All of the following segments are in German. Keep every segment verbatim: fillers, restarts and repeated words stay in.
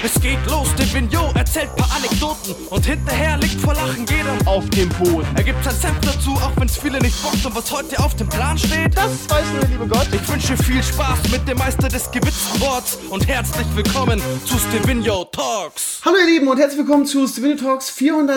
Es geht los, Divino erzählt paar Anekdoten und hinterher liegt vor Lachen jeder auf dem Boden. Er gibt sein Senf dazu, auch wenn's viele nicht bockt. Und was heute auf dem Plan steht, das weiß nur der liebe Gott. Ich wünsche viel Spaß mit dem Meister des gewitzten Worts und herzlich willkommen zu Stevino Talks. Hallo ihr Lieben und herzlich willkommen zu Stevino Talks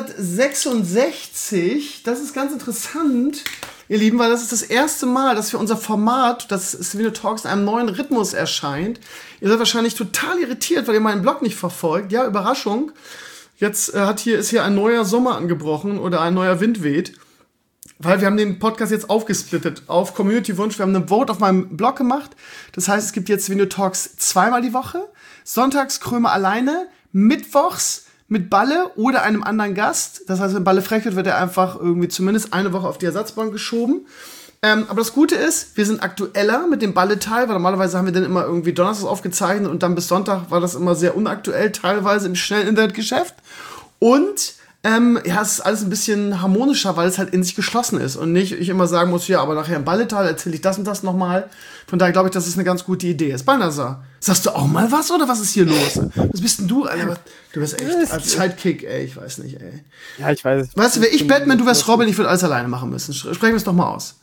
vierhundertsechsundsechzig. Das ist ganz interessant, ihr Lieben, weil das ist das erste Mal, dass wir unser Format, das Stevino Talks, in einem neuen Rhythmus erscheint. Ihr seid wahrscheinlich total irritiert, weil ihr meinen Blog nicht verfolgt. Ja, Überraschung. Jetzt äh, hat hier, ist hier ein neuer Sommer angebrochen oder ein neuer Wind weht. Weil wir haben den Podcast jetzt aufgesplittet auf Community-Wunsch. Wir haben eine Vote auf meinem Blog gemacht. Das heißt, es gibt jetzt Stevino Talks zweimal die Woche. Sonntags Krömer alleine, mittwochs mit Balle oder einem anderen Gast. Das heißt, wenn Balle frech wird, wird er einfach irgendwie zumindest eine Woche auf die Ersatzbank geschoben. Ähm, aber das Gute ist, wir sind aktueller mit dem Balle-Teil, weil normalerweise haben wir dann immer irgendwie Donnerstag aufgezeichnet und dann bis Sonntag war das immer sehr unaktuell, teilweise im schnellen Internetgeschäft. Und ähm, ja, es ist alles ein bisschen harmonischer, weil es halt in sich geschlossen ist und nicht ich immer sagen muss, ja, aber nachher im Balle-Teil erzähle ich das und das nochmal. Von daher glaube ich, dass es eine ganz gute Idee ist. Balnasar, sagst du auch mal was oder was ist hier los? Was bist denn du, Alter? Du bist echt als Sidekick, ey, ich weiß nicht, ey. Ja, ich weiß. Weißt du, wäre ich Batman, du wärst Robin, ich würde alles alleine machen müssen. Sprechen wir es doch mal aus.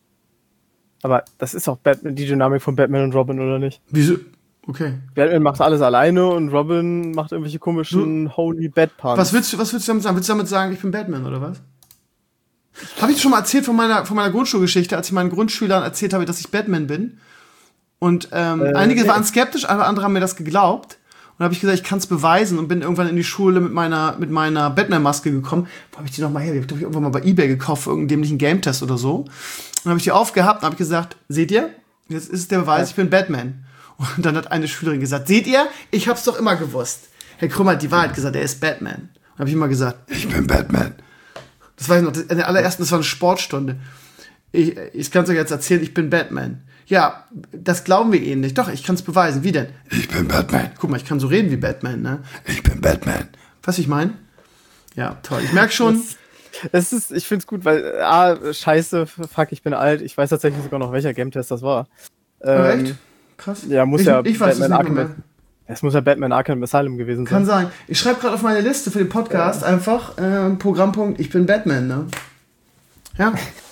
Aber das ist auch Batman, die Dynamik von Batman und Robin, oder nicht? Wieso? Okay. Batman macht alles alleine und Robin macht irgendwelche komischen du, Holy Bad Puns. Was willst du, was willst du damit sagen? Willst du damit sagen, ich bin Batman, oder was? Habe ich schon mal erzählt von meiner, von meiner Grundschulgeschichte, als ich meinen Grundschülern erzählt habe, dass ich Batman bin? Und ähm, äh, einige nee. waren skeptisch, aber andere haben mir das geglaubt. Und habe ich gesagt, ich kann es beweisen und bin irgendwann in die Schule mit meiner, mit meiner Batman-Maske gekommen. Wo habe ich die noch mal her? Die habe ich irgendwann mal bei eBay gekauft für irgendeinen dämlichen Game-Test oder so. Und dann habe ich die aufgehabt und habe gesagt, seht ihr? Jetzt ist der Beweis, ja. Ich bin Batman. Und dann hat eine Schülerin gesagt, seht ihr? Ich hab's doch immer gewusst. Herr Krümmer hat die Wahrheit gesagt, er ist Batman. Und habe ich immer gesagt, ich bin Batman. Das weiß ich noch, in der allerersten, das war eine Sportstunde. Ich, ich kann es euch jetzt erzählen, ich bin Batman. Ja, das glauben wir Ihnen nicht. Doch, ich kann es beweisen. Wie denn? Ich bin Batman. Guck mal, ich kann so reden wie Batman, ne? Ich bin Batman. Was ich meine? Ja, toll. Ich merke schon. Das, das ist, ich find's gut, weil, ah, scheiße, fuck, ich bin alt. Ich weiß tatsächlich sogar noch, welcher Game-Test das war. Ähm, echt? Krass. Ja, muss ich, ja ich weiß Batman es Arkham. nicht mehr. Es muss ja Batman Arkham Asylum gewesen sein. Kann sein. Ich schreibe gerade auf meine Liste für den Podcast ja. einfach äh, Programmpunkt, ich bin Batman, ne? Ja.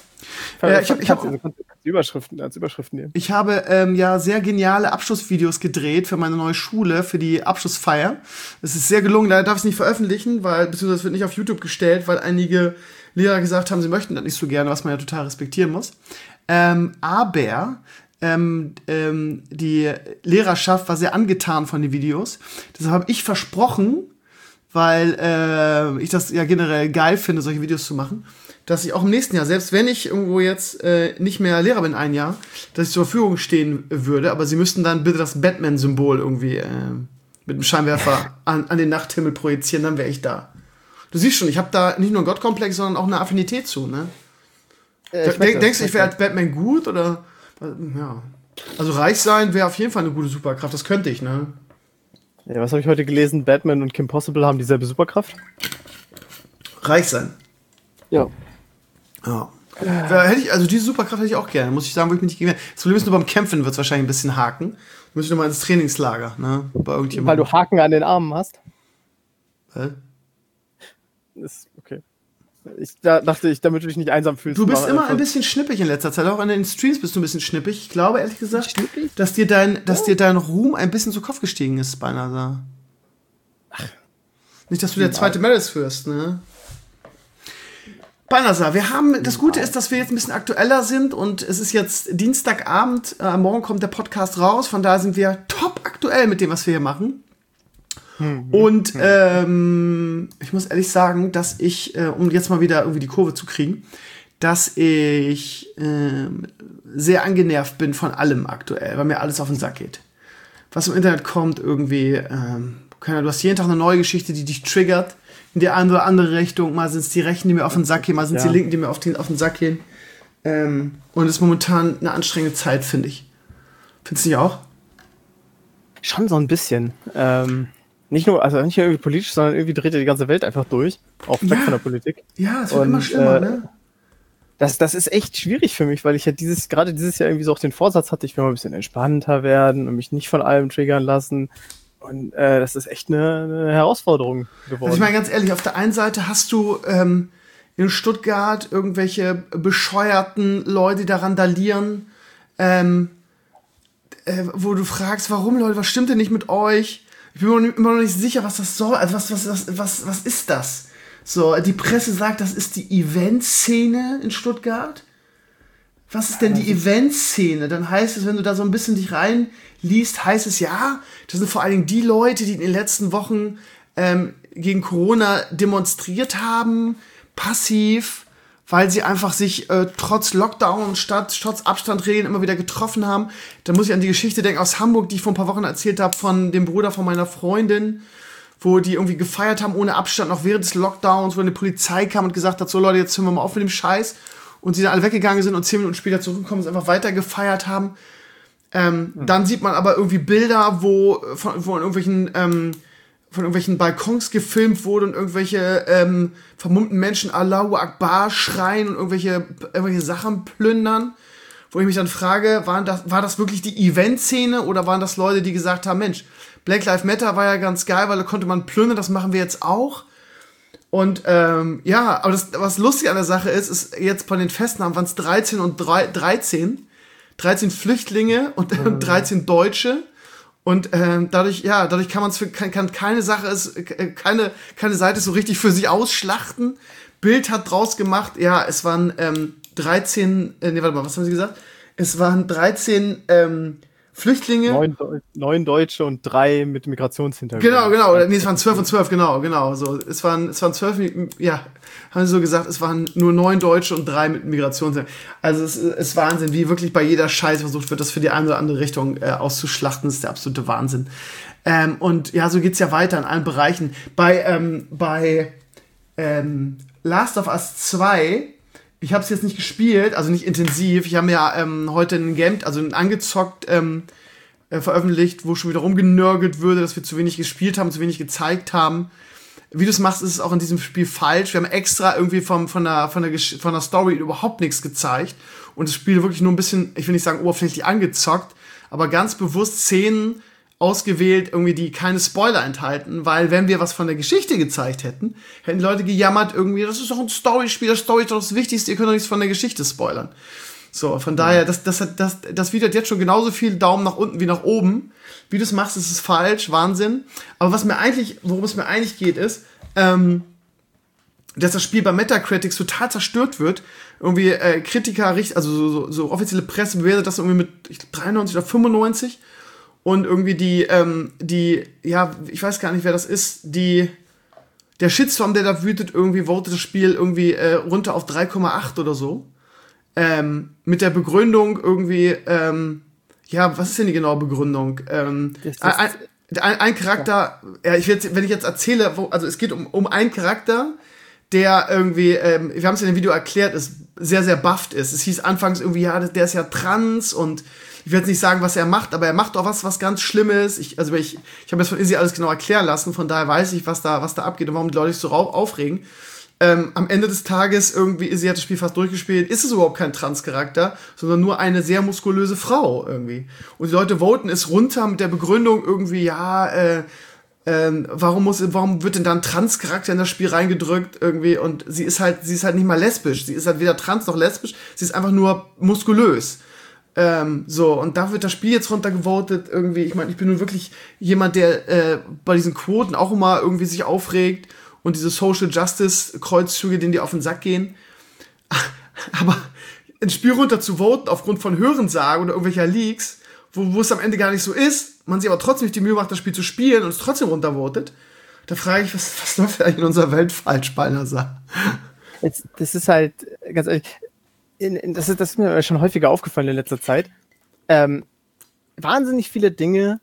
ja ich habe ich hab, Überschriften als Überschriften nehmen. Ich habe ähm, ja sehr geniale Abschlussvideos gedreht für meine neue Schule, für die Abschlussfeier. Es ist sehr gelungen, leider darf ich es nicht veröffentlichen, weil, beziehungsweise es wird nicht auf YouTube gestellt, weil einige Lehrer gesagt haben, sie möchten das nicht so gerne, was man ja total respektieren muss. Ähm, aber ähm, ähm, die Lehrerschaft war sehr angetan von den Videos. Deshalb habe ich versprochen, weil äh, ich das ja generell geil finde, solche Videos zu machen, dass ich auch im nächsten Jahr, selbst wenn ich irgendwo jetzt äh, nicht mehr Lehrer bin, ein Jahr, dass ich zur Verfügung stehen würde, aber sie müssten dann bitte das Batman-Symbol irgendwie äh, mit dem Scheinwerfer an, an den Nachthimmel projizieren, dann wäre ich da. Du siehst schon, ich habe da nicht nur einen Gottkomplex, sondern auch eine Affinität zu, ne? Äh, ich Denk, denkst du, ich wäre als Batman gut, oder? Ja. Also reich sein wäre auf jeden Fall eine gute Superkraft, das könnte ich, ne? Ja, was habe ich heute gelesen? Batman und Kim Possible haben dieselbe Superkraft? Reich sein. Ja. Ja. Da hätte ich, also diese Superkraft hätte ich auch gerne, muss ich sagen, wo ich mich nicht gewähnt. Das Problem ist nur, beim Kämpfen wird es wahrscheinlich ein bisschen haken. Muss ich nochmal ins Trainingslager, ne? Bei irgendjemandem. Weil du Haken an den Armen hast? Hä? Ist okay. Ich da, dachte ich, damit du dich nicht einsam fühlst. Du bist immer ein bisschen schnippig in letzter Zeit. Auch in den Streams bist du ein bisschen schnippig. Ich glaube, ehrlich gesagt, schnippig? dass dir dein, dass dir dein Ruhm ein bisschen zu Kopf gestiegen ist, beinahe. Ach. Nicht, dass du der zweite Melis führst, ne? Balnasar, wir haben, das Gute ist, dass wir jetzt ein bisschen aktueller sind und es ist jetzt Dienstagabend, äh, morgen kommt der Podcast raus, von daher sind wir top aktuell mit dem, was wir hier machen. Mhm. Und ähm, ich muss ehrlich sagen, dass ich, äh, um jetzt mal wieder irgendwie die Kurve zu kriegen, dass ich äh, sehr angenervt bin von allem aktuell, weil mir alles auf den Sack geht. Was im Internet kommt, irgendwie, ähm, du hast jeden Tag eine neue Geschichte, die dich triggert, in die eine oder andere Richtung. Mal sind es die Rechten, die mir auf den Sack gehen, mal sind es ja. die Linken, die mir auf den, auf den Sack gehen. Ähm, und es ist momentan eine anstrengende Zeit, finde ich. Findest du nicht auch? Schon so ein bisschen. Ähm, nicht nur, also nicht nur irgendwie politisch, sondern irgendwie dreht ja die ganze Welt einfach durch. Auch weg ja. von der Politik. Ja, es wird und, immer schlimmer, äh, ne? Das, das ist echt schwierig für mich, weil ich ja dieses, gerade dieses Jahr irgendwie so auch den Vorsatz hatte, ich will mal ein bisschen entspannter werden und mich nicht von allem triggern lassen. Und äh, das ist echt eine, eine Herausforderung geworden. Also ich meine ganz ehrlich, auf der einen Seite hast du ähm, in Stuttgart irgendwelche bescheuerten Leute, die da randalieren, ähm, äh, wo du fragst, warum, Leute, was stimmt denn nicht mit euch? Ich bin mir immer noch nicht sicher, was das soll. Also was, was, was, was, was ist das? So, die Presse sagt, das ist die Eventszene in Stuttgart. Was ist denn die Eventszene? Dann heißt es, wenn du da so ein bisschen dich reinliest, heißt es, ja, das sind vor allen Dingen die Leute, die in den letzten Wochen ähm, gegen Corona demonstriert haben, passiv, weil sie einfach sich äh, trotz Lockdown, statt, trotz Abstandregeln immer wieder getroffen haben. Da muss ich an die Geschichte denken aus Hamburg, die ich vor ein paar Wochen erzählt habe, von dem Bruder von meiner Freundin, wo die irgendwie gefeiert haben ohne Abstand, noch während des Lockdowns, wo eine Polizei kam und gesagt hat, so Leute, jetzt hören wir mal auf mit dem Scheiß. Und sie dann alle weggegangen sind und zehn Minuten später zurückgekommen und einfach weiter gefeiert haben. Ähm, mhm. Dann sieht man aber irgendwie Bilder, wo von, wo in irgendwelchen, ähm, von irgendwelchen Balkons gefilmt wurde und irgendwelche ähm, vermummten Menschen Allahu Akbar schreien und irgendwelche, irgendwelche Sachen plündern. Wo ich mich dann frage, waren das, war das wirklich die Eventszene oder waren das Leute, die gesagt haben, Mensch, Black Lives Matter war ja ganz geil, weil da konnte man plündern, das machen wir jetzt auch. Und ähm, ja, aber das, was lustig an der Sache ist, ist jetzt bei den Festnahmen waren es dreizehn und dreizehn. dreizehn Flüchtlinge und äh, dreizehn Deutsche. Und ähm, dadurch, ja, dadurch kann man es kann, kann keine Sache ist, keine, keine Seite so richtig für sich ausschlachten. Bild hat draus gemacht, ja, es waren ähm, dreizehn, äh, nee, warte mal, was haben sie gesagt? Es waren dreizehn ähm, Flüchtlinge. Neun, neun Deutsche und drei mit Migrationshintergrund. Genau, genau. Nee, es waren zwölf und zwölf, genau, genau. So, es waren, es waren zwölf, ja, haben sie so gesagt, es waren nur neun Deutsche und drei mit Migrationshintergrund. Also es ist Wahnsinn, wie wirklich bei jeder Scheiße versucht wird, das für die eine oder andere Richtung äh, auszuschlachten. Das ist der absolute Wahnsinn. Ähm, und ja, so geht's ja weiter in allen Bereichen. Bei, ähm, bei ähm, Last of Us zwei, ich habe es jetzt nicht gespielt, also nicht intensiv. Ich habe mir ja ähm, heute ein Game, also ein angezockt ähm, äh, veröffentlicht, wo schon wieder rumgenörgelt würde, dass wir zu wenig gespielt haben, zu wenig gezeigt haben. Wie du es machst, ist es auch in diesem Spiel falsch. Wir haben extra irgendwie vom, von, der, von, der Gesch- von der Story überhaupt nichts gezeigt und das Spiel wirklich nur ein bisschen, ich will nicht sagen oberflächlich angezockt, aber ganz bewusst Szenen ausgewählt, irgendwie, die keine Spoiler enthalten, weil wenn wir was von der Geschichte gezeigt hätten, hätten Leute gejammert irgendwie, das ist doch ein Storyspiel, das Story ist doch das Wichtigste, ihr könnt doch nichts von der Geschichte spoilern. So, von daher, das, das, das, das Video hat jetzt schon genauso viel Daumen nach unten wie nach oben. Wie du es machst, ist es falsch, Wahnsinn. Aber was mir eigentlich, worum es mir eigentlich geht, ist, ähm, dass das Spiel bei Metacritic total zerstört wird. Irgendwie äh, Kritiker, also so, so, so offizielle Presse bewertet das irgendwie mit ich glaub, dreiundneunzig oder fünfundneunzig. Und irgendwie die, ähm, die, ja, ich weiß gar nicht, wer das ist, die, der Shitstorm, der da wütet, irgendwie votet das Spiel irgendwie äh, runter auf drei Komma acht oder so. Ähm, mit der Begründung irgendwie, ähm, ja, was ist denn die genaue Begründung? Ähm, ein, ein, ein Charakter, ja, ich will, wenn ich jetzt erzähle, wo, also es geht um, um einen Charakter, der irgendwie, ähm, wir haben es in dem Video erklärt, ist sehr, sehr bufft ist. Es hieß anfangs irgendwie, ja, der ist ja trans und ich will jetzt nicht sagen, was er macht, aber er macht auch was, was ganz Schlimmes. Ich, also ich, ich habe jetzt von Izzy alles genau erklären lassen, von daher weiß ich, was da, was da abgeht und warum die Leute sich so aufregen. Ähm, am Ende des Tages irgendwie, Izzy hat das Spiel fast durchgespielt, ist es überhaupt kein Trans-Charakter, sondern nur eine sehr muskulöse Frau irgendwie. Und die Leute voten es runter mit der Begründung irgendwie, ja, äh, ähm, warum muss, warum wird denn da ein Trans-Charakter in das Spiel reingedrückt irgendwie? Und sie ist halt, sie ist halt nicht mal lesbisch. Sie ist halt weder trans noch lesbisch. Sie ist einfach nur muskulös. Ähm, so, und da wird das Spiel jetzt runtergevotet irgendwie. Ich meine, ich bin nun wirklich jemand, der äh, bei diesen Quoten auch immer irgendwie sich aufregt und diese Social Justice Kreuzzüge, denen die auf den Sack gehen. Aber ein Spiel runter zu voten aufgrund von Hörensagen oder irgendwelcher Leaks, wo, wo es am Ende gar nicht so ist, man sich aber trotzdem nicht die Mühe macht, das Spiel zu spielen und es trotzdem runtervotet, da frage ich, was, was läuft eigentlich in unserer Welt falsch, Balnasar? Jetzt, das ist halt, ganz ehrlich, in, in, das, ist, das ist mir schon häufiger aufgefallen in letzter Zeit. Ähm, wahnsinnig viele Dinge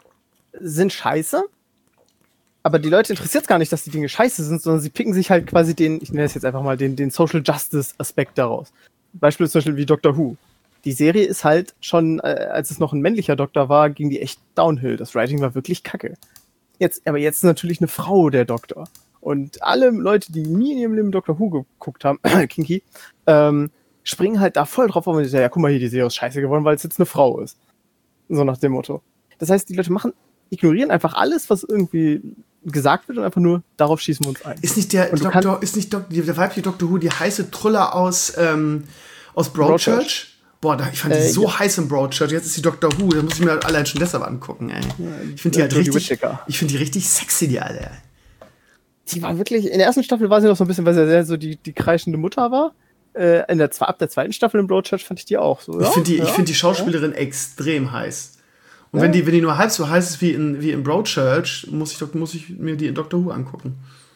sind scheiße, aber die Leute interessiert es gar nicht, dass die Dinge scheiße sind, sondern sie picken sich halt quasi den, ich nenne es jetzt einfach mal, den, den Social Justice Aspekt daraus. Beispiel zum Beispiel wie Doctor Who. Die Serie ist halt schon, äh, als es noch ein männlicher Doktor war, ging die echt downhill. Das Writing war wirklich kacke. Jetzt, aber jetzt ist natürlich eine Frau der Doktor. Und alle Leute, die nie in ihrem Leben Doctor Who geguckt haben, Kinky, ähm, springen halt da voll drauf auf und sagen, ja, guck mal hier, die Serie ist scheiße geworden, weil es jetzt eine Frau ist. So nach dem Motto. Das heißt, die Leute machen ignorieren einfach alles, was irgendwie gesagt wird und einfach nur, darauf schießen wir uns ein. Ist nicht der Doktor, ist nicht Dok- der weibliche Doctor Who die heiße Truller aus, ähm, aus Broadchurch? Broadchurch? Boah, da, ich fand die äh, so ja. heiß im Broadchurch. Jetzt ist die Doctor Who, da muss ich mir halt allein schon deshalb angucken, ey. Ja, ich finde die halt richtig, ich finde die richtig sexy, die alle. Die war wirklich, in der ersten Staffel war sie noch so ein bisschen, weil sie sehr so die, die kreischende Mutter war. Äh, in der, ab der zweiten Staffel im Broadchurch fand ich die auch so. Ich ja, finde die, ja, find die Schauspielerin ja. extrem heiß. Und ja. wenn, die, wenn die nur halb so heiß ist wie in, wie in Broadchurch, muss ich, doch, muss ich mir die in Doctor Who angucken.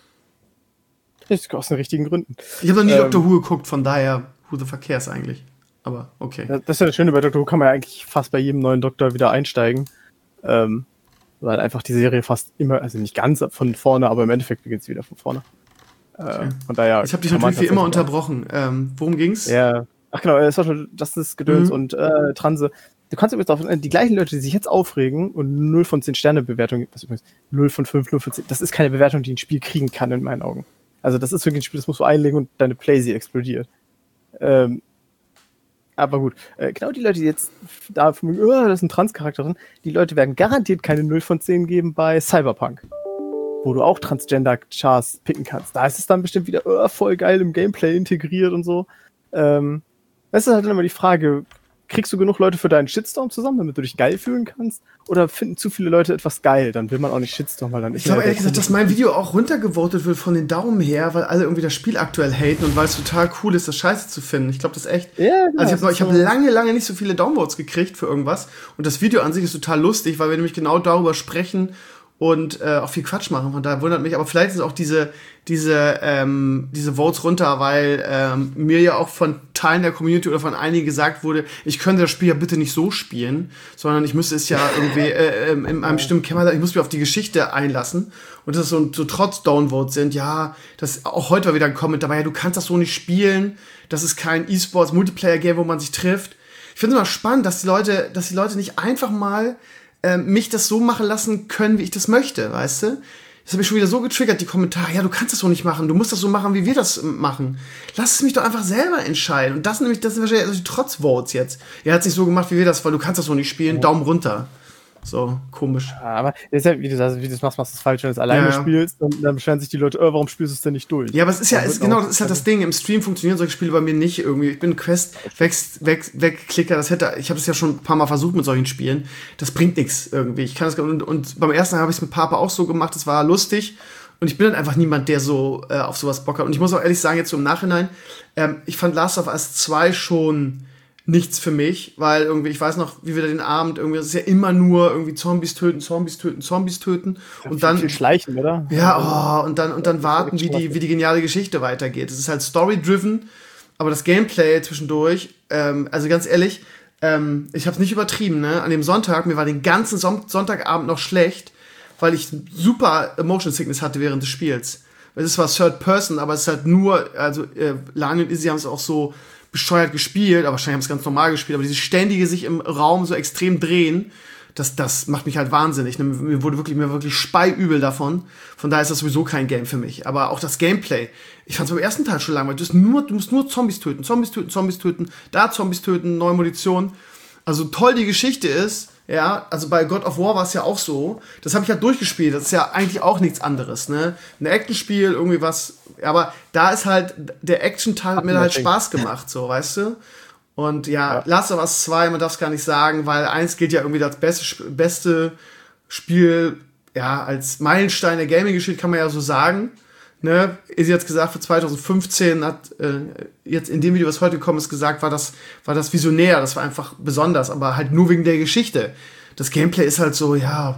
Aus den richtigen Gründen. Ich habe noch nie ähm, Doctor Who geguckt, von daher, who the fuck cares eigentlich. Aber okay. Das ist ja das Schöne, bei Doctor Who kann man ja eigentlich fast bei jedem neuen Doktor wieder einsteigen. Ähm, weil einfach die Serie fast immer, also nicht ganz von vorne, aber im Endeffekt beginnt sie wieder von vorne. Okay. Äh, von daher ich habe dich natürlich wie immer unterbrochen. Ähm, worum ging's? Ja, ach genau, äh, Social Justice Gedöns mhm. und äh, Transe. Du kannst übrigens auch äh, die gleichen Leute, die sich jetzt aufregen und null von zehn Sterne Bewertung, was übrigens null von fünf, null von zehn, das ist keine Bewertung, die ein Spiel kriegen kann in meinen Augen. Also das ist wirklich ein Spiel, das musst du einlegen und deine Playsee explodiert. Ähm, aber gut, äh, genau die Leute, die jetzt da von oh, das ist ein Trans-Charakter drin, die Leute werden garantiert keine null von zehn geben bei Cyberpunk, wo du auch Transgender-Chars picken kannst. Da ist es dann bestimmt wieder oh, voll geil im Gameplay integriert und so. Ähm, das ist halt dann immer die Frage, kriegst du genug Leute für deinen Shitstorm zusammen, damit du dich geil fühlen kannst? Oder finden zu viele Leute etwas geil? Dann will man auch nicht Shitstorm, weil dann ist Ich glaube ehrlich gesagt, dass mein Video auch runtergevotet wird von den Daumen her, weil alle irgendwie das Spiel aktuell haten und weil es total cool ist, das Scheiße zu finden. Ich glaube, das ist echt. Ja, genau, also ich habe ich hab lange, lange nicht so viele Downvotes gekriegt für irgendwas. Und das Video an sich ist total lustig, weil wir nämlich genau darüber sprechen und äh, auch viel Quatsch machen. Von daher wundert mich. Aber vielleicht ist auch diese, diese, ähm, diese Votes runter, weil ähm, mir ja auch von Teilen der Community oder von einigen gesagt wurde, ich könnte das Spiel ja bitte nicht so spielen, sondern ich müsste es ja irgendwie äh, in einem bestimmten Kämmer, ich muss mich auf die Geschichte einlassen. Und das ist so, so trotz Downvotes sind, ja, das auch heute war wieder ein Comment dabei, ja, du kannst das so nicht spielen, das ist kein E-Sports-Multiplayer-Game, wo man sich trifft. Ich finde es immer spannend, dass die Leute, dass die Leute nicht einfach mal mich das so machen lassen können, wie ich das möchte, weißt du? Das hat mich schon wieder so getriggert, die Kommentare. Ja, du kannst das so nicht machen, du musst das so machen, wie wir das machen. Lass es mich doch einfach selber entscheiden. Und das sind nämlich, das sind wahrscheinlich also die Trotzvotes jetzt. Er hat es nicht so gemacht, wie wir das, weil du kannst das so nicht spielen, Daumen runter. So, komisch. Ja, aber das ist ja, wie du sagst, wie du es machst, machst du es falsch, wenn du es alleine ja. spielst, dann, dann beschweren sich die Leute, oh, warum spielst du es denn nicht durch? Ja, aber es ist ja, ist, genau, das ist halt das Ding, im Stream funktionieren solche Spiele bei mir nicht irgendwie. Ich bin Quest, weg, weg, Wegklicker, das hätte, ich habe es ja schon ein paar Mal versucht mit solchen Spielen, das bringt nichts irgendwie. Ich kann das, und, und beim ersten habe ich es mit Papa auch so gemacht, das war lustig. Und ich bin dann einfach niemand, der so äh, auf sowas Bock hat. Und ich muss auch ehrlich sagen, jetzt so im Nachhinein, ähm, ich fand Last of Us zwei schon nichts für mich, weil irgendwie, ich weiß noch, wie wir da den Abend irgendwie, das ist ja immer nur irgendwie Zombies töten, Zombies töten, Zombies töten ja, und viel, dann viel schleichen, oder? Ja, oh, und dann und dann warten, wie die wie die geniale Geschichte weitergeht. Es ist halt story-driven, aber das Gameplay zwischendurch, ähm, also ganz ehrlich, ähm, ich hab's nicht übertrieben, ne? An dem Sonntag, mir war den ganzen Son- Sonntagabend noch schlecht, weil ich super Emotion Sickness hatte während des Spiels. Es ist zwar Third Person, aber es ist halt nur, also äh, Lani und Izzy haben es auch so bescheuert gespielt, aber wahrscheinlich haben es ganz normal gespielt, aber dieses ständige sich im Raum so extrem drehen, das, das macht mich halt wahnsinnig. Mir wurde wirklich, mir wirklich speiübel davon. Von daher ist das sowieso kein Game für mich. Aber auch das Gameplay, ich fand es beim ersten Teil schon langweilig. Du, hast nur, du musst nur Zombies töten, Zombies töten, Zombies töten, da Zombies töten, neue Munition. Also toll die Geschichte ist, ja, also bei God of War war es ja auch so, das habe ich halt durchgespielt, das ist ja eigentlich auch nichts anderes, ne? Ein Actionspiel, irgendwie was, aber da ist halt, der Action-Teil hat mir halt Spaß gemacht, so, weißt du? Und ja, ja. Last of Us zwei, man darf es gar nicht sagen, weil eins gilt ja irgendwie als beste, beste Spiel, ja, als Meilenstein der Gaming-Geschichte, kann man ja so sagen. Ne, Izzy hat gesagt, für zwanzig fünfzehn hat äh, jetzt in dem Video, was heute gekommen ist, gesagt, war das, war das visionär, das war einfach besonders, aber halt nur wegen der Geschichte. Das Gameplay ist halt so, ja.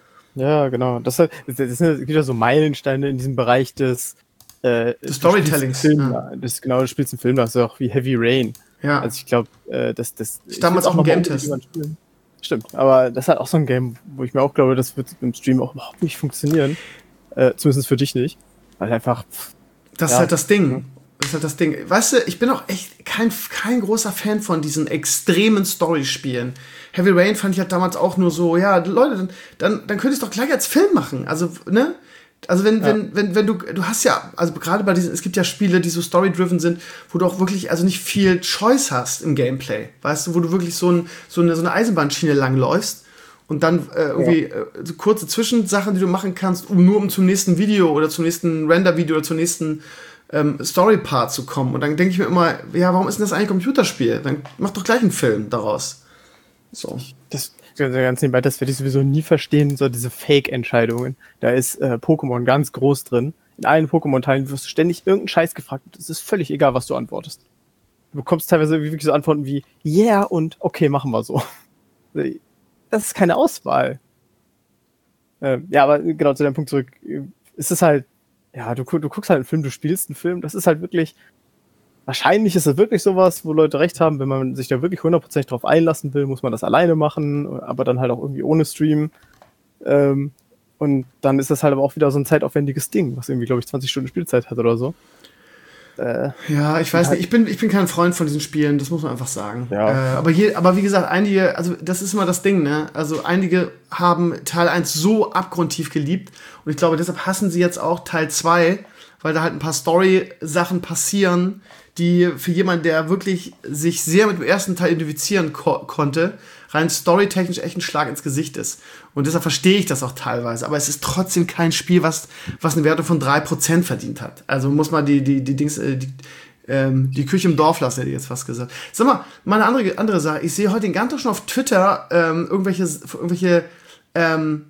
Ja, genau. Das, das, das sind wieder so Meilensteine in diesem Bereich des, äh, des Storytellings. Film, ja. das, genau, du spielst einen Film, das ist auch wie Heavy Rain. Ja. Also ich glaube, äh, das, das ich damals auch ein Game-Test. Stimmt, aber das ist halt auch so ein Game, wo ich mir auch glaube, das wird im Stream auch überhaupt nicht funktionieren. Äh, zumindest für dich nicht. Weil einfach. Das ja. ist halt das Ding. Das ist halt das Ding. Weißt du, ich bin auch echt kein, kein großer Fan von diesen extremen Story-Spielen. Heavy Rain fand ich halt damals auch nur so, ja, Leute, dann, dann, dann könnt ihr es doch gleich als Film machen. Also, ne? Also, wenn, ja. wenn, wenn, wenn du, du hast ja, also gerade bei diesen, es gibt ja Spiele, die so story-driven sind, wo du auch wirklich, also nicht viel Choice hast im Gameplay. Weißt du, wo du wirklich so, ein, so, eine, so eine Eisenbahnschiene langläufst. und dann äh, irgendwie ja. äh, so kurze Zwischensachen, die du machen kannst, um nur um zum nächsten Video oder zum nächsten Render-Video oder zum nächsten ähm, Story-Part zu kommen. Und dann denke ich mir immer, ja, warum ist denn das eigentlich ein Computerspiel? Dann mach doch gleich einen Film daraus. So. Das, ganz nebenbei, das werde ich sowieso nie verstehen, so diese Fake-Entscheidungen. Da ist äh, Pokémon ganz groß drin. In allen Pokémon-Teilen wirst du ständig irgendeinen Scheiß gefragt. Es ist völlig egal, was du antwortest. Du bekommst teilweise wirklich so Antworten wie yeah und okay, machen wir so. Das ist keine Auswahl. Äh, ja, aber genau zu deinem Punkt zurück. Es ist halt, ja, du, du guckst halt einen Film, du spielst einen Film. Das ist halt wirklich, wahrscheinlich ist es wirklich sowas, wo Leute recht haben, wenn man sich da wirklich hundertprozentig drauf einlassen will, muss man das alleine machen, aber dann halt auch irgendwie ohne Stream. Ähm, und dann ist das halt aber auch wieder so ein zeitaufwendiges Ding, was irgendwie, glaube ich, zwanzig Stunden Spielzeit hat oder so. Äh, ja, ich weiß nicht, ich bin, ich bin kein Freund von diesen Spielen, das muss man einfach sagen. Ja. Äh, aber, hier, aber wie gesagt, einige, also das ist immer das Ding, ne? Also einige haben Teil eins so abgrundtief geliebt und ich glaube, deshalb hassen sie jetzt auch Teil zwei, weil da halt ein paar Story-Sachen passieren, die für jemanden, der wirklich sich sehr mit dem ersten Teil identifizieren ko- konnte, rein storytechnisch echt ein Schlag ins Gesicht ist. Und deshalb verstehe ich das auch teilweise. Aber es ist trotzdem kein Spiel, was, was eine Wertung von drei Prozent verdient hat. Also muss man die, die, die Dings, äh, die, ähm, die Küche im Dorf lassen, hätte ich jetzt fast gesagt. Sag mal, mal eine andere, andere Sache. Ich sehe heute den ganzen Tag schon auf Twitter ähm, irgendwelche, irgendwelche ähm,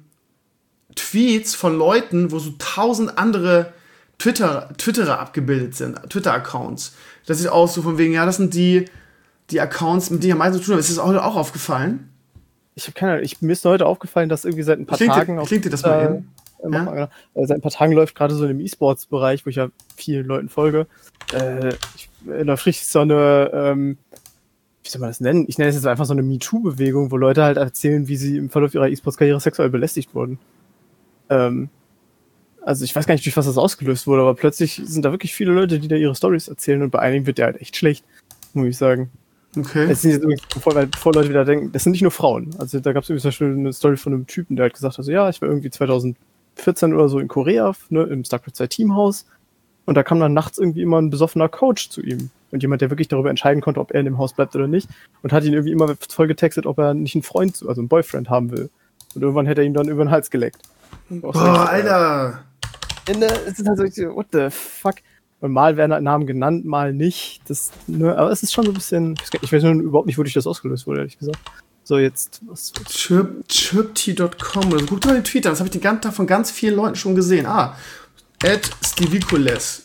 Tweets von Leuten, wo so tausend andere Twitter, Twitterer abgebildet sind, Twitter-Accounts. Das ist auch so von wegen, ja, das sind die, die Accounts, mit denen ich am meisten zu tun habe. Ist das heute auch aufgefallen? Ich habe keine Ahnung, ich, mir ist heute aufgefallen, dass irgendwie seit ein paar klingt Tagen... Dir, klingt dir das mal hin? Äh, ja? mal, äh, seit ein paar Tagen läuft gerade so im E-Sports-Bereich, wo ich ja vielen Leuten folge, äh, ich, läuft richtig so eine, ähm, wie soll man das nennen? Ich nenne es jetzt einfach so eine MeToo-Bewegung, wo Leute halt erzählen, wie sie im Verlauf ihrer E-Sports-Karriere sexuell belästigt wurden. Ähm, also ich weiß gar nicht, durch was das ausgelöst wurde, aber plötzlich sind da wirklich viele Leute, die da ihre Storys erzählen und bei einigen wird der halt echt schlecht, muss ich sagen. Okay. Es sind jetzt übrigens, bevor, bevor Leute wieder denken, das sind nicht nur Frauen. Also da gab es irgendwie zum Beispiel eine Story von einem Typen, der halt gesagt hat, also, ja, ich war irgendwie zwanzig vierzehn oder so in Korea, ne, im StarCraft zwei Teamhaus und da kam dann nachts irgendwie immer ein besoffener Coach zu ihm und jemand, der wirklich darüber entscheiden konnte, ob er in dem Haus bleibt oder nicht und hat ihn irgendwie immer voll getextet, ob er nicht einen Freund, also einen Boyfriend haben will. Und irgendwann hätte er ihm dann über den Hals geleckt. Boah, so, Alter! Ende, es ist halt so, what the fuck? Und mal werden halt Namen genannt, mal nicht. Das, ne, aber es ist schon so ein bisschen, ich weiß nur überhaupt nicht, wodurch das ausgelöst wurde, ehrlich gesagt. So, jetzt, was? Chirpty Punkt com. Also, guck doch mal den Tweet an, das habe ich den ganzen Tag von ganz vielen Leuten schon gesehen. Ah, at Stivicules.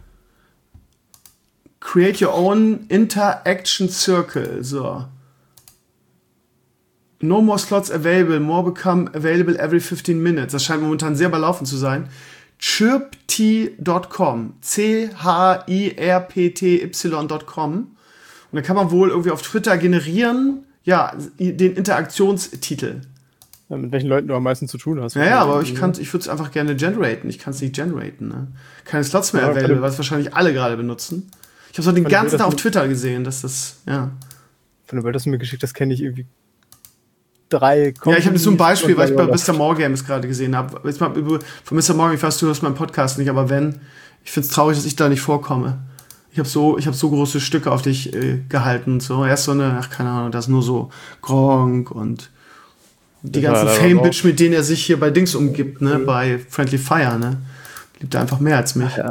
Create your own interaction circle. So. No more slots available, more become available every fifteen minutes. Das scheint momentan sehr überlaufen zu sein. Chirpty Punkt com. C H I R P T Y Punkt com. Und dann kann man wohl irgendwie auf Twitter generieren, ja, den Interaktionstitel. Ja, mit welchen Leuten du am meisten zu tun hast. Ja, ja, aber ich, ich würde es einfach gerne generaten. Ich kann es nicht generaten. Ne? Keine Slots mehr ja, available, weil es wahrscheinlich alle gerade benutzen. Ich habe so den ganzen Tag auf Twitter gesehen, dass das, ja. Von der Welt, dass du mir geschickt hast, kenne ich irgendwie drei Ja, ich habe so ein Beispiel, weil ich bei Mister Morgames gerade gesehen habe. Jetzt mal über, von Mister Morgan, ich weiß, du hörst meinen Podcast nicht, aber wenn, ich finde es traurig, dass ich da nicht vorkomme. Ich habe so, ich hab so große Stücke auf dich äh, gehalten und so. Erst so eine, ach, keine Ahnung, das ist nur so Gronk und die ganzen ja, Fame-Bitch, mit denen er sich hier bei Dings umgibt, ne, mhm. bei Friendly Fire, ne. Liebt er einfach mehr als mich. Ja.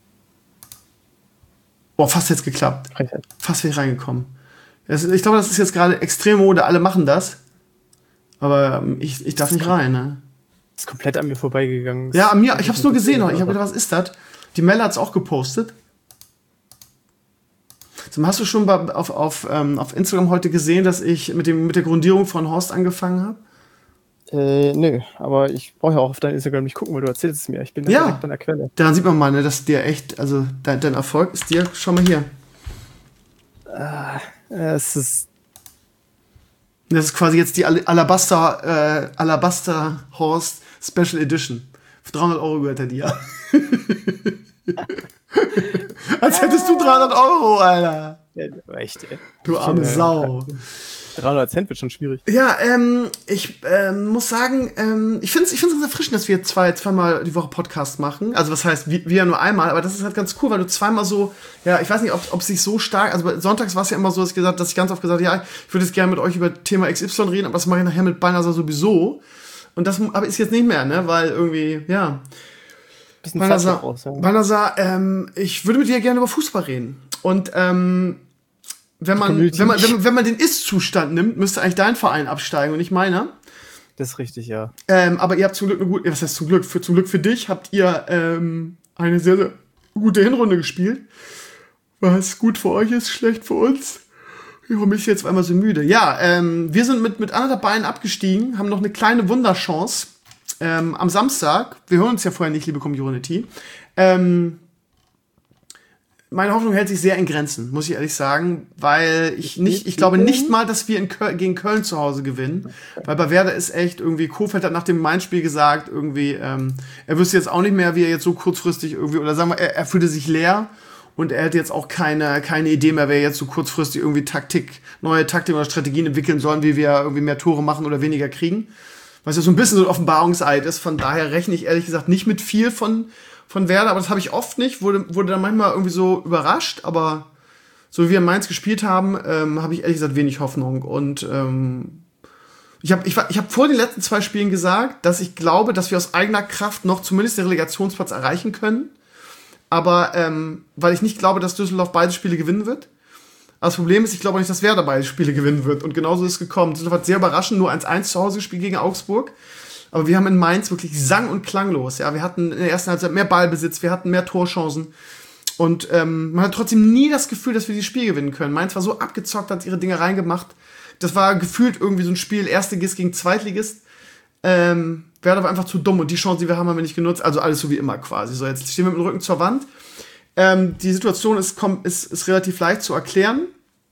Boah, fast jetzt geklappt. Fast wäre ich reingekommen. Das, ich glaube, das ist jetzt gerade extrem Mode, alle machen das. Aber ich, ich darf nicht rein, ne? Ist komplett an mir vorbeigegangen. Ja, an mir, ich hab's nur gesehen. Ich hab gedacht, was ist das? Die Melle hat's auch gepostet. So, hast du schon bei, auf, auf, ähm, auf Instagram heute gesehen, dass ich mit, dem, mit der Grundierung von Horst angefangen habe? Äh, nö, aber ich brauche ja auch auf dein Instagram nicht gucken, weil du erzählst es mir. Ich bin da ja, direkt an der Quelle. Daran sieht man mal, ne, dass dir echt, also dein, dein Erfolg ist dir, schau mal hier. Ah, es ist Das ist quasi jetzt die Alabaster, äh, Alabaster Horst Special Edition. Für dreihundert Euro gehört er dir. Als hättest du dreihundert Euro, Alter. Ja, echt, ey. Du arme Sau. dreihundert Cent wird schon schwierig. Ja, ähm, ich ähm, muss sagen, ähm, ich finde es ich find's ganz erfrischend, dass wir zwei, zweimal die Woche Podcast machen. Also was heißt, wir, wir ja nur einmal, aber das ist halt ganz cool, weil du zweimal so, ja, ich weiß nicht, ob es sich so stark, also sonntags war es ja immer so, dass ich, gesagt, dass ich ganz oft gesagt habe, ja, ich würde jetzt gerne mit euch über Thema X Y reden, aber das mache ich nachher mit Balnasar sowieso. Und das aber ist jetzt nicht mehr, ne, weil irgendwie, ja. Bisschen Balnasar, raus, ja. Balnasar, ähm, ich würde mit dir gerne über Fußball reden. Und, ähm, Wenn man, wenn, man, wenn, man, wenn man den Ist-Zustand nimmt, müsste eigentlich dein Verein absteigen und nicht meiner. Das ist richtig, ja. Ähm, aber ihr habt zum Glück eine gute, was heißt zum Glück? Für, zum Glück für dich habt ihr ähm, eine sehr, sehr gute Hinrunde gespielt. Was gut für euch ist, schlecht für uns. Ich bin jetzt einmal so müde. Ja, ähm, wir sind mit, mit anderthalb Beinen abgestiegen, haben noch eine kleine Wunderchance ähm, am Samstag. Wir hören uns ja vorher nicht, liebe Community. Ähm, Meine Hoffnung hält sich sehr in Grenzen, muss ich ehrlich sagen, weil ich nicht, ich glaube nicht mal, dass wir in Köl- gegen Köln zu Hause gewinnen, weil bei Werder ist echt irgendwie, Kofeld hat nach dem Main-Spiel gesagt, irgendwie, ähm, er wüsste jetzt auch nicht mehr, wie er jetzt so kurzfristig irgendwie, oder sagen wir, er, er fühlte sich leer und er hätte jetzt auch keine, keine Idee mehr, wer jetzt so kurzfristig irgendwie Taktik, neue Taktik oder Strategien entwickeln sollen, wie wir irgendwie mehr Tore machen oder weniger kriegen. Was ja so ein bisschen so ein Offenbarungseid ist, von daher rechne ich ehrlich gesagt nicht mit viel von von Werder, aber das habe ich oft nicht, wurde, wurde dann manchmal irgendwie so überrascht, aber so wie wir in Mainz gespielt haben, ähm, habe ich ehrlich gesagt wenig Hoffnung und ähm, ich habe ich, ich hab vor den letzten zwei Spielen gesagt, dass ich glaube, dass wir aus eigener Kraft noch zumindest den Relegationsplatz erreichen können, aber ähm, weil ich nicht glaube, dass Düsseldorf beide Spiele gewinnen wird. Aber das Problem ist, ich glaube nicht, dass Werder beide Spiele gewinnen wird und genauso ist es gekommen. Düsseldorf hat sehr überraschend nur eins eins zu Hause gespielt gegen Augsburg. Aber wir haben in Mainz wirklich sang- und klanglos. Ja, wir hatten in der ersten Halbzeit mehr Ballbesitz, wir hatten mehr Torchancen. Und ähm, man hat trotzdem nie das Gefühl, dass wir dieses Spiel gewinnen können. Mainz war so abgezockt, hat ihre Dinge reingemacht. Das war gefühlt irgendwie so ein Spiel, Erstligist gegen Zweitligist. Ähm, Werder war einfach zu dumm und die Chance, die wir haben, haben wir nicht genutzt. Also alles so wie immer quasi. So, jetzt stehen wir mit dem Rücken zur Wand. Ähm, die Situation ist, komm, ist, ist relativ leicht zu erklären.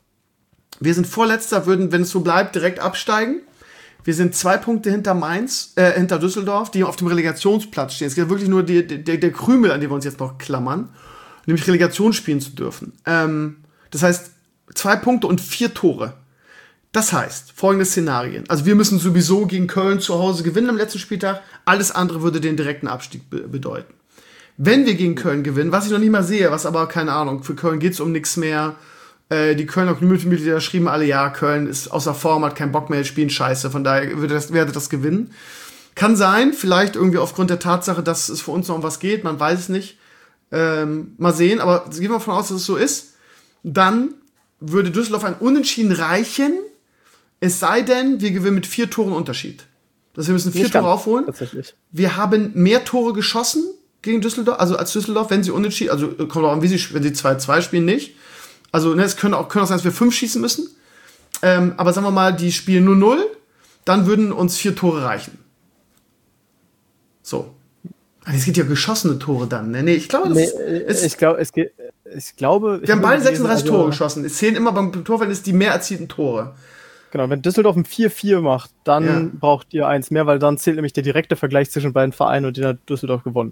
Wir sind Vorletzter, würden, wenn es so bleibt, direkt absteigen. Wir sind zwei Punkte hinter Mainz, äh, hinter Düsseldorf, die auf dem Relegationsplatz stehen. Es geht wirklich nur die, die, der Krümel, an dem wir uns jetzt noch klammern, nämlich Relegation spielen zu dürfen. Ähm, das heißt, zwei Punkte und vier Tore. Das heißt, folgende Szenarien. Also wir müssen sowieso gegen Köln zu Hause gewinnen am letzten Spieltag. Alles andere würde den direkten Abstieg be- bedeuten. Wenn wir gegen Köln gewinnen, was ich noch nicht mal sehe, was aber, keine Ahnung, für Köln geht es um nichts mehr. Die Kölner Community-Mitglieder schrieben alle, ja, Köln ist außer Form, hat keinen Bock mehr, spielen scheiße, von daher würde das, werde das gewinnen. Kann sein, vielleicht irgendwie aufgrund der Tatsache, dass es für uns noch um was geht, man weiß es nicht. Ähm, mal sehen, aber gehen wir davon aus, dass es so ist. Dann würde Düsseldorf ein Unentschieden reichen, es sei denn, wir gewinnen mit vier Toren Unterschied. Das heißt, wir müssen vier Nicht Tore ganz, aufholen. Tatsächlich. Wir haben mehr Tore geschossen gegen Düsseldorf, also als Düsseldorf, wenn sie unentschieden, also kommt auch an, wie sie, wenn sie zwei zwei spielen, nicht. Also, ne, es können auch, können auch sein, dass wir fünf schießen müssen. Ähm, aber sagen wir mal, die spielen nur null, dann würden uns vier Tore reichen. So. Es geht ja geschossene Tore dann. Ne? Nee, ich glaube, das nee, ist. Ich, glaub, es geht, ich glaube. Wir haben beide sechsunddreißig also, Tore geschossen. Es zählen immer beim Torverhältnis die mehr erzielten Tore. Genau, wenn Düsseldorf ein vier vier macht, dann Ja. braucht ihr eins mehr, weil dann zählt nämlich der direkte Vergleich zwischen beiden Vereinen und den hat Düsseldorf gewonnen.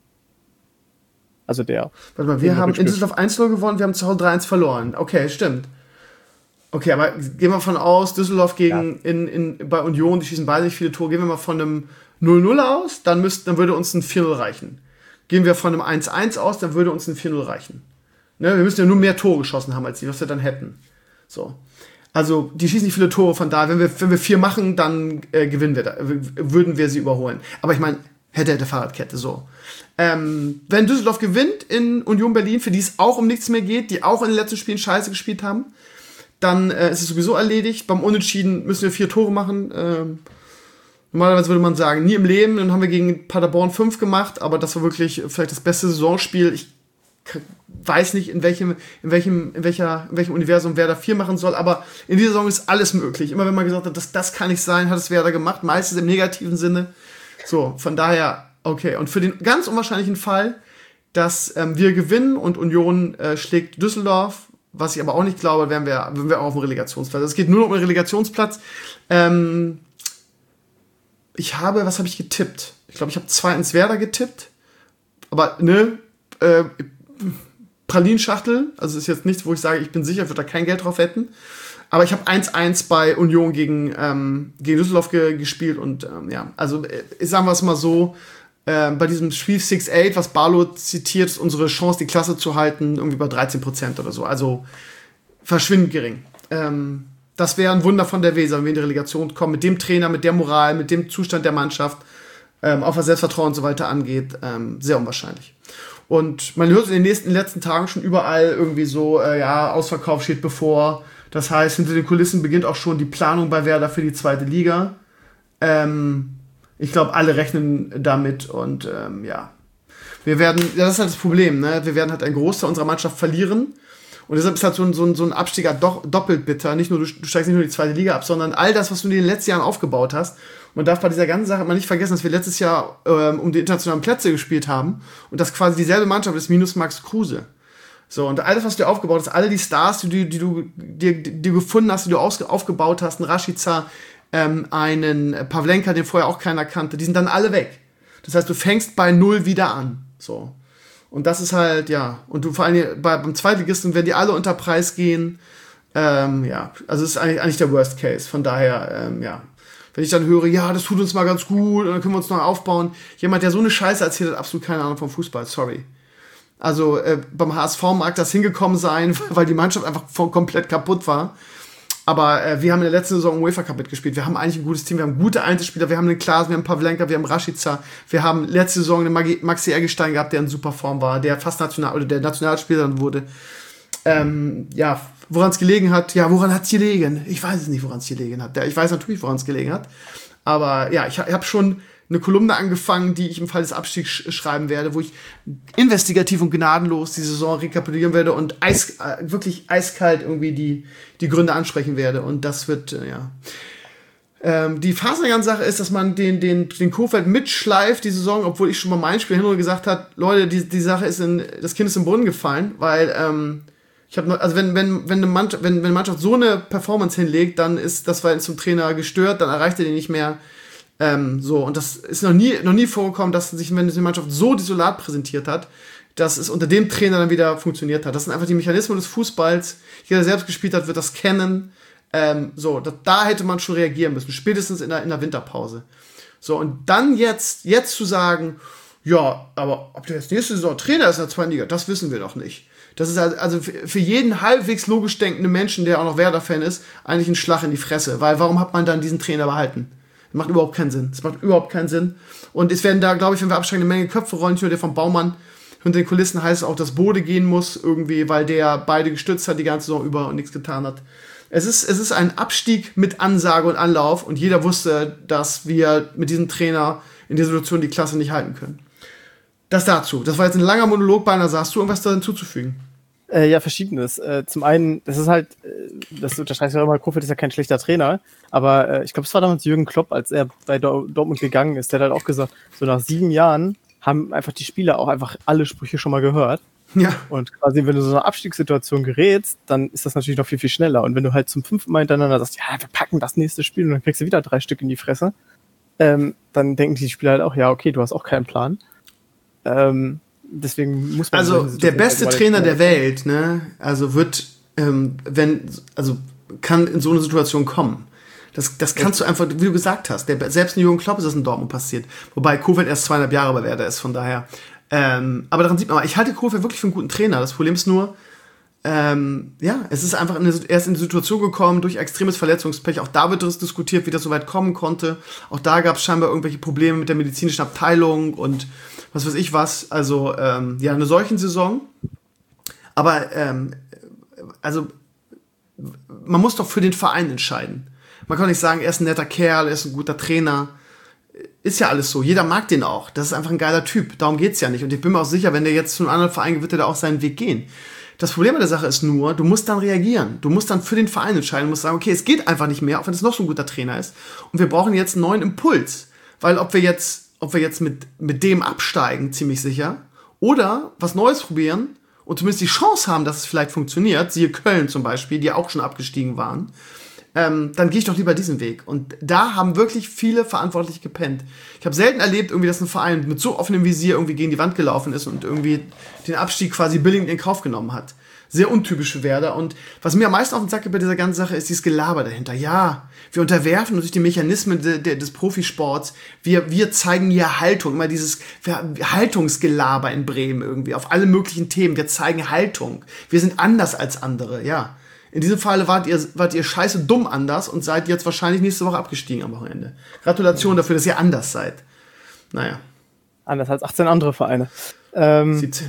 Also der. Warte mal, wir Den haben in Rückspiel. Düsseldorf eins null gewonnen, wir haben zu Hause drei eins verloren. Okay, stimmt. Okay, aber gehen wir von aus, Düsseldorf gegen Ja. in, in, bei Union, die schießen beide nicht viele Tore. Gehen wir mal von einem null null aus, dann, müsst, dann würde uns ein vier null reichen. Gehen wir von einem eins eins aus, dann würde uns ein vier null reichen. Ne, wir müssen ja nur mehr Tore geschossen haben, als die, was wir dann hätten. So. Also, die schießen nicht viele Tore, von daher, wenn wir, wenn wir vier machen, dann äh, gewinnen wir da, w- würden wir sie überholen. Aber ich meine, hätte, hätte Fahrradkette, so. Ähm, wenn Düsseldorf gewinnt in Union Berlin, für die es auch um nichts mehr geht, die auch in den letzten Spielen scheiße gespielt haben, dann äh, ist es sowieso erledigt. Beim Unentschieden müssen wir vier Tore machen. Ähm, normalerweise würde man sagen, nie im Leben. Dann haben wir gegen Paderborn fünf gemacht, aber das war wirklich vielleicht das beste Saisonspiel. Ich k- weiß nicht, in welchem, in welchem, in welcher, in welchem Universum Werder vier machen soll, aber in dieser Saison ist alles möglich. Immer wenn man gesagt hat, das, das kann nicht sein, hat es Werder gemacht, meistens im negativen Sinne. So, von daher, okay. Und für den ganz unwahrscheinlichen Fall, dass ähm, wir gewinnen und Union äh, schlägt Düsseldorf, was ich aber auch nicht glaube, wären wir, wären wir auch auf dem Relegationsplatz. Es geht nur noch um den Relegationsplatz. Ähm, ich habe, was habe ich getippt? Ich glaube, ich habe zwei ins Werder getippt. Aber, ne, äh, Pralinschachtel, also ist jetzt nichts, wo ich sage, ich bin sicher, ich würde da kein Geld drauf wetten. Aber ich habe eins eins bei Union gegen, ähm, gegen Düsseldorf ge- gespielt und ähm, ja, also äh, sagen wir es mal so, äh, bei diesem Spiel sechs acht, was Barlow zitiert, ist unsere Chance, die Klasse zu halten, irgendwie bei dreizehn Prozent oder so. Also verschwindend gering. Ähm, das wäre ein Wunder von der Weser, wenn wir in die Relegation kommen, mit dem Trainer, mit der Moral, mit dem Zustand der Mannschaft, ähm, auch was Selbstvertrauen und so weiter angeht, ähm, sehr unwahrscheinlich. Und man hört in den nächsten in den letzten Tagen schon überall irgendwie so, äh, ja, Ausverkauf steht bevor. Das heißt, hinter den Kulissen beginnt auch schon die Planung bei Werder für die zweite Liga. Ähm, ich glaube, alle rechnen damit und ähm, ja. Wir werden, ja, das ist halt das Problem, ne? Wir werden halt einen Großteil unserer Mannschaft verlieren. Und deshalb ist halt so ein, so ein, so ein Abstieg halt doch doppelt bitter. Nicht nur, du, du steigst nicht nur die zweite Liga ab, sondern all das, was du in den letzten Jahren aufgebaut hast. Man darf bei dieser ganzen Sache mal nicht vergessen, dass wir letztes Jahr ähm, um die internationalen Plätze gespielt haben und das quasi dieselbe Mannschaft ist minus Max Kruse. So, und alles, was du aufgebaut hast, alle die Stars, die, die, die du die, die du gefunden hast, die du aus, aufgebaut hast, einen Rashica, ähm, einen Pavlenka, den vorher auch keiner kannte, die sind dann alle weg. Das heißt, du fängst bei Null wieder an. So. Und das ist halt, ja, und du vor allem bei, beim Zweitligisten werden die alle unter Preis gehen. Ähm, ja, also es ist eigentlich, eigentlich der Worst Case. Von daher, ähm, ja. Wenn ich dann höre, ja, das tut uns mal ganz gut und dann können wir uns noch aufbauen. Jemand, der so eine Scheiße erzählt, hat absolut keine Ahnung vom Fußball, sorry. Also äh, beim H S V mag das hingekommen sein, weil die Mannschaft einfach voll, komplett kaputt war. Aber äh, wir haben in der letzten Saison UEFA Cup mitgespielt. Wir haben eigentlich ein gutes Team. Wir haben gute Einzelspieler. Wir haben einen Klaas, wir haben Pavlenka, wir haben Rashica. Wir haben letzte Saison einen Magi- Maxi Eggestein gehabt, der in super Form war, der fast national oder der Nationalspieler dann wurde. Ähm, ja, woran es gelegen hat. Ja, woran hat es gelegen? Ich weiß es nicht, woran es gelegen hat. Ja, ich weiß natürlich, woran es gelegen hat. Aber ja, ich, ich habe schon eine Kolumne angefangen, die ich im Fall des Abstiegs sch- schreiben werde, wo ich investigativ und gnadenlos die Saison rekapitulieren werde und eis, äh, wirklich eiskalt irgendwie die, die Gründe ansprechen werde. Und das wird, äh, ja. Ähm, die Phase der ganzen Sache ist, dass man den, den, den Kohfeldt mitschleift, die Saison, obwohl ich schon mal mein Spiel hinterher gesagt habe, Leute, die, die Sache ist in, das Kind ist im Brunnen gefallen, weil, ähm, ich habe also wenn, wenn, wenn eine Mannschaft, wenn, wenn eine Mannschaft so eine Performance hinlegt, dann ist das Verhältnis zum Trainer gestört, dann erreicht er den nicht mehr. Ähm, so, und das ist noch nie, noch nie vorgekommen, dass sich, wenn die Mannschaft so desolat präsentiert hat, dass es unter dem Trainer dann wieder funktioniert hat. Das sind einfach die Mechanismen des Fußballs. Jeder, der selbst gespielt hat, wird das kennen. Ähm, so, da, da hätte man schon reagieren müssen, spätestens in der, in der Winterpause. So, und dann jetzt, jetzt zu sagen, ja, aber ob der jetzt nächste Saison Trainer ist in der zweiten Liga, das wissen wir doch nicht. Das ist also für jeden halbwegs logisch denkenden Menschen, der auch noch Werder-Fan ist, eigentlich ein Schlag in die Fresse. Weil warum hat man dann diesen Trainer behalten? Das macht überhaupt keinen Sinn. Das macht überhaupt keinen Sinn. Und es werden da, glaube ich, wenn wir absteigen, eine Menge Köpfe rollen. Nicht nur der vom Baumann. Hinter den Kulissen heißt es auch, dass Bode gehen muss, irgendwie, weil der beide gestützt hat die ganze Saison über und nichts getan hat. Es ist, es ist ein Abstieg mit Ansage und Anlauf und jeder wusste, dass wir mit diesem Trainer in der Situation die Klasse nicht halten können. Das dazu. Das war jetzt ein langer Monolog, beinahe. Hast du irgendwas da hinzuzufügen? Äh, ja, Verschiedenes. Äh, zum einen, das ist halt, äh, das unterstreicht ja immer, Kohfeldt ist ja kein schlechter Trainer, aber äh, ich glaube, es war damals Jürgen Klopp, als er bei Dor- Dortmund gegangen ist, der hat halt auch gesagt, so nach sieben Jahren haben einfach die Spieler auch einfach alle Sprüche schon mal gehört. Ja. Und quasi, wenn du so eine Abstiegssituation gerätst, dann ist das natürlich noch viel, viel schneller. Und wenn du halt zum fünften Mal hintereinander sagst, ja, wir packen das nächste Spiel und dann kriegst du wieder drei Stück in die Fresse, ähm, dann denken die Spieler halt auch, ja, okay, du hast auch keinen Plan. Ähm, deswegen muss man... Also der beste Trainer der Welt, ne, also wird, ähm, wenn, also kann in so eine Situation kommen. Das, das kannst du einfach, wie du gesagt hast, der, selbst in Jürgen Klopp ist das in Dortmund passiert. Wobei Kohfeldt erst zweieinhalb Jahre bei Werder ist, von daher. Ähm, aber daran sieht man, ich halte Kohfeldt wirklich für einen guten Trainer. Das Problem ist nur, ähm, ja, es ist einfach, eine, er ist in eine Situation gekommen durch extremes Verletzungspech. Auch da wird es diskutiert, wie das so weit kommen konnte. Auch da gab es scheinbar irgendwelche Probleme mit der medizinischen Abteilung und was weiß ich was. Also, ähm, ja, eine solchen Saison. Aber, ähm, also, man muss doch für den Verein entscheiden. Man kann nicht sagen, er ist ein netter Kerl, er ist ein guter Trainer. Ist ja alles so. Jeder mag den auch. Das ist einfach ein geiler Typ. Darum geht's ja nicht. Und ich bin mir auch sicher, wenn der jetzt zu einem anderen Verein geht, wird er da auch seinen Weg gehen. Das Problem an der Sache ist nur, du musst dann reagieren. Du musst dann für den Verein entscheiden. Du musst sagen, okay, es geht einfach nicht mehr, auch wenn es noch so ein guter Trainer ist. Und wir brauchen jetzt einen neuen Impuls. Weil ob wir jetzt, ob wir jetzt mit, mit dem absteigen, ziemlich sicher, oder was Neues probieren und zumindest die Chance haben, dass es vielleicht funktioniert, siehe Köln zum Beispiel, die auch schon abgestiegen waren, Ähm, dann gehe ich doch lieber diesen Weg. Und da haben wirklich viele Verantwortliche gepennt. Ich habe selten erlebt, irgendwie, dass ein Verein mit so offenem Visier irgendwie gegen die Wand gelaufen ist und irgendwie den Abstieg quasi billigend in Kauf genommen hat. Sehr untypisch für Werder. Und was mir am meisten auf den Sack geht bei dieser ganzen Sache, ist dieses Gelaber dahinter. Ja, wir unterwerfen uns durch die Mechanismen de, de, des Profisports. Wir, wir zeigen hier Haltung. Immer dieses Haltungsgelaber in Bremen irgendwie. Auf alle möglichen Themen. Wir zeigen Haltung. Wir sind anders als andere, ja. In diesem Fall wart ihr, wart ihr scheiße dumm anders und seid jetzt wahrscheinlich nächste Woche abgestiegen am Wochenende. Gratulation dafür, dass ihr anders seid. Naja. Anders als achtzehn andere Vereine. Ähm, siebzehn.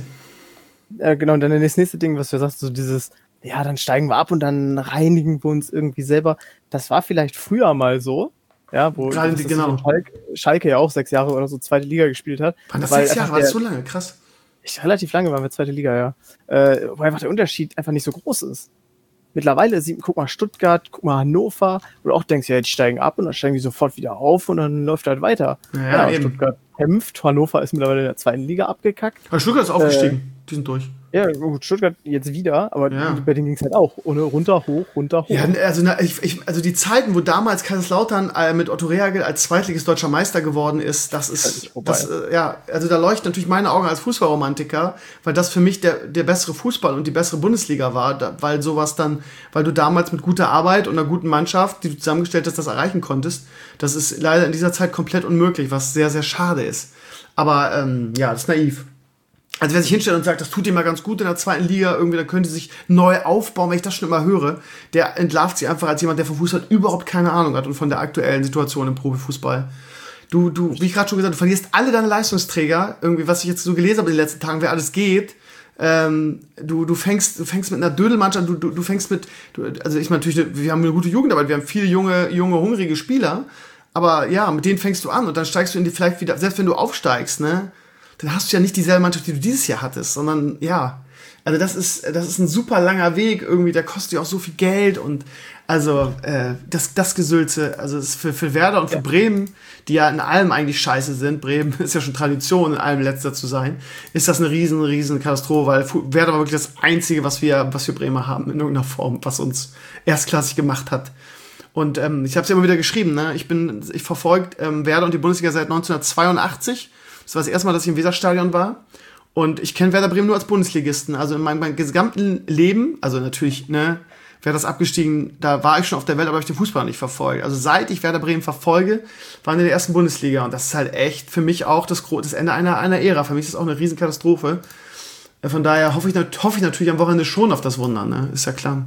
Äh, genau, und dann das nächste Ding, was du sagst, so dieses, ja, dann steigen wir ab und dann reinigen wir uns irgendwie selber. Das war vielleicht früher mal so, ja, wo Gerade die, genau. Schalke, Schalke ja auch sechs Jahre oder so zweite Liga gespielt hat. Waren das sechs Jahre? War das so lange? Krass. Ich, relativ lange waren wir zweite Liga, ja. Äh, wo einfach der Unterschied einfach nicht so groß ist. Mittlerweile, sieht, guck mal Stuttgart, guck mal Hannover, wo du auch denkst, ja, die steigen ab und dann steigen die sofort wieder auf und dann läuft halt weiter. Ja, ja, Stuttgart kämpft, Hannover ist mittlerweile in der zweiten Liga abgekackt. Aber Stuttgart ist aufgestiegen, äh, die sind durch. Ja, gut, Stuttgart jetzt wieder, aber ja. bei denen ging es halt auch. Ohne runter, hoch, runter, hoch. Ja, also, na, ich, ich, also die Zeiten, wo damals Kaiserslautern äh, mit Otto Rehhagel als Zweitligist deutscher Meister geworden ist, das ist, das, äh, ja, also da leuchten natürlich meine Augen als Fußballromantiker, weil das für mich der, der bessere Fußball und die bessere Bundesliga war, da, weil sowas dann, weil du damals mit guter Arbeit und einer guten Mannschaft, die du zusammengestellt hast, das erreichen konntest. Das ist leider in dieser Zeit komplett unmöglich, was sehr, sehr schade ist. Aber ähm, ja, das ist naiv. Also wer sich hinstellt und sagt, das tut ihm mal ganz gut in der zweiten Liga, irgendwie, da können sie sich neu aufbauen, wenn ich das schon immer höre, der entlarvt sich einfach als jemand, der von Fußball überhaupt keine Ahnung hat und von der aktuellen Situation im Profifußball. Du, du, wie ich gerade schon gesagt habe, du verlierst alle deine Leistungsträger, irgendwie, was ich jetzt so gelesen habe in den letzten Tagen, wer alles geht. Ähm, du, du fängst, du fängst mit einer Dödelmannschaft, du, du, du fängst mit, du, also ich meine natürlich, wir haben eine gute Jugendarbeit, wir haben viele junge, junge, hungrige Spieler, aber ja, mit denen fängst du an und dann steigst du in die vielleicht wieder, selbst wenn du aufsteigst, ne, dann hast du ja nicht dieselbe Mannschaft, die du dieses Jahr hattest, sondern ja, also das ist, das ist ein super langer Weg irgendwie, der kostet ja auch so viel Geld und also äh, das, das Gesülze, also das ist für, für Werder und für ja. Bremen, die ja in allem eigentlich scheiße sind, Bremen ist ja schon Tradition, in allem letzter zu sein, ist das eine riesen, riesen Katastrophe, weil Werder war wirklich das Einzige, was wir, was wir Bremer haben in irgendeiner Form, was uns erstklassig gemacht hat. Und ähm, ich habe es ja immer wieder geschrieben, ne? Ich bin, ich verfolge ähm, Werder und die Bundesliga seit neunzehnhundertzweiundachtzig. Das war das erste Mal, dass ich im Weserstadion war. Und ich kenne Werder Bremen nur als Bundesligisten. Also in meinem, meinem gesamten Leben, also natürlich, ne, wäre das abgestiegen, da war ich schon auf der Welt, aber ich den Fußball nicht verfolgt. Also seit ich Werder Bremen verfolge, waren wir in der ersten Bundesliga. Und das ist halt echt für mich auch das, das Ende einer, einer Ära. Für mich ist das auch eine Riesenkatastrophe. Von daher hoffe ich, hoffe ich natürlich am Wochenende schon auf das Wunder, ne? Ist ja klar.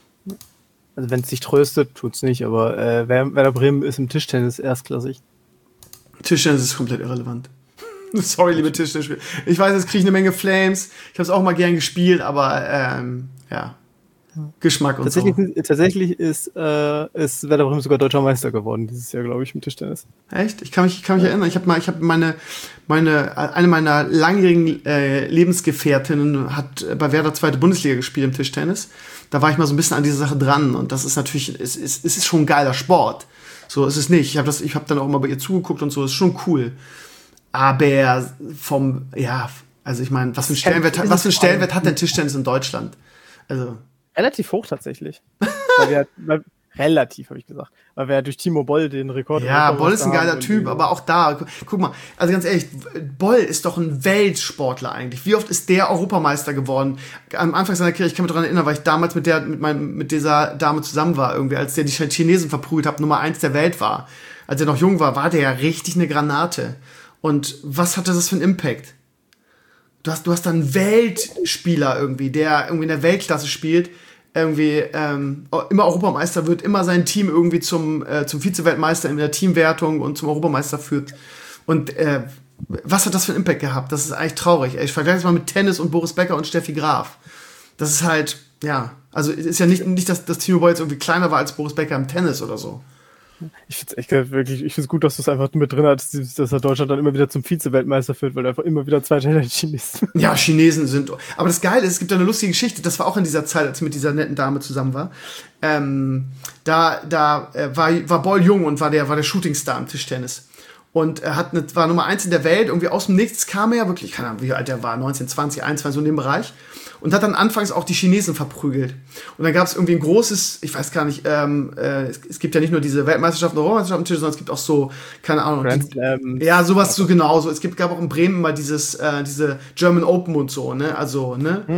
Also wenn es dich tröstet, tut's nicht, aber äh, Werder Bremen ist im Tischtennis erstklassig. Tischtennis ist komplett irrelevant. Sorry, liebe Tischtennisspieler. Ich weiß, jetzt kriege ich eine Menge Flames. Ich habe es auch mal gern gespielt, aber ähm, ja, Geschmack und tatsächlich, so. Tatsächlich ist, äh, ist Werder Bremen sogar deutscher Meister geworden dieses Jahr, glaube ich, im Tischtennis. Echt? Ich kann mich, ich kann mich ja. erinnern. Ich habe mal, ich habe meine, meine, eine meiner langjährigen äh, Lebensgefährtinnen hat bei Werder zweite Bundesliga gespielt im Tischtennis. Da war ich mal so ein bisschen an dieser Sache dran und das ist natürlich, es ist, es ist schon ein geiler Sport. So ist es nicht. Ich habe das, ich habe dann auch mal bei ihr zugeguckt und so. Ist schon cool. Aber vom, ja, also ich meine, was für einen Stellenwert, was für einen Stellenwert hat denn Tischtennis in Deutschland? Also relativ hoch tatsächlich. weil wir, weil, relativ, habe ich gesagt. Weil wir ja durch Timo Boll den Rekord... Ja, Boll ist ein geiler Typ, aber auch da, guck mal, also ganz ehrlich, Boll ist doch ein Weltsportler eigentlich. Wie oft ist der Europameister geworden? Am Anfang seiner Karriere, ich kann mich daran erinnern, weil ich damals mit der, mit meinem, mit dieser Dame zusammen war irgendwie, als der die Chinesen verprügelt hat, Nummer eins der Welt war. Als er noch jung war, war der ja richtig eine Granate. Und was hatte das für einen Impact? Du hast, du hast dann einen Weltspieler irgendwie, der irgendwie in der Weltklasse spielt, irgendwie ähm, immer Europameister wird, immer sein Team irgendwie zum, äh, zum Vize-Weltmeister in der Teamwertung und zum Europameister führt. Und äh, was hat das für einen Impact gehabt? Das ist eigentlich traurig. Ich vergleiche es mal mit Tennis und Boris Becker und Steffi Graf. Das ist halt, ja, also ist ja nicht, nicht dass das Timo Boll jetzt irgendwie kleiner war als Boris Becker im Tennis oder so. Ich finde es echt wirklich, ich finde es gut, dass du es einfach mit drin hast, dass er Deutschland dann immer wieder zum Vize-Weltmeister führt, weil er einfach immer wieder zwei Teile Chinesen. Ja, Chinesen sind. Aber das Geile ist, es gibt ja eine lustige Geschichte, das war auch in dieser Zeit, als ich mit dieser netten Dame zusammen war. Ähm, da da äh, war, war Boll jung und war der, war der Shootingstar im Tischtennis. Und er hat eine, war Nummer eins in der Welt, irgendwie aus dem Nichts kam er, wirklich, keine Ahnung, wie alt er war, neunzehn, zwanzig, einundzwanzig, so in dem Bereich. Und hat dann anfangs auch die Chinesen verprügelt. Und dann gab es irgendwie ein großes, ich weiß gar nicht, ähm, äh, es, es gibt ja nicht nur diese Weltmeisterschaften und Europameisterschaften, sondern es gibt auch so, keine Ahnung. Grand Slam. Ja, sowas so genau. So. Es gibt, gab auch in Bremen mal dieses, äh, diese German Open und so, ne, also, ne. Mhm.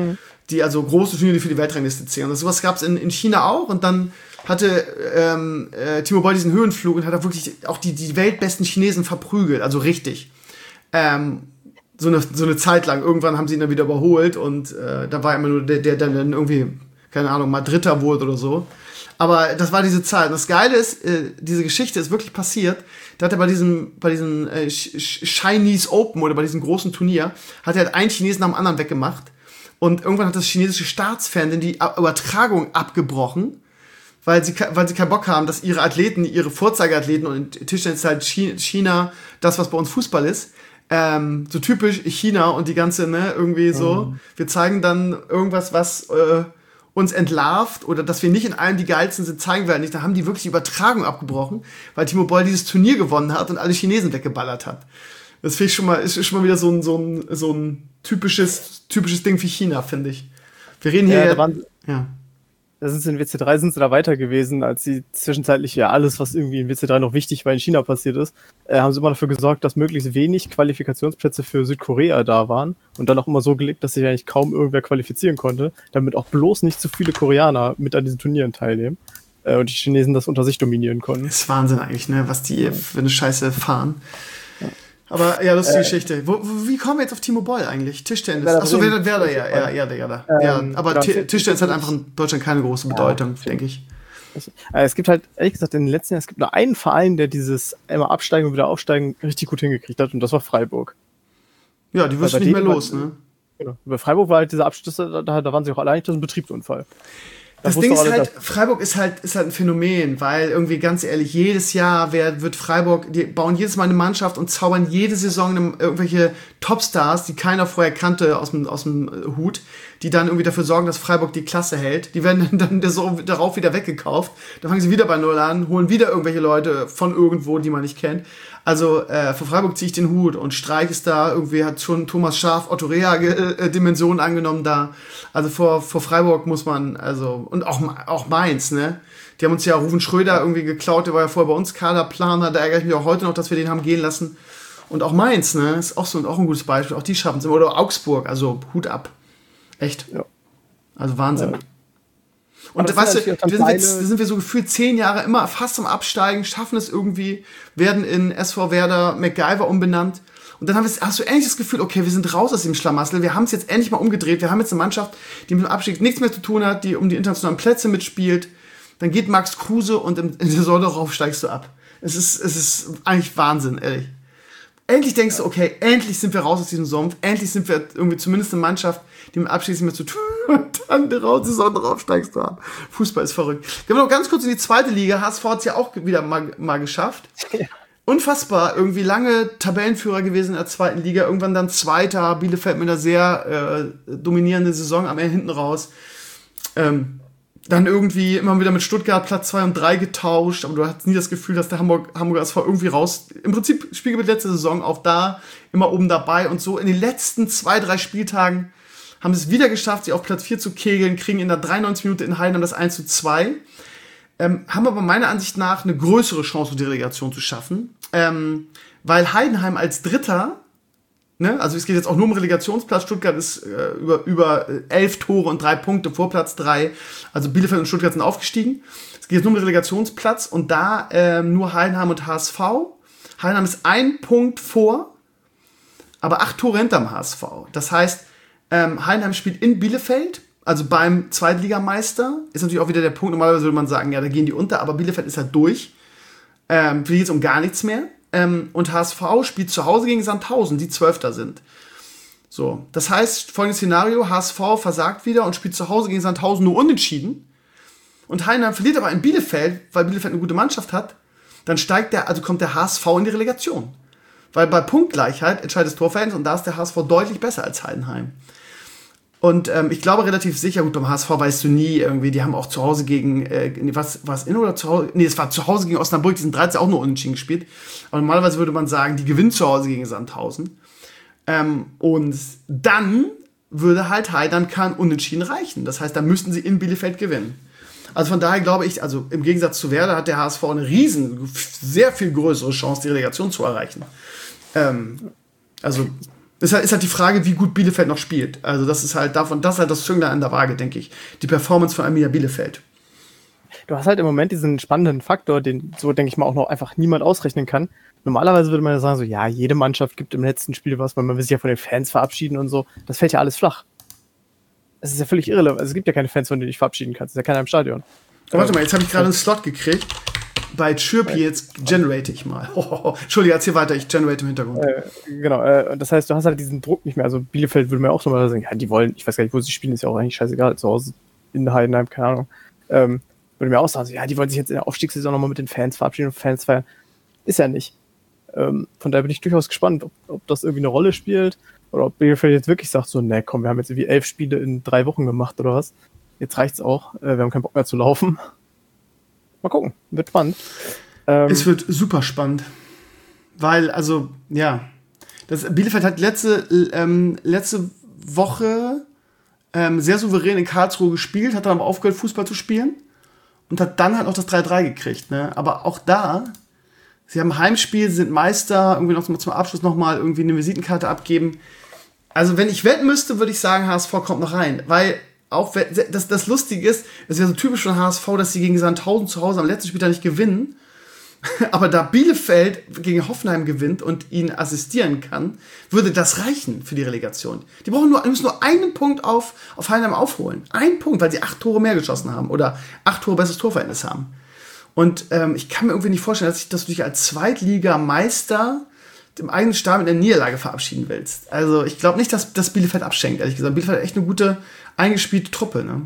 die also große Turniere, die für die Weltrangliste zählen. Und sowas gab es in, in China auch. Und dann hatte ähm, äh, Timo Boll diesen Höhenflug und hat auch wirklich auch die, die weltbesten Chinesen verprügelt. Also richtig. Ähm, so, eine, so eine Zeit lang. Irgendwann haben sie ihn dann wieder überholt. Und äh, da war immer nur der, der dann irgendwie, keine Ahnung, mal Dritter wurde oder so. Aber das war diese Zeit. Und das Geile ist, äh, diese Geschichte ist wirklich passiert. Da hat er bei diesem, bei diesem äh, Chinese Open oder bei diesem großen Turnier, hat er halt einen Chinesen nach dem anderen weggemacht. Und irgendwann hat das chinesische Staatsfernsehen die Übertragung abgebrochen, weil sie, weil sie keinen Bock haben, dass ihre Athleten, ihre Vorzeigeathleten, und Tischtennis ist halt China, das, was bei uns Fußball ist, ähm, so typisch China und die ganze, ne, irgendwie so. Mhm. Wir zeigen dann irgendwas, was äh, uns entlarvt oder dass wir nicht in allem die geilsten sind, zeigen wir halt nicht. Da haben die wirklich die Übertragung abgebrochen, weil Timo Boll dieses Turnier gewonnen hat und alle Chinesen weggeballert hat. Das finde ich schon mal, ist schon mal wieder so ein, so ein, so ein typisches, typisches Ding für China, finde ich. Wir reden hier. Ja, da, waren, ja. da sind sie in W C drei sind sie da weiter gewesen, als sie zwischenzeitlich ja alles, was irgendwie in W C drei noch wichtig war, in China passiert ist, äh, haben sie immer dafür gesorgt, dass möglichst wenig Qualifikationsplätze für Südkorea da waren und dann auch immer so gelegt, dass sich eigentlich kaum irgendwer qualifizieren konnte, damit auch bloß nicht zu viele Koreaner mit an diesen Turnieren teilnehmen äh, und die Chinesen das unter sich dominieren konnten. Das ist Wahnsinn eigentlich, ne, was die für eine Scheiße fahren. Ja. Aber ja, das ist die äh, Geschichte. Wo, wo, wie kommen wir jetzt auf Timo Boll eigentlich? Tischtennis. Achso, Werder, Werder, ja, ja, ja, ja, ja. ja aber genau, Tischtennis hat einfach in Deutschland keine große Bedeutung, ja, denke ich. Es gibt halt, ehrlich gesagt, in den letzten Jahren, es gibt nur einen Verein, der dieses immer Absteigen und wieder Aufsteigen richtig gut hingekriegt hat, und das war Freiburg. Ja, die wirst du nicht mehr los, ne? Genau. Bei Freiburg war halt dieser Abschluss, da, da waren sie auch allein, das ist ein Betriebsunfall. Das, das Ding ist halt, Freiburg ist halt, ist halt ein Phänomen, weil irgendwie ganz ehrlich, jedes Jahr wer, wird Freiburg, die bauen jedes Mal eine Mannschaft und zaubern jede Saison eine, irgendwelche Topstars, die keiner vorher kannte aus dem, aus dem Hut, die dann irgendwie dafür sorgen, dass Freiburg die Klasse hält. Die werden dann darauf wieder weggekauft. Dann fangen sie wieder bei Null an, holen wieder irgendwelche Leute von irgendwo, die man nicht kennt. Also äh, für Freiburg ziehe ich den Hut, und Streich ist da, irgendwie hat schon Thomas Schaaf Otto Rea äh, Dimensionen angenommen da. Also vor, vor Freiburg muss man, also, und auch, auch Mainz, ne? Die haben uns ja Ruven Schröder irgendwie geklaut, der war ja vorher bei uns Kaderplaner, da ärgere ich mich auch heute noch, dass wir den haben gehen lassen. Und auch Mainz, ne? Ist auch so auch ein gutes Beispiel, auch die schaffen es immer. Oder Augsburg, also Hut ab. Echt. Ja. Also Wahnsinn. Ja. Und weißt du, wir sind, jetzt, sind wir so gefühlt zehn Jahre immer fast am Absteigen, schaffen es irgendwie, werden in S V Werder MacGyver umbenannt. Und dann haben wir, hast du endlich das Gefühl, okay, wir sind raus aus dem Schlamassel, wir haben es jetzt endlich mal umgedreht, wir haben jetzt eine Mannschaft, die mit dem Abstieg nichts mehr zu tun hat, die um die internationalen Plätze mitspielt. Dann geht Max Kruse und in der Saison darauf steigst du ab. Es ist, es ist eigentlich Wahnsinn, ehrlich. Endlich denkst du, okay, endlich sind wir raus aus diesem Sumpf, endlich sind wir irgendwie zumindest eine Mannschaft, die mit Abstieg nichts mehr zu tun hat, und dann raus, die Saison drauf steigst du ab. Fußball ist verrückt. Gehen wir noch ganz kurz in die zweite Liga. H S V hat es ja auch wieder mal, mal geschafft. Ja. Unfassbar, irgendwie lange Tabellenführer gewesen in der zweiten Liga, irgendwann dann Zweiter, Bielefeld mit einer sehr äh, dominierenden Saison am Ende hinten raus. Ähm, dann irgendwie immer wieder mit Stuttgart Platz zwei und drei getauscht, aber du hattest nie das Gefühl, dass der Hamburg, Hamburger S V irgendwie raus, im Prinzip Spiegelbild letzte Saison, auch da immer oben dabei, und so in den letzten zwei, drei Spieltagen haben sie es wieder geschafft, sie auf Platz vier zu kegeln, kriegen in der dreiundneunzigsten Minute in Heidenheim das eins zu zwei, ähm, haben aber meiner Ansicht nach eine größere Chance, die Relegation zu schaffen, ähm, weil Heidenheim als Dritter, ne, also es geht jetzt auch nur um Relegationsplatz, Stuttgart ist äh, über, über elf Tore und drei Punkte vor Platz drei, also Bielefeld und Stuttgart sind aufgestiegen, es geht jetzt nur um Relegationsplatz, und da ähm, nur Heidenheim und H S V. Heidenheim ist ein Punkt vor, aber acht Tore hinterm H S V. Das heißt, ähm, Heidenheim spielt in Bielefeld, also beim Zweitligameister, ist natürlich auch wieder der Punkt, normalerweise würde man sagen, ja, da gehen die unter, aber Bielefeld ist halt durch, ähm, für die jetzt um gar nichts mehr. Ähm, und H S V spielt zu Hause gegen Sandhausen, die Zwölfter sind. So, das heißt, folgendes Szenario, H S V versagt wieder und spielt zu Hause gegen Sandhausen nur unentschieden. Und Heidenheim verliert aber in Bielefeld, weil Bielefeld eine gute Mannschaft hat. Dann steigt der, also kommt der H S V in die Relegation. Weil bei Punktgleichheit entscheidet das Torverhältnis, und da ist der H S V deutlich besser als Heidenheim. Und ähm, ich glaube relativ sicher, gut, beim H S V weißt du nie irgendwie, die haben auch zu Hause gegen, äh, was war es in oder zu Hause? Nee, es war zu Hause gegen Osnabrück, die sind dreizehn auch nur unentschieden gespielt. Aber normalerweise würde man sagen, die gewinnen zu Hause gegen Sandhausen. Ähm, und dann würde halt Heidenheim kein Unentschieden reichen. Das heißt, da müssten sie in Bielefeld gewinnen. Also von daher glaube ich, also im Gegensatz zu Werder hat der H S V eine riesen, sehr viel größere Chance, die Relegation zu erreichen. Ähm, also Deshalb ist halt die Frage, wie gut Bielefeld noch spielt. Also das ist halt davon, das ist halt das Zünglein an der Waage, denke ich. Die Performance von Arminia Bielefeld. Du hast halt im Moment diesen spannenden Faktor, den so, denke ich mal, auch noch einfach niemand ausrechnen kann. Normalerweise würde man ja sagen, so, ja, jede Mannschaft gibt im letzten Spiel was, weil man will sich ja von den Fans verabschieden und so. Das fällt ja alles flach. Es ist ja völlig irrelevant. Also es gibt ja keine Fans, von denen du dich verabschieden kannst. Es ist ja keiner im Stadion. Oh, warte mal, jetzt habe ich gerade einen Slot gekriegt. Bei Chirpy, jetzt generate ich mal. Oh, oh, oh. Entschuldige, erzähl weiter, ich generate im Hintergrund. Äh, genau, äh, das heißt, du hast halt diesen Druck nicht mehr. Also Bielefeld würde mir auch so mal sagen, ja, die wollen, ich weiß gar nicht, wo sie spielen, ist ja auch eigentlich scheißegal, zu Hause in Heidenheim, keine Ahnung. Ähm, würde mir auch sagen, ja, die wollen sich jetzt in der Aufstiegssaison nochmal mit den Fans verabschieden und Fans feiern. Ist ja nicht. Ähm, von daher bin ich durchaus gespannt, ob, ob das irgendwie eine Rolle spielt oder ob Bielefeld jetzt wirklich sagt, so, ne, komm, wir haben jetzt irgendwie elf Spiele in drei Wochen gemacht oder was. Jetzt reicht's auch, äh, wir haben keinen Bock mehr zu laufen. Mal gucken, wird spannend. Ähm, es wird super spannend, weil, also, ja, das, Bielefeld hat letzte, ähm, letzte Woche ähm, sehr souverän in Karlsruhe gespielt, hat dann aber aufgehört, Fußball zu spielen und hat dann halt auch das drei drei gekriegt, ne? Aber auch da, sie haben ein Heimspiel, sie sind Meister, irgendwie noch zum Abschluss nochmal irgendwie eine Visitenkarte abgeben. Also, wenn ich wetten müsste, würde ich sagen, H S V kommt noch rein, weil auch das, das Lustige ist, es wäre so typisch von H S V, dass sie gegen Sandhausen zu Hause am letzten Spieltag nicht gewinnen. Aber da Bielefeld gegen Hoffenheim gewinnt und ihnen assistieren kann, würde das reichen für die Relegation. Die brauchen nur, müssen nur einen Punkt auf, auf Heidenheim aufholen. Einen Punkt, weil sie acht Tore mehr geschossen haben oder acht Tore besseres Torverhältnis haben. Und ähm, ich kann mir irgendwie nicht vorstellen, dass, ich, dass du dich als Zweitligameister im eigenen Stadion mit einer Niederlage verabschieden willst. Also ich glaube nicht, dass das Bielefeld abschenkt, ehrlich gesagt. Bielefeld hat echt eine gute, eingespielte Truppe, ne?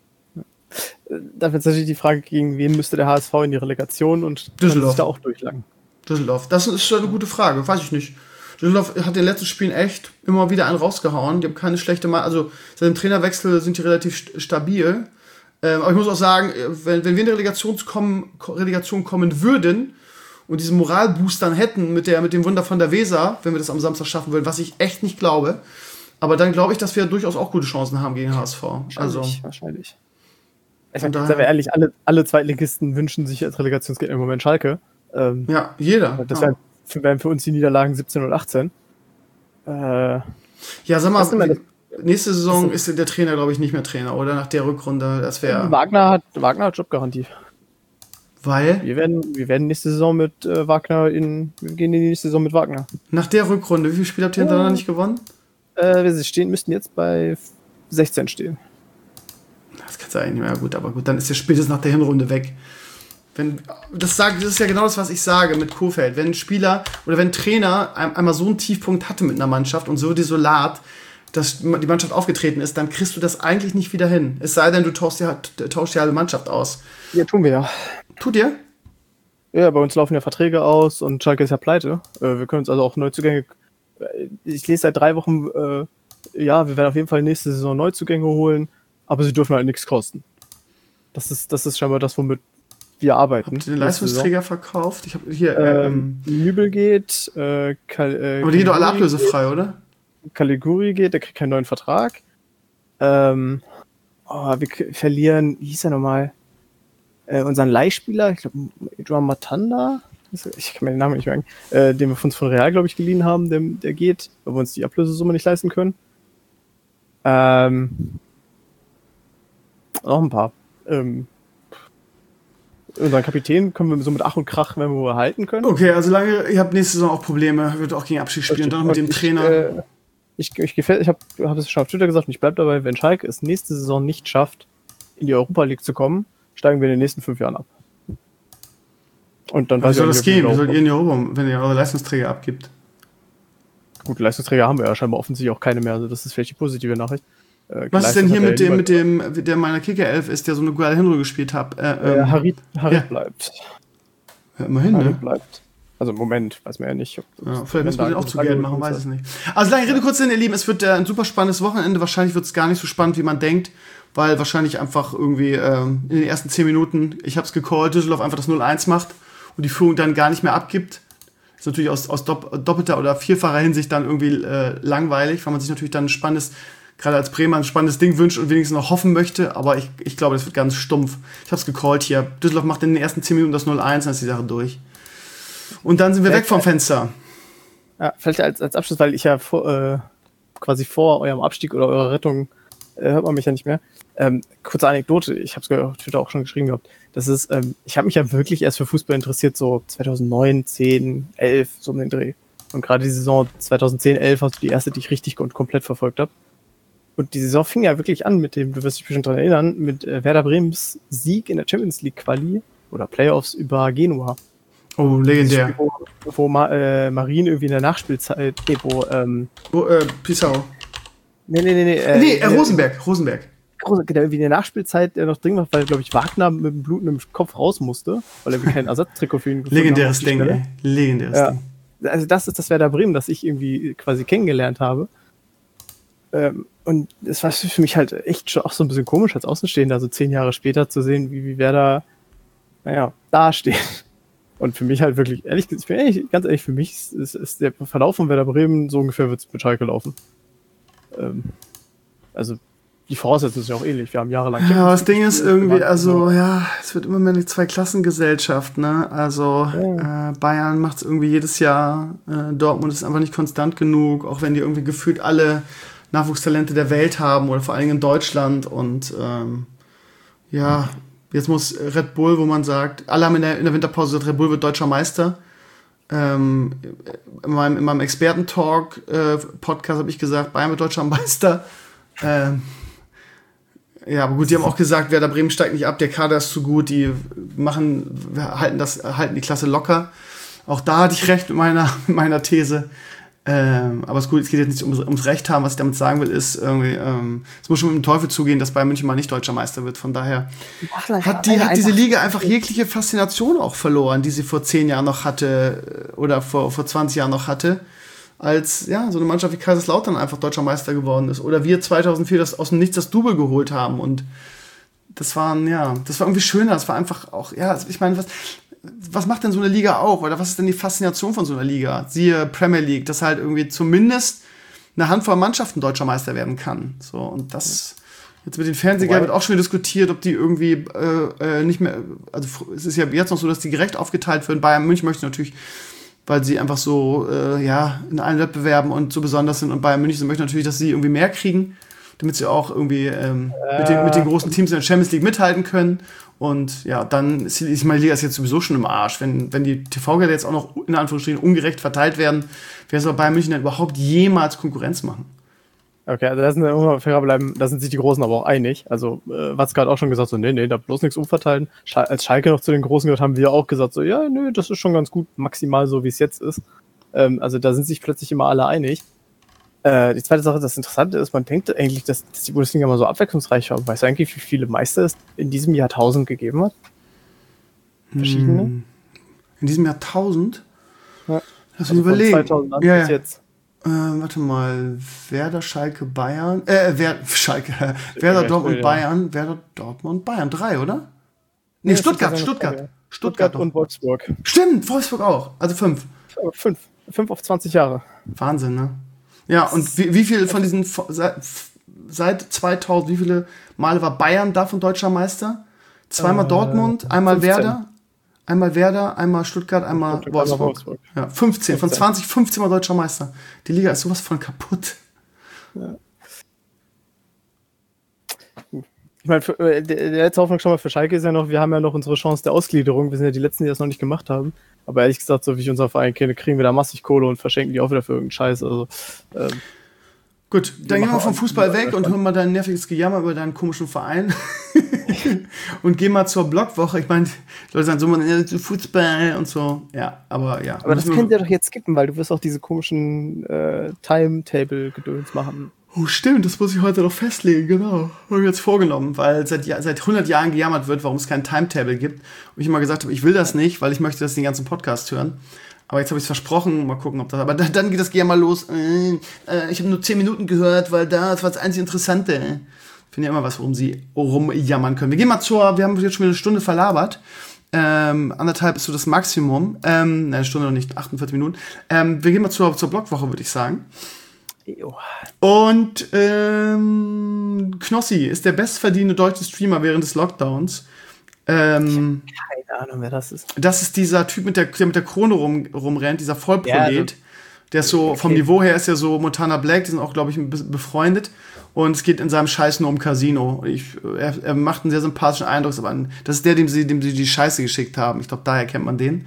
Da wird natürlich die Frage, gegen wen müsste der H S V in die Relegation und Düsseldorf. da auch durchlangen. Düsseldorf, das ist schon eine gute Frage, weiß ich nicht. Düsseldorf hat in den letzten Spielen echt immer wieder einen rausgehauen. Die haben keine schlechte Mal, also seit dem Trainerwechsel sind die relativ st- stabil. Ähm, aber ich muss auch sagen, wenn, wenn wir in die Relegation kommen, Relegation kommen würden und diesen Moralboost dann hätten mit, der, mit dem Wunder von der Weser, wenn wir das am Samstag schaffen würden, was ich echt nicht glaube, aber dann glaube ich, dass wir durchaus auch gute Chancen haben gegen H S V. Wahrscheinlich, also wahrscheinlich. Ich sag, seien wir ehrlich, alle, alle Zweitligisten wünschen sich als Relegationsgegner im Moment Schalke. Ähm, ja, jeder. Das ja. wären für, wären für uns die Niederlagen siebzehn und achtzehn. Äh, ja, sag mal, nächste Saison ist der Trainer, glaube ich, nicht mehr Trainer, oder? Nach der Rückrunde, das wäre... Wagner hat, Wagner hat Jobgarantie. Weil? Wir werden, wir werden nächste Saison mit äh, Wagner in... Wir gehen in die nächste Saison mit Wagner. Nach der Rückrunde, wie viele Spiele habt ihr hintereinander nicht gewonnen? Äh, wir stehen, müssten jetzt bei sechzehn stehen. Das kannst du eigentlich nicht mehr. Ja, gut, aber gut, dann ist der spätestens nach der Hinrunde weg. Wenn, das, sag, das ist ja genau das, was ich sage mit Kohfeldt. Wenn ein Spieler oder wenn ein Trainer ein, einmal so einen Tiefpunkt hatte mit einer Mannschaft und so desolat, dass die Mannschaft aufgetreten ist, dann kriegst du das eigentlich nicht wieder hin. Es sei denn, du tauschst die, tauschst die halbe Mannschaft aus. Ja, tun wir ja. Tut ihr? Ja, bei uns laufen ja Verträge aus und Schalke ist ja pleite. Äh, wir können uns also auch Neuzugänge... Ich lese seit drei Wochen, äh, ja, wir werden auf jeden Fall nächste Saison Neuzugänge holen, aber sie dürfen halt nichts kosten. Das ist, das ist scheinbar das, womit wir arbeiten. Habt ihr den Leistungsträger verkauft? Ich habe hier... Ähm, ähm, Nübel geht. Äh, Kal, äh, aber die gehen doch alle ablösefrei, geht, oder? Caliguri geht, der kriegt keinen neuen Vertrag. Ähm, oh, wir k- verlieren, wie hieß er nochmal? Äh, unseren Leihspieler, ich glaube, Joan Matanda. Ich kann mir den Namen nicht merken. Äh, den wir von uns von Real, glaube ich, geliehen haben, der, der geht, weil wir uns die Ablösesumme nicht leisten können. Ähm, noch ein paar. Ähm, unseren Kapitän können wir so mit Ach und Krach, wenn wir halten können. Okay, also lange, ihr habt nächste Saison auch Probleme, wird auch gegen Abschied spielen, dann mit dem ich, Trainer. Äh, ich ich, gefällt, ich habe hab es schon auf Twitter gesagt und ich bleibe dabei, wenn Schalke es nächste Saison nicht schafft, in die Europa League zu kommen, steigen wir in den nächsten fünf Jahren ab. Und dann weiß ich, soll das gehen? Wie sollt ihr in die Europa, wenn ihr eure Leistungsträger abgibt? Gut, Leistungsträger haben wir ja scheinbar offensichtlich auch keine mehr, also das ist vielleicht die positive Nachricht. Äh, Was ist denn hier mit dem, mit dem, der meiner Kicker-Elf ist, der so eine geile Hinrunde gespielt hat? Äh, ähm, äh, Harit, Harit ja. bleibt. Ja, immerhin, Harit ne? bleibt. Also im Moment, weiß man ja nicht. Ob ja, vielleicht müssen wir den auch zu Geld machen, weiß es nicht. Also lange Rede, kurz hin, ihr Lieben, es wird äh, ein super spannendes Wochenende. Wahrscheinlich wird es gar nicht so spannend, wie man denkt, weil wahrscheinlich einfach irgendwie ähm, in den ersten zehn Minuten, ich hab's gecallt, Düsseldorf einfach das null eins macht und die Führung dann gar nicht mehr abgibt. Ist natürlich aus, aus doppelter oder vierfacher Hinsicht dann irgendwie äh, langweilig, weil man sich natürlich dann ein spannendes, gerade als Bremer ein spannendes Ding wünscht und wenigstens noch hoffen möchte, aber ich, ich glaube, das wird ganz stumpf. Ich hab's gecallt hier. Düsseldorf macht in den ersten zehn Minuten das null eins, dann ist die Sache durch. Und dann sind wir weg vom Fenster. Ja, vielleicht als, als Abschluss, weil ich ja vor, äh, quasi vor eurem Abstieg oder eurer Rettung, äh, hört man mich ja nicht mehr. Ähm, kurze Anekdote, ich habe es auf Twitter auch schon geschrieben gehabt. Das ist, ähm, ich habe mich ja wirklich erst für Fußball interessiert, so zweitausendneun, zehn, elf, so um den Dreh. Und gerade die Saison zweitausendzehn, elf war so die erste, die ich richtig und komplett verfolgt habe. Und die Saison fing ja wirklich an mit dem, du wirst dich bestimmt daran erinnern, mit äh, Werder Bremens Sieg in der Champions League Quali oder Playoffs über Genua. Oh, legendär. Wo, wo Ma, äh, Marien irgendwie in der Nachspielzeit, nee, wo, ähm... Wo, äh, Pisau. Nee, nee, nee, nee. Äh, nee, äh, Rosenberg, Rosenberg. Der irgendwie in der Nachspielzeit noch drin war, weil, glaube ich, Wagner mit dem blutenden Kopf raus musste, weil er kein Ersatztrikot für ihn gefunden hat. Legendäres Ding, ey. Legendäres ja. Ding. Also das ist das Werder Bremen, das ich irgendwie quasi kennengelernt habe. Ähm, und es war für mich halt echt schon auch so ein bisschen komisch, als Außenstehender, so zehn Jahre später zu sehen, wie, wie Werder, naja, dasteht. Und für mich halt wirklich, ehrlich gesagt, ich bin ehrlich, ganz ehrlich, für mich ist, ist, ist der Verlauf von Werder Bremen so ungefähr wird es mit Schalke laufen. Ähm, also die Voraussetzungen sind ja auch ähnlich. Wir haben jahrelang... Ja, das Ding ist irgendwie, also ja, es wird immer mehr eine Zweiklassengesellschaft, ne? Also ja. äh, Bayern macht es irgendwie jedes Jahr, äh, Dortmund ist einfach nicht konstant genug, auch wenn die irgendwie gefühlt alle Nachwuchstalente der Welt haben oder vor allen Dingen in Deutschland und ähm, ja, jetzt muss Red Bull, wo man sagt, alle haben in der, in der Winterpause gesagt, Red Bull wird deutscher Meister. Ähm, in meinem, in meinem Experten-Talk-Podcast äh, habe ich gesagt, Bayern wird deutscher Meister. Ähm, ja, aber gut, die haben auch gesagt, Werder Bremen steigt nicht ab, der Kader ist zu gut, die machen, halten das, halten die Klasse locker. Auch da hatte ich recht mit meiner, mit meiner These. Ähm, aber es ist gut, es geht jetzt nicht ums, ums Recht haben. Was ich damit sagen will, ist irgendwie, ähm, es muss schon mit dem Teufel zugehen, dass Bayern München mal nicht deutscher Meister wird. Von daher hat, die, hat diese Liga einfach jegliche Faszination auch verloren, die sie vor zehn Jahren noch hatte oder vor, vor zwanzig Jahren noch hatte, als ja so eine Mannschaft wie Kaiserslautern einfach deutscher Meister geworden ist. Oder wir zweitausendvier das aus dem Nichts das Double geholt haben. Und das waren, ja, das war irgendwie schöner. Das war einfach auch, ja, ich meine, was... was macht denn so eine Liga auch? Oder was ist denn die Faszination von so einer Liga? Siehe Premier League, dass halt irgendwie zumindest eine Handvoll Mannschaften deutscher Meister werden kann. So, und das jetzt mit den Fernsehgeldern wird auch schon wieder diskutiert, ob die irgendwie äh, nicht mehr, also es ist ja jetzt noch so, dass die gerecht aufgeteilt werden. Bayern München möchte natürlich, weil sie einfach so, äh, ja, in allen Wettbewerben und so besonders sind und Bayern München möchte natürlich, dass sie irgendwie mehr kriegen, damit sie auch irgendwie ähm, äh. mit, den, mit den großen Teams in der Champions League mithalten können. Und ja, dann ist die, meine Liga ist jetzt sowieso schon im Arsch. Wenn, wenn die T V-Gelder jetzt auch noch in Anführungsstrichen ungerecht verteilt werden, wer soll Bayern München denn überhaupt jemals Konkurrenz machen? Okay, also da sind wir fair bleiben, da sind sich die Großen aber auch einig. Also, äh, was gerade auch schon gesagt, so, nee, nee, da bloß nichts umverteilen. Sch- als Schalke noch zu den Großen gehört, haben wir auch gesagt, so, ja, nö, das ist schon ganz gut, maximal so, wie es jetzt ist. Ähm, also, da sind sich plötzlich immer alle einig. Äh, die zweite Sache, das Interessante ist, man denkt eigentlich, dass, dass die Bundesliga mal so abwechslungsreich war. Weißt du eigentlich, wie viele Meister es in diesem Jahrtausend gegeben hat? Verschiedene? In diesem Jahrtausend? Ja. Lass mich also überlegen. zweitausend an ja, bis ja. jetzt. Äh, warte mal, Werder, Schalke, Bayern, äh, Werder, Schalke, Werder, Dortmund, ja. Bayern, Werder, Dortmund, Bayern, drei, oder? Nee, ja, Stuttgart, Stuttgart, Stuttgart, Stuttgart und Wolfsburg. Stimmt, Wolfsburg auch, also fünf. Fünf, fünf auf zwanzig Jahre. Wahnsinn, ne? Ja, und wie, wie viel von diesen, seit, seit zweitausend, wie viele Male war Bayern davon deutscher Meister? Zweimal äh, Dortmund, einmal fünfzehn. Werder, einmal Werder, einmal Stuttgart, einmal Stuttgart, Wolfsburg. Wolfsburg. Ja, fünfzehn, von zwanzig, fünfzehn Mal deutscher Meister. Die Liga ist sowas von kaputt. Ja. Ich meine, für, äh, der letzte Hoffnung schon mal für Schalke ist ja noch, wir haben ja noch unsere Chance der Ausgliederung. Wir sind ja die Letzten, die das noch nicht gemacht haben. Aber ehrlich gesagt, so wie ich unser Verein kenne, kriegen wir da massig Kohle und verschenken die auch wieder für irgendeinen Scheiß. Also, ähm, gut, dann gehen wir vom Fußball weg und hören mal dein nerviges Gejammer über deinen komischen Verein. Und gehen mal zur Blogwoche. Ich meine, Leute sagen so, man ist Fußball und so. Ja, aber ja. Aber das könnt ihr doch jetzt skippen, weil du wirst auch diese komischen äh, Timetable-Gedöns machen. Oh, stimmt, das muss ich heute noch festlegen, genau. Habe ich jetzt vorgenommen, weil seit, seit hundert Jahren gejammert wird, warum es kein Timetable gibt. Und ich immer gesagt habe, ich will das nicht, weil ich möchte, dass die den ganzen Podcast hören. Aber jetzt habe ich es versprochen, mal gucken, ob das... Aber dann, dann geht das Gejammer los. Äh, äh, ich habe nur zehn Minuten gehört, weil da, das war das einzig Interessante. Ich finde ja immer was, worum sie rumjammern können. Wir gehen mal zur... Wir haben jetzt schon wieder eine Stunde verlabert. Ähm, anderthalb ist so das Maximum. Ähm, ne, eine Stunde noch nicht, achtundvierzig Minuten. Ähm, wir gehen mal zur, zur Blogwoche, würde ich sagen. Und ähm, Knossi ist der bestverdienende deutsche Streamer während des Lockdowns. Ähm, ich habe keine Ahnung, wer das ist. Das ist dieser Typ, mit der, der mit der Krone rum, rumrennt, dieser Vollprolet. Ja, also Der ist so, okay. vom Niveau her ist er so Montana Black, die sind auch, glaube ich, befreundet. Und es geht in seinem Scheiß nur um Casino. Ich, er, er macht einen sehr sympathischen Eindruck, aber das ist der, dem sie, dem sie die Scheiße geschickt haben. Ich glaube, daher kennt man den.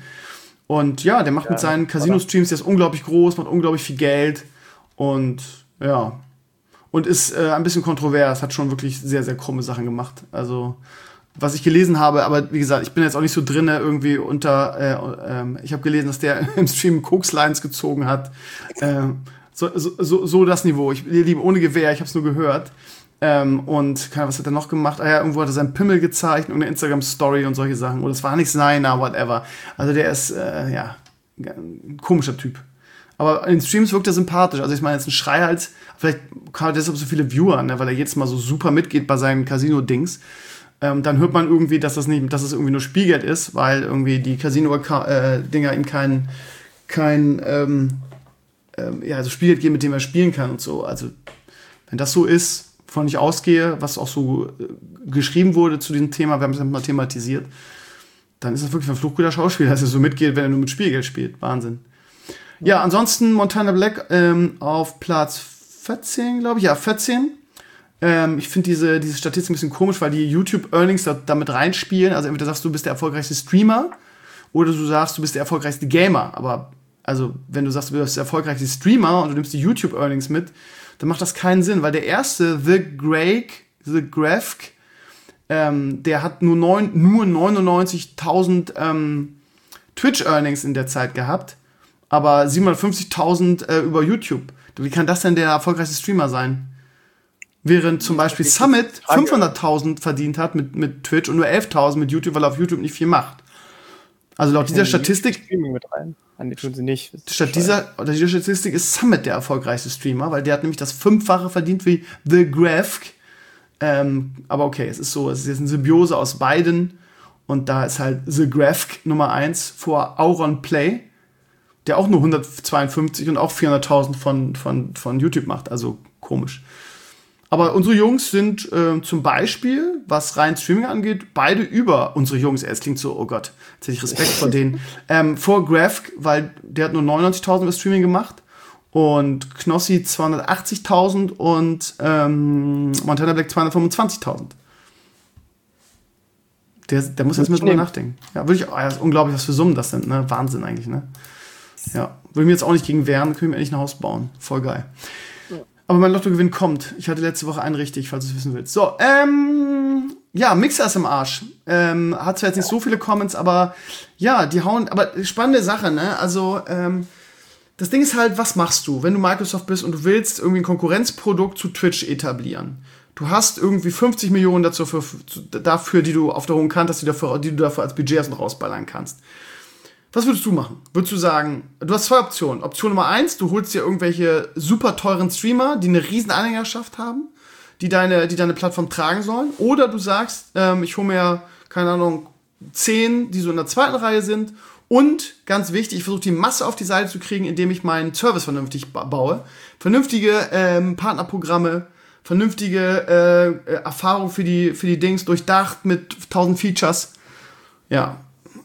Und ja, der macht ja, mit seinen Casino-Streams, der ist unglaublich groß, macht unglaublich viel Geld. Und ja, und ist äh, ein bisschen kontrovers, hat schon wirklich sehr, sehr krumme Sachen gemacht. Also, was ich gelesen habe, aber wie gesagt, ich bin jetzt auch nicht so drin irgendwie unter, äh, äh, ich habe gelesen, dass der im Stream Koks-Lines gezogen hat. Äh, so, so, so das Niveau. Ich liebe ohne Gewehr, ich habe es nur gehört. Ähm, und keine Ahnung, was hat er noch gemacht? Ah ja, irgendwo hat er seinen Pimmel gezeigt und eine Instagram-Story und solche Sachen. Oder es war nicht seiner, whatever. Also der ist, äh, ja, ein komischer Typ. Aber in Streams wirkt er sympathisch. Also ich meine, jetzt ein Schreihals, vielleicht kann er deshalb so viele Viewer, ne, weil er jedes Mal so super mitgeht bei seinen Casino-Dings. Ähm, dann hört man irgendwie, dass das nicht, dass das irgendwie nur Spielgeld ist, weil irgendwie die Casino-Dinger ihm kein, kein ähm, ähm, ja, also Spielgeld geben, mit dem er spielen kann und so. Also wenn das so ist, wovon ich ausgehe, was auch so äh, geschrieben wurde zu diesem Thema, wir haben es ja mal thematisiert, dann ist das wirklich ein fluchguter Schauspieler, dass er so mitgeht, wenn er nur mit Spielgeld spielt. Wahnsinn. Ja, ansonsten Montana Black ähm, auf Platz vierzehn, glaube ich. Ja, vierzehn. Ähm, ich finde diese, diese Statistik ein bisschen komisch, weil die YouTube-Earnings da, damit reinspielen. Also entweder sagst du, du bist der erfolgreichste Streamer oder du sagst, du bist der erfolgreichste Gamer. Aber also wenn du sagst, du bist der erfolgreichste Streamer und du nimmst die YouTube-Earnings mit, dann macht das keinen Sinn, weil der erste, The Greg, The Grefk, ähm, der hat nur, neun, nur neunundneunzigtausend ähm, Twitch-Earnings in der Zeit gehabt. Aber siebenhundertfünfzigtausend äh, über YouTube. Wie kann das denn der erfolgreichste Streamer sein? Während zum Beispiel Summit fünfhunderttausend verdient hat mit, mit Twitch und nur elftausend mit YouTube, weil er auf YouTube nicht viel macht. Also laut dieser Statistik... Mit rein. An die tun sie nicht. Statt dieser, dieser Statistik ist Summit der erfolgreichste Streamer, weil der hat nämlich das Fünffache verdient wie The Grefk. Ähm, aber okay, es ist so, es ist jetzt eine Symbiose aus beiden. Und da ist halt The Grefk Nummer eins vor Auron Play, der auch nur hundertzweiundfünfzig und auch vierhunderttausend von, von, von YouTube macht. Also komisch. Aber unsere Jungs sind äh, zum Beispiel, was rein Streaming angeht, beide über unsere Jungs. Es klingt so, oh Gott, jetzt hätte ich Respekt vor denen. Ähm, vor Grefk, weil der hat nur neunundneunzigtausend über Streaming gemacht. Und Knossi zweihundertachtzigtausend und ähm, Montana Black zweihundertfünfundzwanzigtausend. Der, der muss jetzt mal drüber nachdenken. Ja, würde ich, oh, ja, ist unglaublich, was für Summen das sind, ne? Wahnsinn eigentlich, ne? Ja, würde ich mir jetzt auch nicht gegen wehren, können wir endlich ein Haus bauen. Voll geil. Ja. Aber mein Lottogewinn kommt. Ich hatte letzte Woche einen richtig, falls du es wissen willst. So, ähm, ja, Mixer ist im Arsch. Ähm, hat zwar jetzt nicht so viele Comments, aber ja, die hauen, aber spannende Sache, ne? Also, ähm, das Ding ist halt, was machst du, wenn du Microsoft bist und du willst irgendwie ein Konkurrenzprodukt zu Twitch etablieren? Du hast irgendwie fünfzig Millionen dazu für, dafür, die du auf der hohen Kante hast, die, dafür, die du dafür als Budget noch rausballern kannst. Was würdest du machen? Würdest du sagen, du hast zwei Optionen. Option Nummer eins, du holst dir irgendwelche super teuren Streamer, die eine riesen Anhängerschaft haben, die deine, die deine Plattform tragen sollen. Oder du sagst, ähm, ich hole mir, keine Ahnung, zehn, die so in der zweiten Reihe sind. Und, ganz wichtig, ich versuche die Masse auf die Seite zu kriegen, indem ich meinen Service vernünftig ba- baue. Vernünftige ähm, Partnerprogramme, vernünftige äh, Erfahrung für die, für die Dings, durchdacht mit tausend Features. Ja.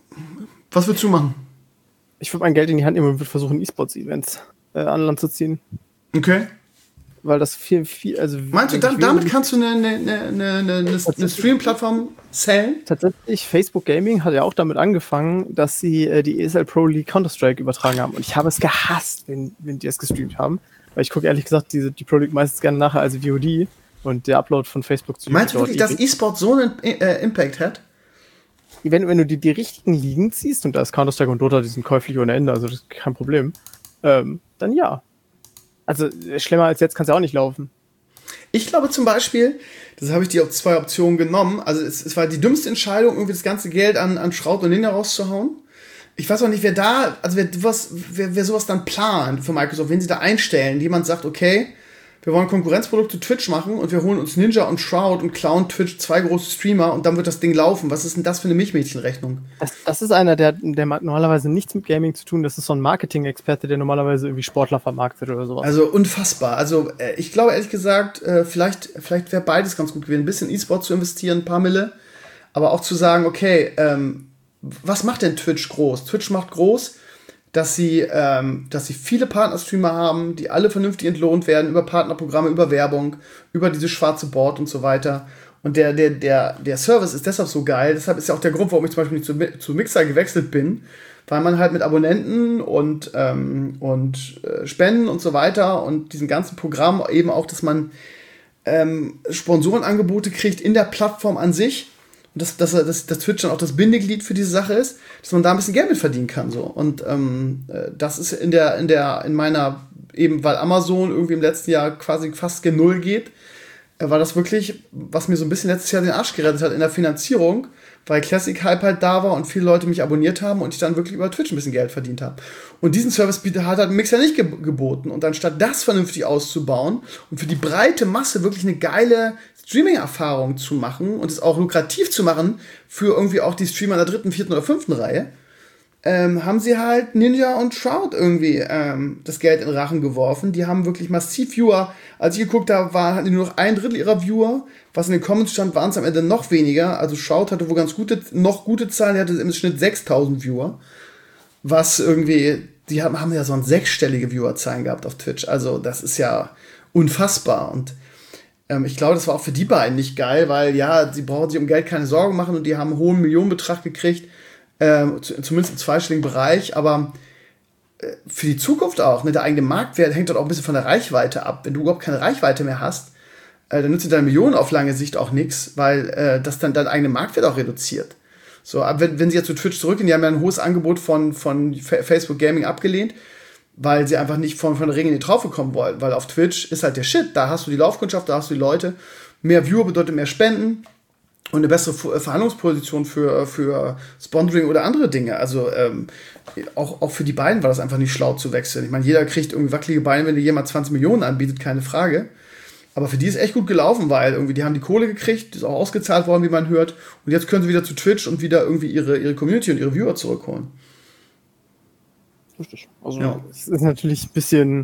Was würdest du machen? Ich würde mein Geld in die Hand nehmen und würde versuchen, E-Sports-Events äh, an Land zu ziehen. Okay. Weil das viel, viel, also... Meinst du, dann, damit kannst du eine, eine, eine, eine, eine Stream-Plattform sellen? Tatsächlich, Facebook Gaming hat ja auch damit angefangen, dass sie äh, die E S L Pro League Counter-Strike übertragen haben. Und ich habe es gehasst, wenn, wenn die es gestreamt haben. Weil ich gucke ehrlich gesagt diese, die Pro League meistens gerne nachher als V O D. Und der Upload von Facebook zu Meinst du wirklich, dass E-Sport so einen äh, Impact hat? Wenn, wenn du die, die richtigen Ligen ziehst, und da ist Counter-Strike und Dota, die sind käuflich ohne Ende, also das ist kein Problem, ähm, dann ja. Also schlimmer als jetzt kann es ja auch nicht laufen. Ich glaube zum Beispiel, das habe ich dir auf zwei Optionen genommen, also es, es war die dümmste Entscheidung, irgendwie das ganze Geld an, an Schraut und Ninja rauszuhauen. Ich weiß auch nicht, wer da, also wer, was, wer, wer sowas dann plant für Microsoft, wenn sie da einstellen, jemand sagt, okay, wir wollen Konkurrenzprodukte zu Twitch machen und wir holen uns Ninja und Shroud und klauen Twitch zwei große Streamer und dann wird das Ding laufen. Was ist denn das für eine Milchmädchenrechnung? Das, das ist einer, der, der hat normalerweise nichts mit Gaming zu tun. Das ist so ein Marketing-Experte, der normalerweise irgendwie Sportler vermarktet oder sowas. Also unfassbar. Also äh, ich glaube ehrlich gesagt, äh, vielleicht, vielleicht wäre beides ganz gut gewesen. Ein bisschen E-Sport zu investieren, ein paar Mille, aber auch zu sagen, okay, ähm, was macht denn Twitch groß? Twitch macht groß, dass sie, ähm, dass sie viele Partnerstreamer haben, die alle vernünftig entlohnt werden über Partnerprogramme, über Werbung, über dieses schwarze Board und so weiter. Und der, der, der, der Service ist deshalb so geil. Deshalb ist ja auch der Grund, warum ich zum Beispiel nicht zu, zu Mixer gewechselt bin, weil man halt mit Abonnenten und, ähm, und äh, Spenden und so weiter und diesem ganzen Programm eben auch, dass man ähm, Sponsorenangebote kriegt in der Plattform an sich. Und dass, dass, dass, dass Twitch dann auch das Bindeglied für diese Sache ist, dass man da ein bisschen Geld mit verdienen kann. So. Und ähm, das ist in der, in der, in meiner, eben weil Amazon irgendwie im letzten Jahr quasi fast gen Null geht, war das wirklich, was mir so ein bisschen letztes Jahr den Arsch gerettet hat in der Finanzierung, weil Classic Hype halt da war und viele Leute mich abonniert haben und ich dann wirklich über Twitch ein bisschen Geld verdient habe. Und diesen Service hat halt Mixer nicht ge- geboten. Und anstatt das vernünftig auszubauen und für die breite Masse wirklich eine geile Streaming-Erfahrung zu machen und es auch lukrativ zu machen für irgendwie auch die Streamer in der dritten, vierten oder fünften Reihe, ähm, haben sie halt Ninja und Shroud irgendwie ähm, das Geld in den Rachen geworfen. Die haben wirklich massiv Viewer. Als ich geguckt habe, waren hatten die nur noch ein Drittel ihrer Viewer. Was in den Comments stand, waren es am Ende noch weniger. Also Shroud hatte wohl ganz gute, noch gute Zahlen. Die hatte im Schnitt sechstausend Viewer. Was irgendwie, die haben, haben ja so ein sechsstellige Viewerzahlen gehabt auf Twitch. Also das ist ja unfassbar. Und ähm, ich glaube, das war auch für die beiden nicht geil, weil ja, sie brauchen sich um Geld keine Sorgen machen und die haben einen hohen Millionenbetrag gekriegt. Ähm, zumindest im zweistelligen Bereich, aber äh, für die Zukunft auch, ne, der eigene Marktwert hängt dort auch ein bisschen von der Reichweite ab. Wenn du überhaupt keine Reichweite mehr hast, äh, dann nützt dir deine Millionen auf lange Sicht auch nichts, weil äh, das dann deinen eigenen Marktwert auch reduziert. So, aber wenn, wenn sie jetzt zu Twitch zurückgehen, die haben ja ein hohes Angebot von, von F- Facebook Gaming abgelehnt, weil sie einfach nicht von, von der Ringe in die Traufe kommen wollen, weil auf Twitch ist halt der Shit, da hast du die Laufkundschaft, da hast du die Leute, mehr Viewer bedeutet mehr Spenden, und eine bessere Verhandlungsposition für, für Sponsoring oder andere Dinge. Also ähm, auch, auch für die beiden war das einfach nicht schlau zu wechseln. Ich meine, jeder kriegt irgendwie wackelige Beine, wenn dir jemand zwanzig Millionen anbietet, keine Frage. Aber für die ist echt gut gelaufen, weil irgendwie die haben die Kohle gekriegt, die ist auch ausgezahlt worden, wie man hört. Und jetzt können sie wieder zu Twitch und wieder irgendwie ihre, ihre Community und ihre Viewer zurückholen. Richtig. Also ja. Es ist natürlich ein bisschen,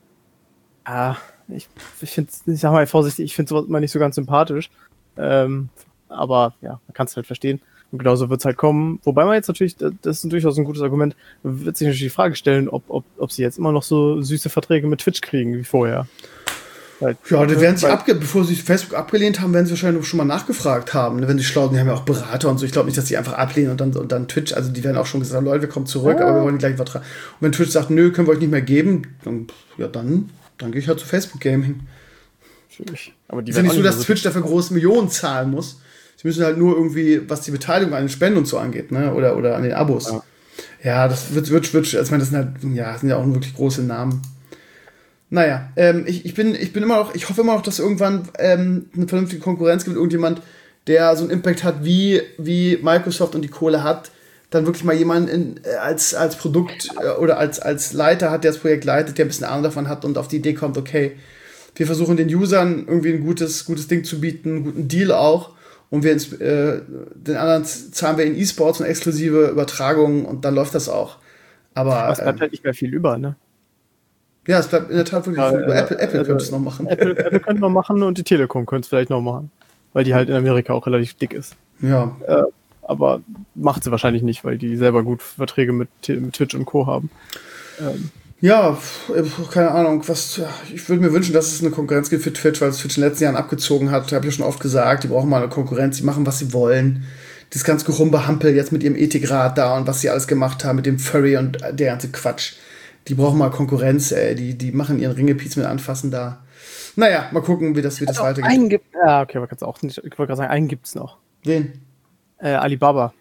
ah, ich, ich finde, ich sag mal vorsichtig, ich finde sowas immer nicht so ganz sympathisch. Ähm, aber ja, man kann es halt verstehen. Und genauso wird es halt kommen. Wobei man jetzt natürlich, das ist durchaus ein gutes Argument, wird sich natürlich die Frage stellen, ob, ob, ob sie jetzt immer noch so süße Verträge mit Twitch kriegen wie vorher. Weil, ja, da werden sie abge- bevor sie Facebook abgelehnt haben, werden sie wahrscheinlich schon mal nachgefragt haben. Wenn sie schlau sind, die haben ja auch Berater und so. Ich glaube nicht, dass sie einfach ablehnen und dann, und dann Twitch, also die werden auch schon gesagt, Leute, wir kommen zurück, ja. aber wir wollen die gleichen Vertrag. Und wenn Twitch sagt, nö, können wir euch nicht mehr geben, dann, ja, dann, dann gehe ich halt zu Facebook Gaming. Natürlich. Aber die ist ja nicht so, dass so Twitch dafür große Millionen zahlen muss. Sie müssen halt nur irgendwie, was die Beteiligung an den Spenden und so angeht, ne, oder, oder an den Abos. Ja, ja das wird, wird, wird, also ich meine, das sind halt, ja, das sind ja auch wirklich große Namen. Naja, ähm, ich, ich bin, ich bin immer noch, ich hoffe immer noch, dass irgendwann ähm, eine vernünftige Konkurrenz gibt, irgendjemand, der so einen Impact hat, wie, wie Microsoft und die Kohle hat, dann wirklich mal jemanden in, als, als Produkt äh, oder als, als Leiter hat, der das Projekt leitet, der ein bisschen Ahnung davon hat und auf die Idee kommt, okay, wir versuchen den Usern irgendwie ein gutes, gutes Ding zu bieten, einen guten Deal auch. Und wir ins, äh, den anderen zahlen wir in E-Sports und exklusive Übertragungen und dann läuft das auch. Aber es bleibt ähm, halt nicht mehr viel über, ne? Ja, es bleibt in der Tat wirklich ja, viel über. Äh, Apple, Apple also könnte es noch machen. Apple, Apple könnte noch machen und die Telekom könnte es vielleicht noch machen. Weil die halt in Amerika auch relativ dick ist. Ja. Äh, aber macht sie wahrscheinlich nicht, weil die selber gut Verträge mit, mit Twitch und Co. haben. Ähm. Ja, keine Ahnung, was, ich würde mir wünschen, dass es eine Konkurrenz gibt für Twitch, weil es Twitch in den letzten Jahren abgezogen hat, habe ich ja schon oft gesagt, die brauchen mal eine Konkurrenz, die machen, was sie wollen. Das ganze Gerumbehampel jetzt mit ihrem Ethikrat da und was sie alles gemacht haben mit dem Furry und der ganze Quatsch. Die brauchen mal Konkurrenz, ey, die, die machen ihren Ringepiez mit Anfassen da. Naja, mal gucken, wie das, wie das also weitergeht. Einen gibt, ja, okay, aber kannst auch nicht, ich wollte gerade sagen, einen gibt's noch. Wen? Äh, Alibaba.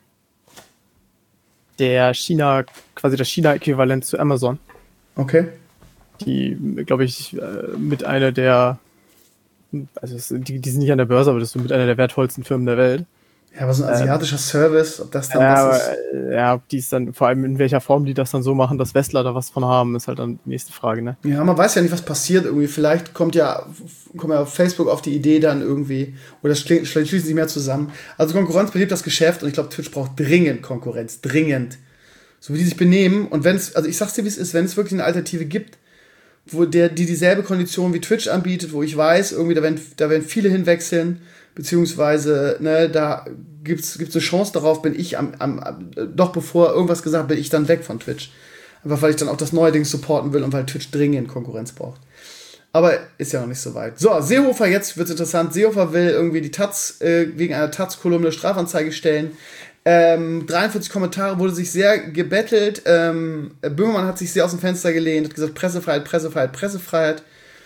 Der China, quasi das China-Äquivalent zu Amazon. Okay. Die, glaube ich, mit einer der, also die, die sind nicht an der Börse, aber das ist so mit einer der wertvollsten Firmen der Welt. Ja, aber so ein asiatischer ähm, Service, ob das dann ja, was ist? Ja, ob die es dann, vor allem in welcher Form die das dann so machen, dass Westler da was von haben, ist halt dann die nächste Frage, ne? Ja, man weiß ja nicht, was passiert irgendwie. Vielleicht kommt ja, kommt ja Facebook auf die Idee dann irgendwie, oder schließen sich mehr zusammen. Also Konkurrenz belebt das Geschäft und ich glaube, Twitch braucht dringend Konkurrenz, dringend. So wie die sich benehmen. Und wenn es, also ich sag's dir, wie es ist, wenn es wirklich eine Alternative gibt, wo der, die dieselbe Kondition wie Twitch anbietet, wo ich weiß, irgendwie, da werden, da werden viele hinwechseln, beziehungsweise, ne, da gibt's, gibt's eine Chance darauf, bin ich am, am, am, doch bevor irgendwas gesagt, bin ich dann weg von Twitch. Einfach weil ich dann auch das neue Ding supporten will und weil Twitch dringend Konkurrenz braucht. Aber ist ja noch nicht so weit. So, Seehofer, jetzt wird's interessant. Seehofer will irgendwie die Taz, äh, wegen einer Taz-Kolumne Strafanzeige stellen. Ähm, dreiundvierzig Kommentare, wurde sich sehr gebettelt. Ähm, Böhmermann hat sich sehr aus dem Fenster gelehnt, hat gesagt, Pressefreiheit, Pressefreiheit, Pressefreiheit.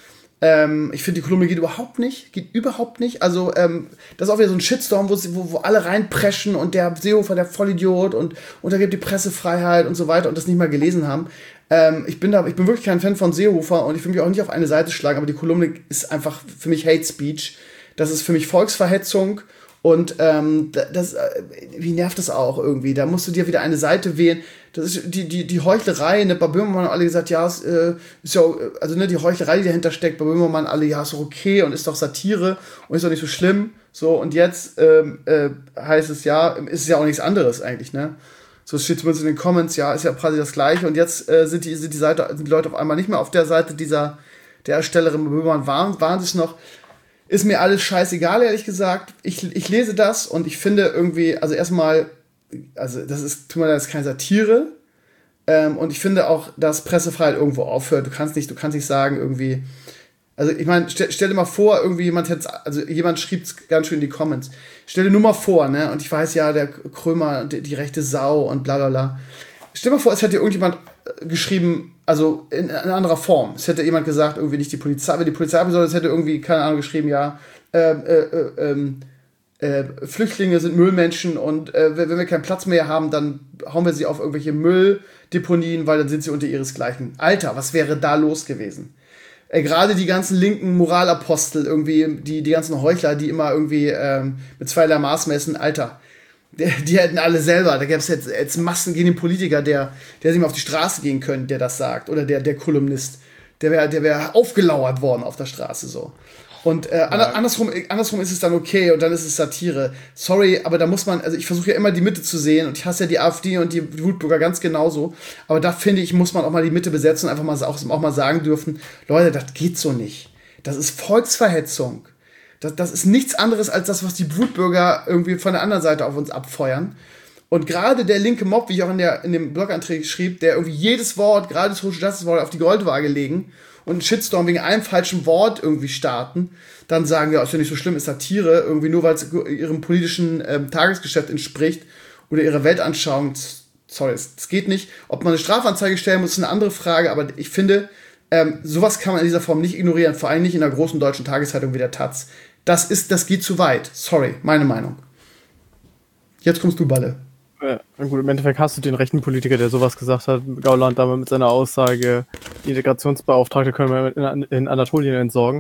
Ähm, ich finde, die Kolumne geht überhaupt nicht. Geht überhaupt nicht. Also, ähm, das ist auch wieder so ein Shitstorm, wo, wo, wo alle reinpreschen und der Seehofer, der Vollidiot und untergibt die Pressefreiheit und so weiter und das nicht mal gelesen haben. Ähm, ich bin da, ich bin wirklich kein Fan von Seehofer und ich will mich auch nicht auf eine Seite schlagen, aber die Kolumne ist einfach für mich Hate Speech. Das ist für mich Volksverhetzung und ähm, das, äh, wie nervt das auch irgendwie? Da musst du dir wieder eine Seite wählen. Das ist die, die, die Heuchlerei, ne? Bei Böhmermann haben alle gesagt, ja, es äh, ist ja, also ne, die Heuchlerei, die dahinter steckt, bei Böhmermann alle, ja, ist doch okay und ist doch Satire und ist doch nicht so schlimm. So, und jetzt ähm, äh, heißt es ja, ist es ja auch nichts anderes eigentlich, ne? So steht zumindest in den Comments, ja, ist ja quasi das Gleiche. Und jetzt äh, sind, die, sind, die Seite, sind die Leute auf einmal nicht mehr auf der Seite dieser der Erstellerin Böhmermann, waren, waren sich noch. Ist mir alles scheißegal, ehrlich gesagt. Ich, ich lese das und ich finde irgendwie, also erstmal, also das ist, tut mir leid, das ist keine Satire. Ähm, und ich finde auch, dass Pressefreiheit irgendwo aufhört. Du kannst nicht, du kannst nicht sagen, irgendwie. Also ich meine, stell, stell dir mal vor, irgendwie jemand hätte, also jemand schrieb's ganz schön in die Comments. Stell dir nur mal vor, ne, und ich weiß ja, der Krömer, die, die rechte Sau und bla bla bla. Stell dir mal vor, es hätte irgendjemand geschrieben, also in, in anderer Form. Es hätte jemand gesagt, irgendwie nicht die Polizei, wenn die Polizei haben soll, es hätte irgendwie, keine Ahnung, geschrieben, ja, äh, äh, äh, äh, Flüchtlinge sind Müllmenschen und äh, wenn wir keinen Platz mehr haben, dann hauen wir sie auf irgendwelche Mülldeponien, weil dann sind sie unter ihresgleichen. Alter, was wäre da los gewesen? Äh, Gerade die ganzen linken Moralapostel, irgendwie, die, die ganzen Heuchler, die immer irgendwie ähm, mit zweierlei Maß messen, Alter, die, die hätten alle selber, da gäbe es jetzt, jetzt Massen gegen den Politiker, der, der sich mal auf die Straße gehen könnte, der das sagt, oder der, der Kolumnist, der wäre der wär aufgelauert worden auf der Straße, so. Und äh, ja. andersrum, andersrum ist es dann okay und dann ist es Satire. Sorry, aber da muss man, also ich versuche ja immer die Mitte zu sehen und ich hasse ja die AfD und die Wutbürger ganz genauso. Aber da finde ich, muss man auch mal die Mitte besetzen und einfach mal auch, auch mal sagen dürfen, Leute, das geht so nicht. Das ist Volksverhetzung. Das, das ist nichts anderes als das, was die Wutbürger irgendwie von der anderen Seite auf uns abfeuern. Und gerade der linke Mob, wie ich auch in, der, in dem Blogantrag schrieb, der irgendwie jedes Wort, gerade das Social Justice Wort, auf die Goldwaage legen und einen Shitstorm wegen einem falschen Wort irgendwie starten, dann sagen, ja, ist ja nicht so schlimm, ist Satire, irgendwie nur, weil es ihrem politischen ähm, Tagesgeschäft entspricht oder ihrer Weltanschauung. Sorry, es geht nicht. Ob man eine Strafanzeige stellen muss, ist eine andere Frage, aber ich finde, ähm, sowas kann man in dieser Form nicht ignorieren, vor allem nicht in einer großen deutschen Tageszeitung wie der Taz. Das ist, das geht zu weit. Sorry, meine Meinung. Jetzt kommst du, Balle. Ja, gut, im Endeffekt hast du den rechten Politiker, der sowas gesagt hat, Gauland damals mit seiner Aussage, die Integrationsbeauftragte können wir in, in Anatolien entsorgen.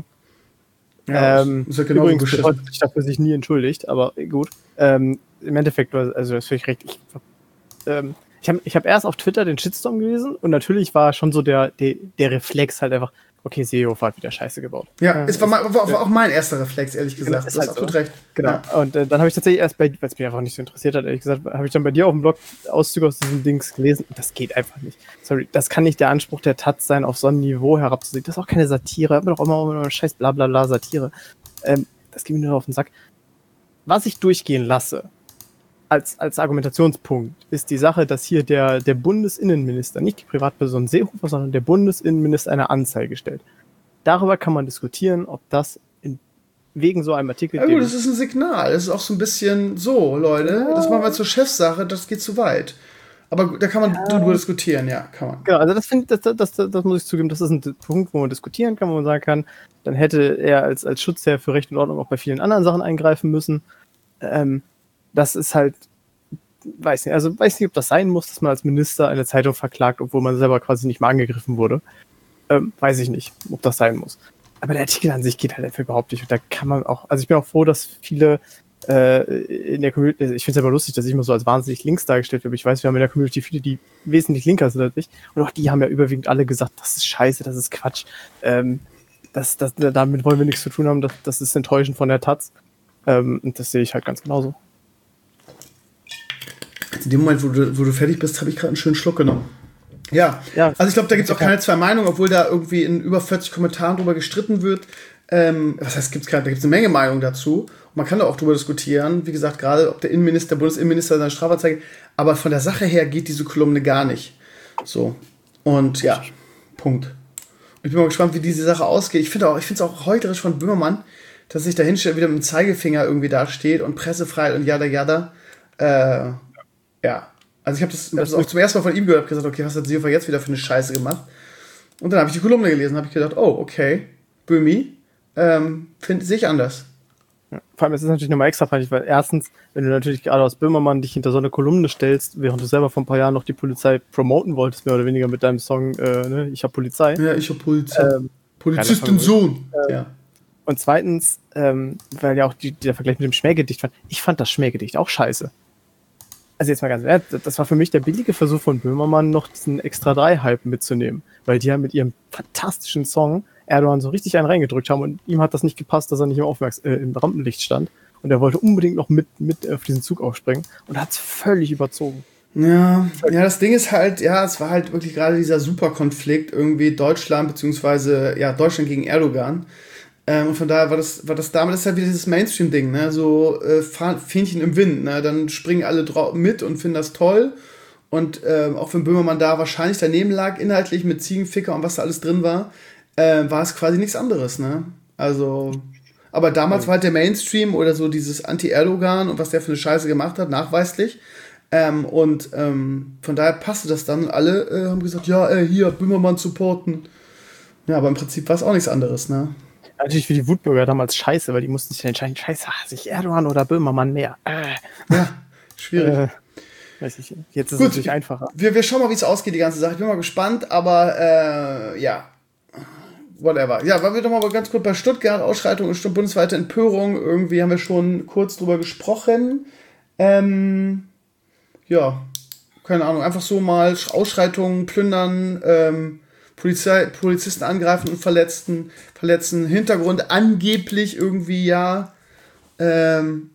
Ja, ähm, ist ja genau übrigens hat sich dafür sich nie entschuldigt, aber gut. Ähm, Im Endeffekt, also das finde ich recht. Ich, ähm, ich habe ich hab erst auf Twitter den Shitstorm gelesen und natürlich war schon so der, der, der Reflex halt einfach, okay, Seehofer hat wieder Scheiße gebaut. Ja, ja es war, war, war auch mein erster Reflex, ehrlich gesagt. Genau, du hast absolut so. recht. Genau. Ja. Und äh, dann habe ich tatsächlich erst bei, weil es mich einfach nicht so interessiert hat, ehrlich gesagt, habe ich dann bei dir auf dem Blog Auszüge aus diesem Dings gelesen. Das geht einfach nicht. Sorry, das kann nicht der Anspruch der Taz sein, auf so ein Niveau herabzusehen. Das ist auch keine Satire. Aber doch immer immer scheiß Blablabla Satire. Ähm, das geht mir nur auf den Sack. Was ich durchgehen lasse, als, als Argumentationspunkt, ist die Sache, dass hier der, der Bundesinnenminister, nicht die Privatperson Seehofer, sondern der Bundesinnenminister eine Anzeige stellt. Darüber kann man diskutieren, ob das in, wegen so einem Artikel... Ja gut, das ist ein Signal. Das ist auch so ein bisschen so, Leute, ja. Das machen wir zur Chefsache, das geht zu weit. Aber da kann man ja. drüber diskutieren, ja, kann man. Genau, also das, find, das, das, das, das muss ich zugeben, das ist ein Punkt, wo man diskutieren kann, wo man sagen kann, dann hätte er als, als Schutzherr für Recht und Ordnung auch bei vielen anderen Sachen eingreifen müssen. Ähm, das ist halt, weiß nicht, also weiß nicht, ob das sein muss, dass man als Minister eine Zeitung verklagt, obwohl man selber quasi nicht mal angegriffen wurde. Ähm, weiß ich nicht, ob das sein muss. Aber der Artikel an sich geht halt einfach überhaupt nicht. Und da kann man auch, also ich bin auch froh, dass viele äh, in der Community, ich finde es aber lustig, dass ich immer so als wahnsinnig links dargestellt werde. Ich weiß, wir haben in der Community viele, die wesentlich linker sind als ich. Und auch die haben ja überwiegend alle gesagt, das ist scheiße, das ist Quatsch. Ähm, das, das, damit wollen wir nichts zu tun haben, das, das ist enttäuschend von der Taz. Ähm, und das sehe ich halt ganz genauso. In dem Moment, wo du, wo du fertig bist, habe ich gerade einen schönen Schluck genommen. Ja, ja, also ich glaube, da gibt es auch keine zwei Meinungen, obwohl da irgendwie in über vierzig Kommentaren drüber gestritten wird. Ähm, was heißt, gibt's gerade? Da gibt es eine Menge Meinungen dazu. Und man kann da auch drüber diskutieren. Wie gesagt, gerade ob der Innenminister, der Bundesinnenminister seine Strafanzeige. Aber von der Sache her geht diese Kolumne gar nicht. So. Und ja, Punkt. Ich bin mal gespannt, wie diese Sache ausgeht. Ich finde auch, ich finde es auch heuchlerisch von Böhmermann, dass sich da hinstellt, wieder mit dem Zeigefinger irgendwie da steht und Pressefreiheit und jada jada. Äh, ja. Also ich habe das, hab das auch zum ersten Mal von ihm gehört, habe gesagt, okay, was hat Seehofer jetzt wieder für eine Scheiße gemacht? Und dann habe ich die Kolumne gelesen, habe ich gedacht, oh, okay, Böhmi, ähm, finde ich anders. Ja, vor allem ist es natürlich nochmal extra peinlich, weil erstens, wenn du natürlich gerade aus Böhmermann dich hinter so eine Kolumne stellst, während du selber vor ein paar Jahren noch die Polizei promoten wolltest, mehr oder weniger mit deinem Song, äh, ne, ich hab Polizei. Ja, ich hab Polizei. Ähm, Polizistin Sohn. Ähm, ja. Und zweitens, ähm, weil ja auch die, der Vergleich mit dem Schmähgedicht fand, ich fand das Schmähgedicht auch scheiße. Also jetzt mal ganz ehrlich, das war für mich der billige Versuch von Böhmermann, noch diesen Extra drei Hype mitzunehmen, weil die ja mit ihrem fantastischen Song Erdogan so richtig einen reingedrückt haben und ihm hat das nicht gepasst, dass er nicht im, Aufmerks- äh, im Rampenlicht stand und er wollte unbedingt noch mit, mit auf diesen Zug aufspringen und hat es völlig überzogen. Ja, ja, das Ding ist halt, ja, es war halt wirklich gerade dieser Superkonflikt irgendwie Deutschland beziehungsweise ja Deutschland gegen Erdogan. Ähm, und von daher war das, war das damals halt wieder dieses Mainstream-Ding, ne, so äh, Fähnchen im Wind, ne, dann springen alle drau- mit und finden das toll und ähm, auch wenn Böhmermann da wahrscheinlich daneben lag, inhaltlich mit Ziegenficker und was da alles drin war, äh, war es quasi nichts anderes, ne, also, aber damals war halt der Mainstream oder so dieses Anti-Erdogan und was der für eine Scheiße gemacht hat, nachweislich, ähm, und ähm, von daher passte das dann und alle äh, haben gesagt, ja, äh, hier, Böhmermann supporten, ja, aber im Prinzip war es auch nichts anderes, ne. Natürlich für die Wutbürger damals scheiße, weil die mussten sich entscheiden, scheiße, hasse ich Erdogan oder Böhmermann mehr. Äh. Ja, schwierig. Äh, weiß ich, jetzt ist Gut, es natürlich einfacher. Wir, wir schauen mal, wie es ausgeht, die ganze Sache. Ich bin mal gespannt, aber äh, ja, whatever. Ja, waren wir doch mal ganz kurz bei Stuttgart, Ausschreitung und bundesweite Empörung. Irgendwie haben wir schon kurz drüber gesprochen. Ähm, ja, keine Ahnung, einfach so mal Ausschreitungen, plündern, ähm, Polizei, Polizisten angreifen und verletzen, verletzen. Hintergrund angeblich irgendwie ja ähm,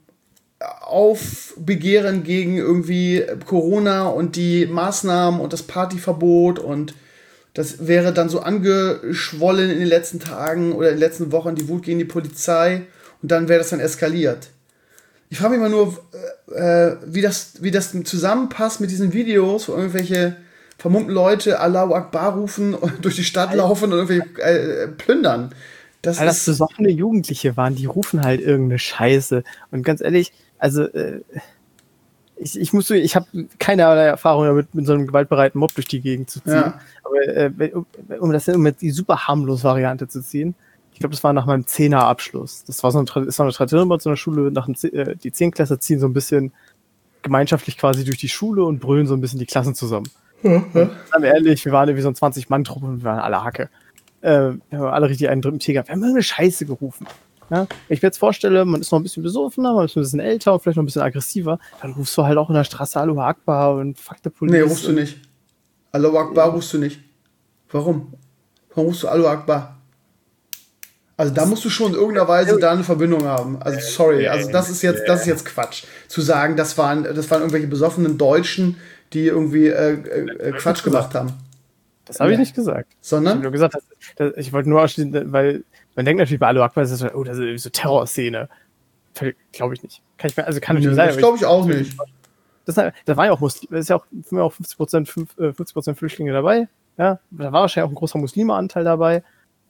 Aufbegehren gegen irgendwie Corona und die Maßnahmen und das Partyverbot und das wäre dann so angeschwollen in den letzten Tagen oder in den letzten Wochen, die Wut gegen die Polizei und dann wäre das dann eskaliert. Ich frage mich immer nur, äh, wie das, wie das zusammenpasst mit diesen Videos, wo irgendwelche vermummten Leute Allahu Akbar rufen und durch die Stadt laufen und irgendwie äh, plündern. Das Weil das ist besoffene Jugendliche waren, die rufen halt irgendeine Scheiße. Und ganz ehrlich, also äh, ich, ich muss, ich habe keinerlei Erfahrung damit, mit so einem gewaltbereiten Mob durch die Gegend zu ziehen. Ja. Aber äh, um, um das um die super harmlos Variante zu ziehen, ich glaube, das war nach meinem Zehner-Abschluss. Das war so eine, ist so eine Tradition bei so einer Schule, nach dem, äh, die Zehnklässler ziehen so ein bisschen gemeinschaftlich quasi durch die Schule und brüllen so ein bisschen die Klassen zusammen. Mhm. Seien wir ehrlich, wir waren irgendwie so ein zwanzig-Mann-Truppe und wir waren alle Hacke. Äh, wir haben alle richtig einen dritten Tee gehabt. Wir haben irgendeine Scheiße gerufen. Ja? Wenn ich mir jetzt vorstelle, man ist noch ein bisschen besoffener, man ist ein bisschen älter und vielleicht noch ein bisschen aggressiver, dann rufst du halt auch in der Straße Allahu Akbar und fuck der Polizei. Nee, rufst du nicht. Allahu Akbar ja. rufst du nicht. Warum? Warum rufst du Allahu Akbar? Also da musst du schon in irgendeiner Weise da eine Verbindung haben. Also sorry, also das ist jetzt, das ist jetzt Quatsch. Zu sagen, das waren, das waren irgendwelche besoffenen Deutschen, die irgendwie äh, äh, Quatsch gemacht haben. Das habe ich nicht gesagt. Sondern? Ich habe nur gesagt, dass, dass, ich wollte nur ausstehen, weil man denkt natürlich bei Allahu Akbar, das ist so, oh, das ist so Terrorszene. Glaube ich nicht. Kann ich mir, also kann natürlich ja, sein. Das glaube ich auch nicht. Das, das war ja auch Muslim, das ist ja auch, auch fünfzig Prozent, fünfzig Prozent Flüchtlinge dabei. Ja, da war wahrscheinlich auch ein großer Muslimeanteil dabei.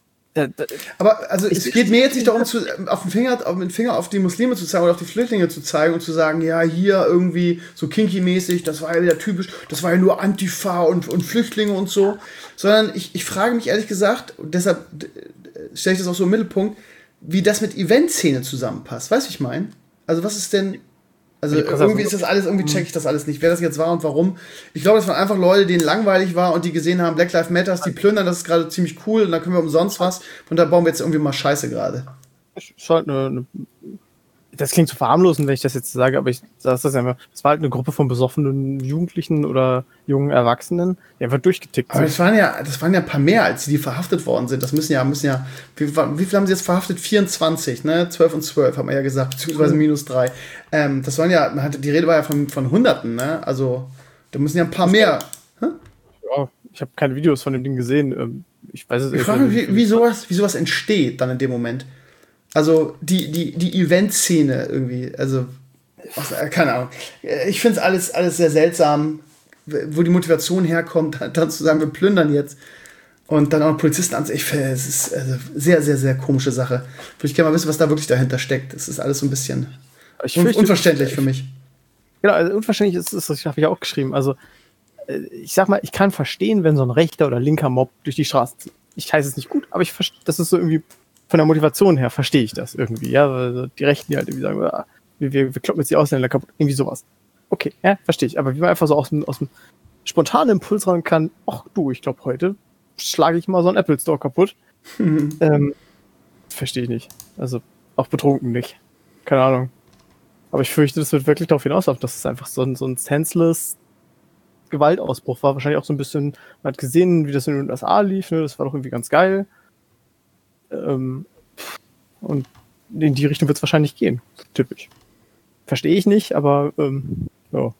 Aber also es geht mir jetzt nicht darum, zu, auf den Finger, auf den Finger auf die Muslime zu zeigen oder auf die Flüchtlinge zu zeigen und zu sagen, ja, hier irgendwie so kinky-mäßig, das war ja wieder typisch, das war ja nur Antifa und, und Flüchtlinge und so. Sondern ich, ich frage mich ehrlich gesagt, und deshalb stelle ich das auch so im Mittelpunkt, wie das mit Eventszene zusammenpasst. Weißt du, ich meine? Also was ist denn... Also irgendwie ist das alles, irgendwie check ich das alles nicht, wer das jetzt war und warum. Ich glaube, das waren einfach Leute, denen langweilig war und die gesehen haben, Black Lives Matter, die plündern, das ist gerade ziemlich cool und dann können wir umsonst was und da bauen wir jetzt irgendwie mal Scheiße gerade. Halt eine, das klingt zu verharmlosen, wenn ich das jetzt sage, aber ich sage das einfach. Das war halt eine Gruppe von besoffenen Jugendlichen oder jungen Erwachsenen, die einfach durchgetickt sind. Aber das waren ja, das waren ja ein paar mehr, als die, die verhaftet worden sind. Das müssen ja, müssen ja, wie, wie viel haben sie jetzt verhaftet? vierundzwanzig, ne? zwölf und zwölf, hat man ja gesagt, beziehungsweise minus drei. Ähm, das waren ja, man hatte, die Rede war ja von, von Hunderten, ne? Also, da müssen ja ein paar mehr. Hä? Ja, ich habe keine Videos von dem Ding gesehen. Ich weiß es ich frage mich, wie, wie, sowas, wie sowas entsteht dann in dem Moment. Also die, die, die Event-Szene irgendwie, also was, keine Ahnung. Ich finde es alles, alles sehr seltsam. wo die Motivation herkommt, dann zu sagen, wir plündern jetzt. Und dann auch Polizisten an sich. Es ist also sehr, sehr, sehr komische Sache. Würde ich gerne mal wissen, was da wirklich dahinter steckt. Das ist alles so ein bisschen ich un- unverständlich für mich. Genau, also unverständlich ist es, das habe ich auch geschrieben. Also, ich sag mal, ich kann verstehen, wenn so ein rechter oder linker Mob durch die Straße zieht. Ich heiße es nicht gut, aber ich verstehe, das ist so irgendwie, von der Motivation her verstehe ich das irgendwie. Ja, also die Rechten, die halt irgendwie sagen, ah, wir, wir, wir kloppen jetzt die Ausländer kaputt. Irgendwie sowas. Okay, ja, verstehe ich. Aber wie man einfach so aus dem, aus dem spontanen Impuls ran kann, ach du, ich glaube heute schlage ich mal so einen Apple Store kaputt. Mhm. Ähm, verstehe ich nicht. Also auch betrunken nicht. Keine Ahnung. Aber ich fürchte, das wird wirklich darauf hinauslaufen, dass es einfach so ein, so ein senseless Gewaltausbruch war. Wahrscheinlich auch so ein bisschen, man hat gesehen, wie das in den U S A lief, ne? Das war doch irgendwie ganz geil. Ähm, und in die Richtung wird es wahrscheinlich gehen. Typisch. Verstehe ich nicht, aber ähm, ja.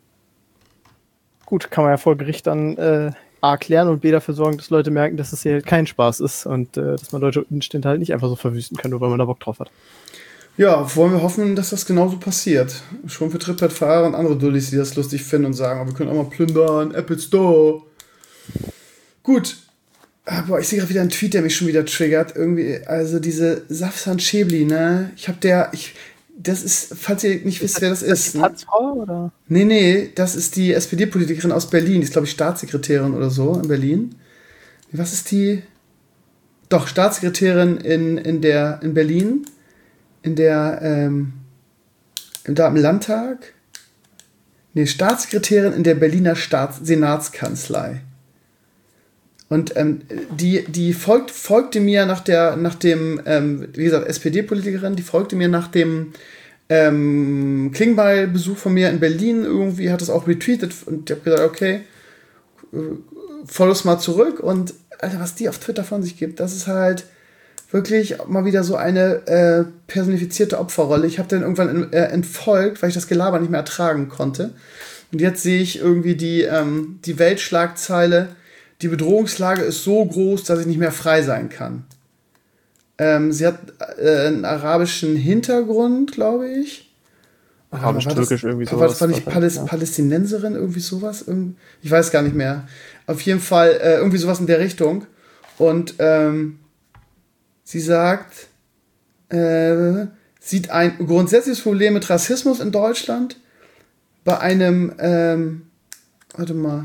Gut, kann man ja vor Gericht dann äh, A klären und B dafür sorgen, dass Leute merken, dass es hier halt kein Spaß ist und äh, dass man deutsche Umstände halt nicht einfach so verwüsten kann, nur weil man da Bock drauf hat. Ja, wollen wir hoffen, dass das genauso passiert. Schon für Trittbrettfahrer und andere Dullis, die das lustig finden und sagen, oh, wir können auch mal plündern, Apple Store. Gut. Aber ich sehe gerade wieder einen Tweet, der mich schon wieder triggert. Irgendwie, also diese Safsan Schäbli, ne? Ich hab der, ich, das ist, falls ihr nicht wisst, wer das ist. ist die Patzfrau, ne? Oder? Nee, nee, das ist die S P D-Politikerin aus Berlin. Die ist, glaube ich, Staatssekretärin oder so in Berlin. Was ist die? Doch, Staatssekretärin in, in, der, in Berlin. In der, ähm, da im Landtag. Nee, Staatssekretärin in der Berliner Staats- Senatskanzlei. Und ähm, die, die folgt, folgte mir nach der, nach dem, ähm, wie gesagt, S P D-Politikerin, die folgte mir nach dem ähm, Klingbeil-Besuch von mir in Berlin. Irgendwie hat es auch retweetet und ich habe gesagt, okay, follow mal zurück. Und Alter, was die auf Twitter von sich gibt, das ist halt wirklich mal wieder so eine äh, personifizierte Opferrolle. Ich habe dann irgendwann äh, entfolgt, weil ich das Gelaber nicht mehr ertragen konnte. Und jetzt sehe ich irgendwie die, ähm, die Weltschlagzeile: Die Bedrohungslage ist so groß, dass ich nicht mehr frei sein kann. Ähm, sie hat äh, einen arabischen Hintergrund, glaube ich. Arabisch-türkisch irgendwie sowas. War das war nicht Paläst- ja. Palästinenserin, irgendwie sowas? Ich weiß gar nicht mehr. Auf jeden Fall äh, irgendwie sowas in der Richtung. Und ähm, sie sagt, äh, sieht ein grundsätzliches Problem mit Rassismus in Deutschland bei einem, ähm, warte mal,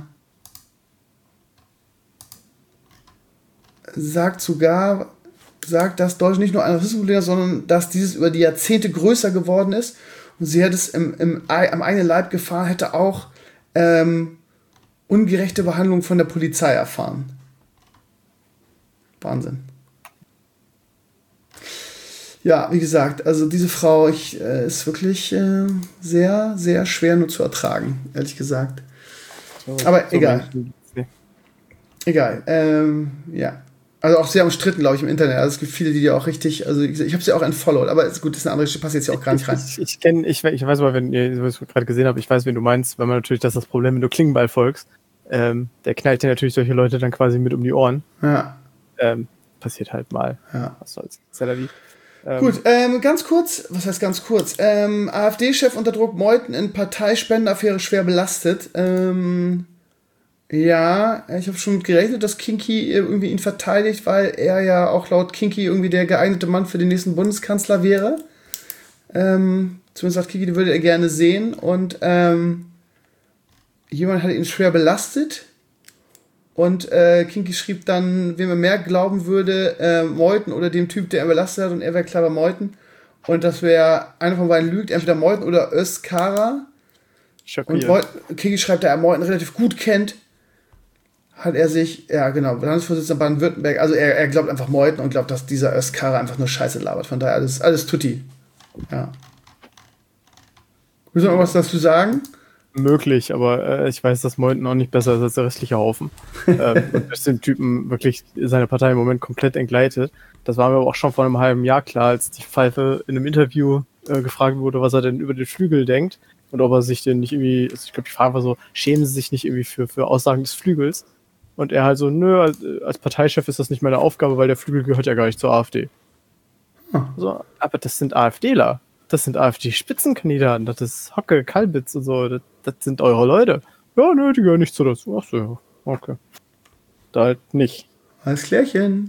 sagt sogar, sagt, dass Deutschland nicht nur ein Rassismusproblem ist, sondern dass dieses über die Jahrzehnte größer geworden ist. Und sie hätte es im, im, am eigenen Leib gefahren, hätte auch ähm, ungerechte Behandlung von der Polizei erfahren. Wahnsinn. Ja, wie gesagt, also diese Frau ich, äh, ist wirklich äh, sehr, sehr schwer nur zu ertragen, ehrlich gesagt. So, aber so egal. Nee. Egal. Ähm, ja. Also auch sehr umstritten, glaube ich, im Internet. Also es gibt viele, die die auch richtig, also ich, ich habe sie auch entfollowed, aber ist gut, das ist eine andere Geschichte, passt jetzt ja auch gar nicht rein. Ich, ich, ich kenne, ich, ich weiß aber, wenn ihr das gerade gesehen habt, ich weiß, wen du meinst, wenn man natürlich, das ist das Problem, wenn du Klingenball folgst, ähm, der knallt dir natürlich solche Leute dann quasi mit um die Ohren. Ja. Ähm, passiert halt mal. Ja. Was soll's. Salavi. Ähm, Gut, ähm, ganz kurz, was heißt ganz kurz? Ähm, AfD-Chef unter Druck, Meuthen in Parteispendenaffäre schwer belastet. Ähm, ja, ich habe schon gerechnet, dass Kinky irgendwie ihn verteidigt, weil er ja auch laut Kinky irgendwie der geeignete Mann für den nächsten Bundeskanzler wäre. Ähm, zumindest sagt Kinky, die würde er gerne sehen. Und ähm, jemand hat ihn schwer belastet. Und äh, Kinky schrieb dann, wem er mehr glauben würde, äh, Meuthen oder dem Typ, der er belastet hat, und er wäre klar bei Meuthen. Und das wäre, einer von beiden lügt, entweder Meuthen oder Özkara. Und Meuthen, Kinky schreibt, da er Meuthen relativ gut kennt, hat er sich, ja genau, Landesvorsitzender Baden-Württemberg, also er, er glaubt einfach Meuthen und glaubt, dass dieser Özkara einfach nur Scheiße labert. Von daher alles, alles tutti. Ja. Willst du noch was dazu sagen? Möglich, aber äh, ich weiß, dass Meuthen auch nicht besser ist als der restliche Haufen. ähm, und dass dem Typen wirklich seine Partei im Moment komplett entgleitet. Das war mir aber auch schon vor einem halben Jahr klar, als die Pfeife in einem Interview äh, gefragt wurde, was er denn über den Flügel denkt und ob er sich denn nicht irgendwie, also ich glaube, die Frage war so, schämen sie sich nicht irgendwie für, für Aussagen des Flügels? Und er halt so, nö, als, als Parteichef ist das nicht meine Aufgabe, weil der Flügel gehört ja gar nicht zur AfD. Hm. So, aber das sind AfDler. Das sind AfD-Spitzenkandidaten. Das ist Hocke, Kalbitz und so. Das, das sind eure Leute. Ja, nö, die gehören nicht so dazu. Ach so, ja. Okay. Da halt nicht. Alles klärchen.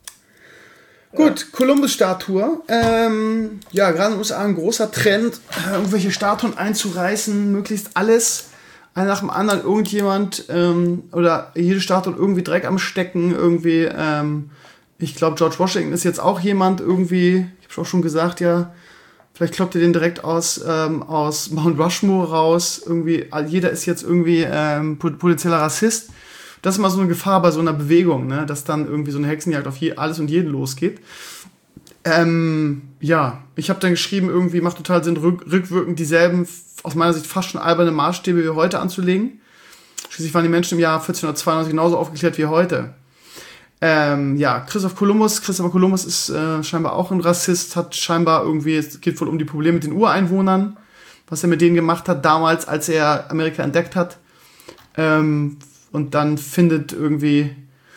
Gut, Kolumbus-Statue. Ähm, ja, gerade in den U S A ein großer Trend, irgendwelche Statuen einzureißen, möglichst alles, einer nach dem anderen, irgendjemand ähm, oder jede Statue irgendwie Dreck am Stecken, irgendwie, ähm, ich glaube, George Washington ist jetzt auch jemand irgendwie, ich habe auch schon gesagt, ja, vielleicht kloppt ihr den direkt aus, ähm, aus Mount Rushmore raus, irgendwie, jeder ist jetzt irgendwie ähm, potenzieller Rassist. Das ist immer so eine Gefahr bei so einer Bewegung, ne? Dass dann irgendwie so eine Hexenjagd auf je, alles und jeden losgeht. Ähm, ja, ich habe dann geschrieben, irgendwie macht total Sinn, rück, rückwirkend dieselben, aus meiner Sicht fast schon alberne Maßstäbe wie heute anzulegen. Schließlich waren die Menschen im Jahr vierzehnhundertzweiundneunzig genauso aufgeklärt wie heute. Ähm, ja, Christoph Kolumbus. Christopher Kolumbus ist äh, scheinbar auch ein Rassist, hat scheinbar irgendwie, es geht wohl um die Probleme mit den Ureinwohnern, was er mit denen gemacht hat damals, als er Amerika entdeckt hat. Ähm, Und dann findet irgendwie,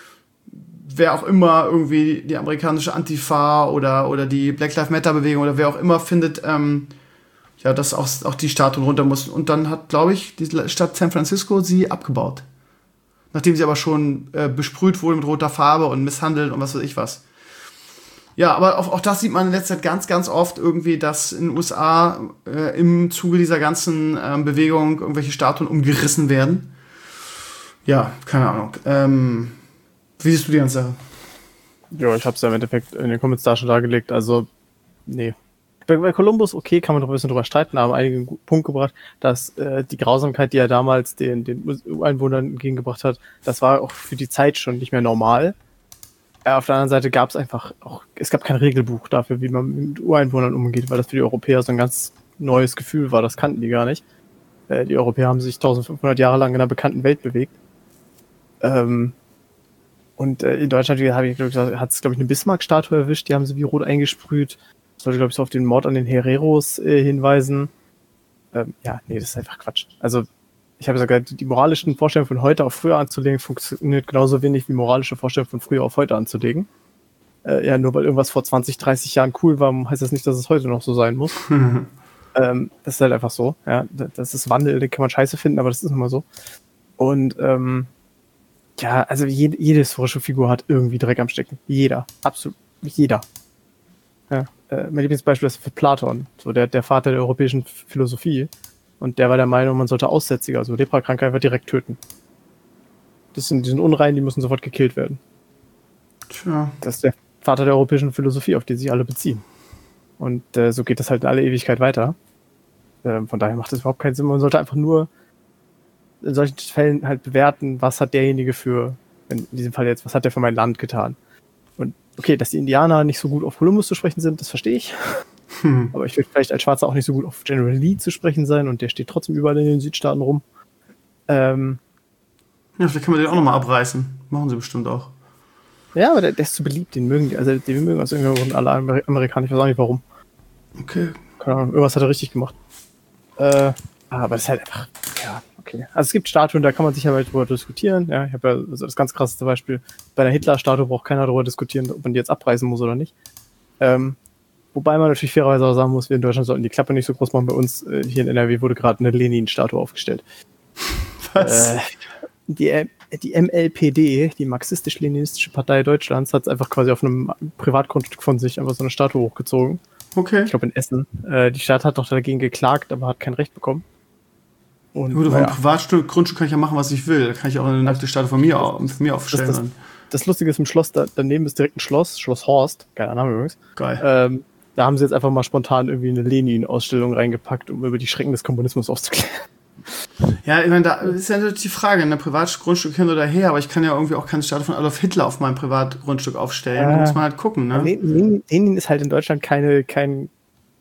wer auch immer, irgendwie die amerikanische Antifa oder, oder die Black Lives Matter Bewegung oder wer auch immer findet, ähm, ja, dass auch, auch die Statuen runter mussten. Und dann hat, glaube ich, die Stadt San Francisco sie abgebaut. Nachdem sie aber schon äh, besprüht wurde mit roter Farbe und misshandelt und was weiß ich was. Ja, aber auch, auch das sieht man in letzter Zeit ganz, ganz oft irgendwie, dass in den U S A äh, im Zuge dieser ganzen äh, Bewegung irgendwelche Statuen umgerissen werden. Ja, keine Ahnung. Ähm, wie siehst du die ganze Sache? Ja, ich habe es ja im Endeffekt in den Kommentaren schon dargelegt. Also, nee. Bei, bei Kolumbus, okay, kann man noch ein bisschen drüber streiten, aber einige einen Punkt gebracht, dass äh, die Grausamkeit, die er damals den, den Ureinwohnern entgegengebracht hat, das war auch für die Zeit schon nicht mehr normal. Äh, auf der anderen Seite gab es einfach auch, es gab kein Regelbuch dafür, wie man mit Ureinwohnern umgeht, weil das für die Europäer so ein ganz neues Gefühl war. Das kannten die gar nicht. Äh, die Europäer haben sich eintausendfünfhundert Jahre lang in einer bekannten Welt bewegt. Ähm, und äh, in Deutschland hat es, glaube ich, eine Bismarck-Statue erwischt, die haben sie wie rot eingesprüht. Das sollte, glaube ich, so auf den Mord an den Hereros äh, hinweisen. Ähm, ja, nee, das ist einfach Quatsch. Also, ich habe ja gesagt, die moralischen Vorstellungen von heute auf früher anzulegen, funktioniert genauso wenig wie moralische Vorstellungen von früher auf heute anzulegen. Äh, ja, nur weil irgendwas vor zwanzig, dreißig Jahren cool war, heißt das nicht, dass es heute noch so sein muss. ähm, das ist halt einfach so. Ja, das ist Wandel, den kann man scheiße finden, aber das ist immer so. Und, ähm, ja, also jede, jede historische Figur hat irgendwie Dreck am Stecken. Jeder. Absolut. Jeder. Ja. Äh, mein Lieblingsbeispiel ist für Platon, so der, der Vater der europäischen Philosophie. Und der war der Meinung, man sollte Aussätzige, also Leprakranke, einfach direkt töten. Das sind, die sind unrein, die müssen sofort gekillt werden. Tja. Das ist der Vater der europäischen Philosophie, auf die sich alle beziehen. Und äh, so geht das halt in alle Ewigkeit weiter. Äh, von daher macht das überhaupt keinen Sinn. Man sollte einfach nur in solchen Fällen halt bewerten, was hat derjenige für, in diesem Fall jetzt, was hat der für mein Land getan. Und okay, dass die Indianer nicht so gut auf Kolumbus zu sprechen sind, das verstehe ich. Hm. Aber ich will vielleicht als Schwarzer auch nicht so gut auf General Lee zu sprechen sein und der steht trotzdem überall in den Südstaaten rum. Ähm, ja, vielleicht können wir den auch nochmal abreißen. Machen sie bestimmt auch. Ja, aber der, der ist zu beliebt, den mögen die. Also den mögen aus irgendeinem Grund alle Amer- Amerikaner, ich weiß auch nicht warum. Okay. Keine Ahnung, irgendwas hat er richtig gemacht. Äh, aber das ist halt einfach, ja, okay. Also es gibt Statuen, da kann man sicher mal drüber diskutieren. Ja, ich habe ja also das ganz krasseste Beispiel. Bei einer Hitler-Statue braucht keiner darüber diskutieren, ob man die jetzt abreißen muss oder nicht. Ähm, wobei man natürlich fairerweise auch sagen muss, wir in Deutschland sollten die Klappe nicht so groß machen. Bei uns äh, hier in N R W wurde gerade eine Lenin-Statue aufgestellt. Was? Äh, die, die M L P D, die Marxistisch-Leninistische Partei Deutschlands, hat es einfach quasi auf einem Privatgrundstück von sich einfach so eine Statue hochgezogen. Okay. Ich glaube in Essen. Äh, die Stadt hat doch dagegen geklagt, aber hat kein Recht bekommen. Und Gut, auf einem Privatstück, Grundstück kann ich ja machen, was ich will. Da kann ich auch eine nackte Statue von mir, von mir aufstellen. Das, das, das Lustige ist im Schloss, da, daneben ist direkt ein Schloss, Schloss Horst, geiler Name übrigens. Geil. Ähm, da haben sie jetzt einfach mal spontan irgendwie eine Lenin-Ausstellung reingepackt, um über die Schrecken des Kommunismus aufzuklären. Ja, ich meine, da ist ja natürlich die Frage, ein Privatgrundstück hin oder her, aber ich kann ja irgendwie auch keine Statue von Adolf Hitler auf meinem Privatgrundstück aufstellen. Äh, da muss man halt gucken, ne? Lenin, Lenin ist halt in Deutschland keine, kein,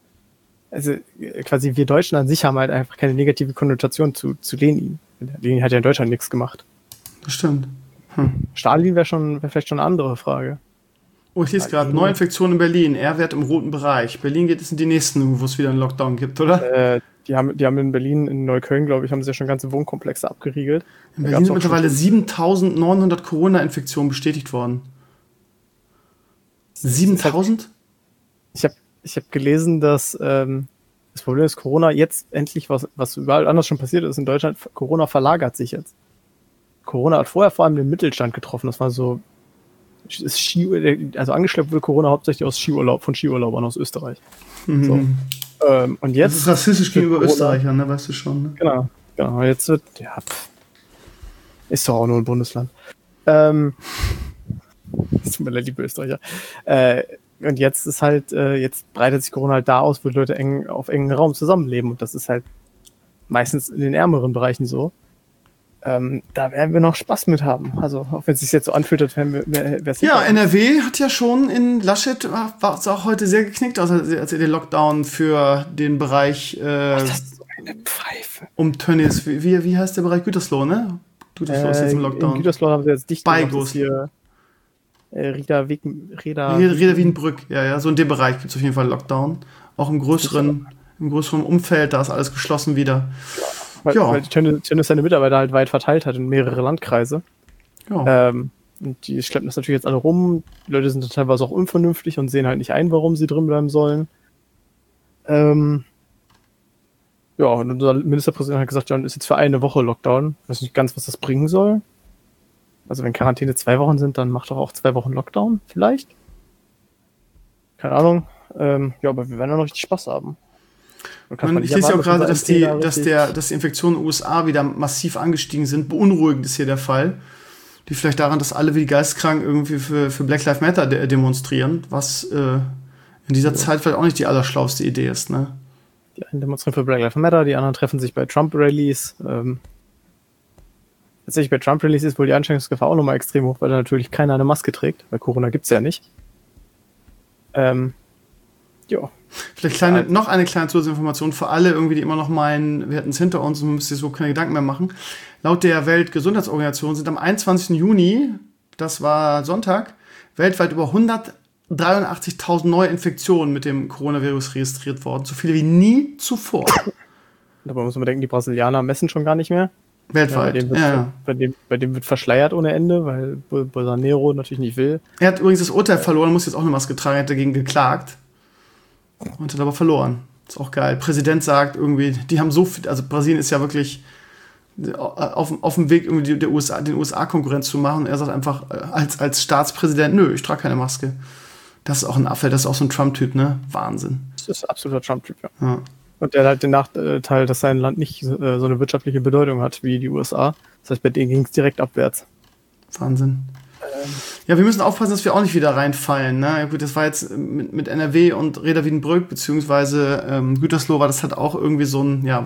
also quasi wir Deutschen an sich haben halt einfach keine negative Konnotation zu, zu Lenin. Lenin hat ja in Deutschland nichts gemacht. Das stimmt. Hm. Stalin wäre schon, wäre vielleicht schon eine andere Frage. Oh, ich lese gerade, Neuinfektionen in Berlin, R-Wert im roten Bereich. Berlin geht es in die nächsten, wo es wieder einen Lockdown gibt, oder? Äh, die haben, die haben in Berlin, in Neukölln, glaube ich, haben sie ja schon ganze Wohnkomplexe abgeriegelt. In Berlin sind mittlerweile siebentausendneunhundert Corona-Infektionen bestätigt worden. siebentausend? Ich habe ich hab gelesen, dass ähm, Das Problem ist, Corona jetzt endlich, was, was überall anders schon passiert ist in Deutschland, Corona verlagert sich jetzt. Corona hat vorher vor allem den Mittelstand getroffen. Das war so, ist Ski, also angeschleppt wurde Corona hauptsächlich aus Skiurlaub, von Skiurlaubern aus Österreich. Mhm. So. Ähm, und jetzt das ist rassistisch gegenüber Österreichern, ne, weißt du schon. Ne? Genau, genau. Jetzt wird, ja, pff, ist doch auch nur ein Bundesland. Ähm, das tut mir leid, liebe Österreicher. Äh, und jetzt ist halt, äh, jetzt breitet sich Corona halt da aus, wo die Leute eng, auf engen Raum zusammenleben. Und das ist halt meistens in den ärmeren Bereichen so. Ähm, da werden wir noch Spaß mit haben. Also, auch wenn es sich jetzt so anfühlt, als wäre es Ja, N R W hat ja schon in Laschet, war es auch heute sehr geknickt, als er den Lockdown für den Bereich äh, Ach, das ist so eine Pfeife. Um Tönnies, wie, wie heißt der Bereich? Gütersloh, ne? Gütersloh äh, ist jetzt im Lockdown. In Gütersloh haben sie jetzt dicht gemacht, das hier äh, Rieder, Weg, Rieder, Rieder Wiedenbrück, ja, ja, so in dem Bereich gibt es auf jeden Fall Lockdown. Auch im größeren, im größeren Umfeld, da ist alles geschlossen wieder. Ja. Weil, ja. weil Tönnies seine Mitarbeiter halt weit verteilt hat in mehrere Landkreise. Ja. Ähm, und die schleppen das natürlich jetzt alle rum. Die Leute sind teilweise auch unvernünftig und sehen halt nicht ein, warum sie drin bleiben sollen. Ähm, ja, und unser Ministerpräsident hat gesagt, ja, ist jetzt für eine Woche Lockdown. Ich weiß nicht ganz, was das bringen soll. Also wenn Quarantäne zwei Wochen sind, dann macht doch auch zwei Wochen Lockdown, vielleicht. Keine Ahnung. Ähm, ja, aber wir werden ja noch richtig Spaß haben. Und ich lese ja auch gerade, dass die, dass, der, dass die Infektionen in den U S A wieder massiv angestiegen sind. Beunruhigend ist hier der Fall. Die vielleicht daran, dass alle wie die Geisteskranken irgendwie für, für Black Lives Matter de- demonstrieren, was äh, in dieser ja. Zeit vielleicht auch nicht die allerschlauste Idee ist. Ne? Die einen demonstrieren für Black Lives Matter, die anderen treffen sich bei Trump-Rallies. Ähm, tatsächlich bei Trump-Rallies ist wohl die Ansteckungsgefahr auch nochmal extrem hoch, weil da natürlich keiner eine Maske trägt, weil Corona gibt's ja nicht. Ähm, ja. Vielleicht kleine, noch eine kleine Zusatzinformation für alle, irgendwie, die immer noch meinen, wir hätten es hinter uns und man müsste sich so keine Gedanken mehr machen. Laut der Weltgesundheitsorganisation sind am einundzwanzigsten Juni, das war Sonntag, weltweit über hundertdreiundachtzigtausend neue Infektionen mit dem Coronavirus registriert worden. So viele wie nie zuvor. Dabei muss man denken, die Brasilianer messen schon gar nicht mehr. Weltweit, ja, bei, dem wird, ja. bei, dem, bei dem wird verschleiert ohne Ende, weil Bolsonaro natürlich nicht will. Er hat übrigens das Urteil verloren, muss jetzt auch eine Maske tragen, er hat dagegen geklagt. Und hat aber verloren. Ist auch geil. Präsident sagt irgendwie, die haben so viel, also Brasilien ist ja wirklich auf, auf dem Weg, irgendwie der U S A, den U S A Konkurrenz zu machen. Er sagt einfach als, als Staatspräsident, nö, ich trage keine Maske. Das ist auch ein Affe, das ist auch so ein Trump-Typ, ne? Wahnsinn. Das ist ein absoluter Trump-Typ, ja. ja. Und der hat halt den Nachteil, dass sein Land nicht so eine wirtschaftliche Bedeutung hat wie die U S A. Das heißt, bei denen ging es direkt abwärts. Wahnsinn. Ja, wir müssen aufpassen, dass wir auch nicht wieder reinfallen. Ne? Ja, gut, das war jetzt mit, mit N R W und Rieder Wiedenbrück, beziehungsweise ähm, Gütersloh, war das halt auch irgendwie so ein, ja,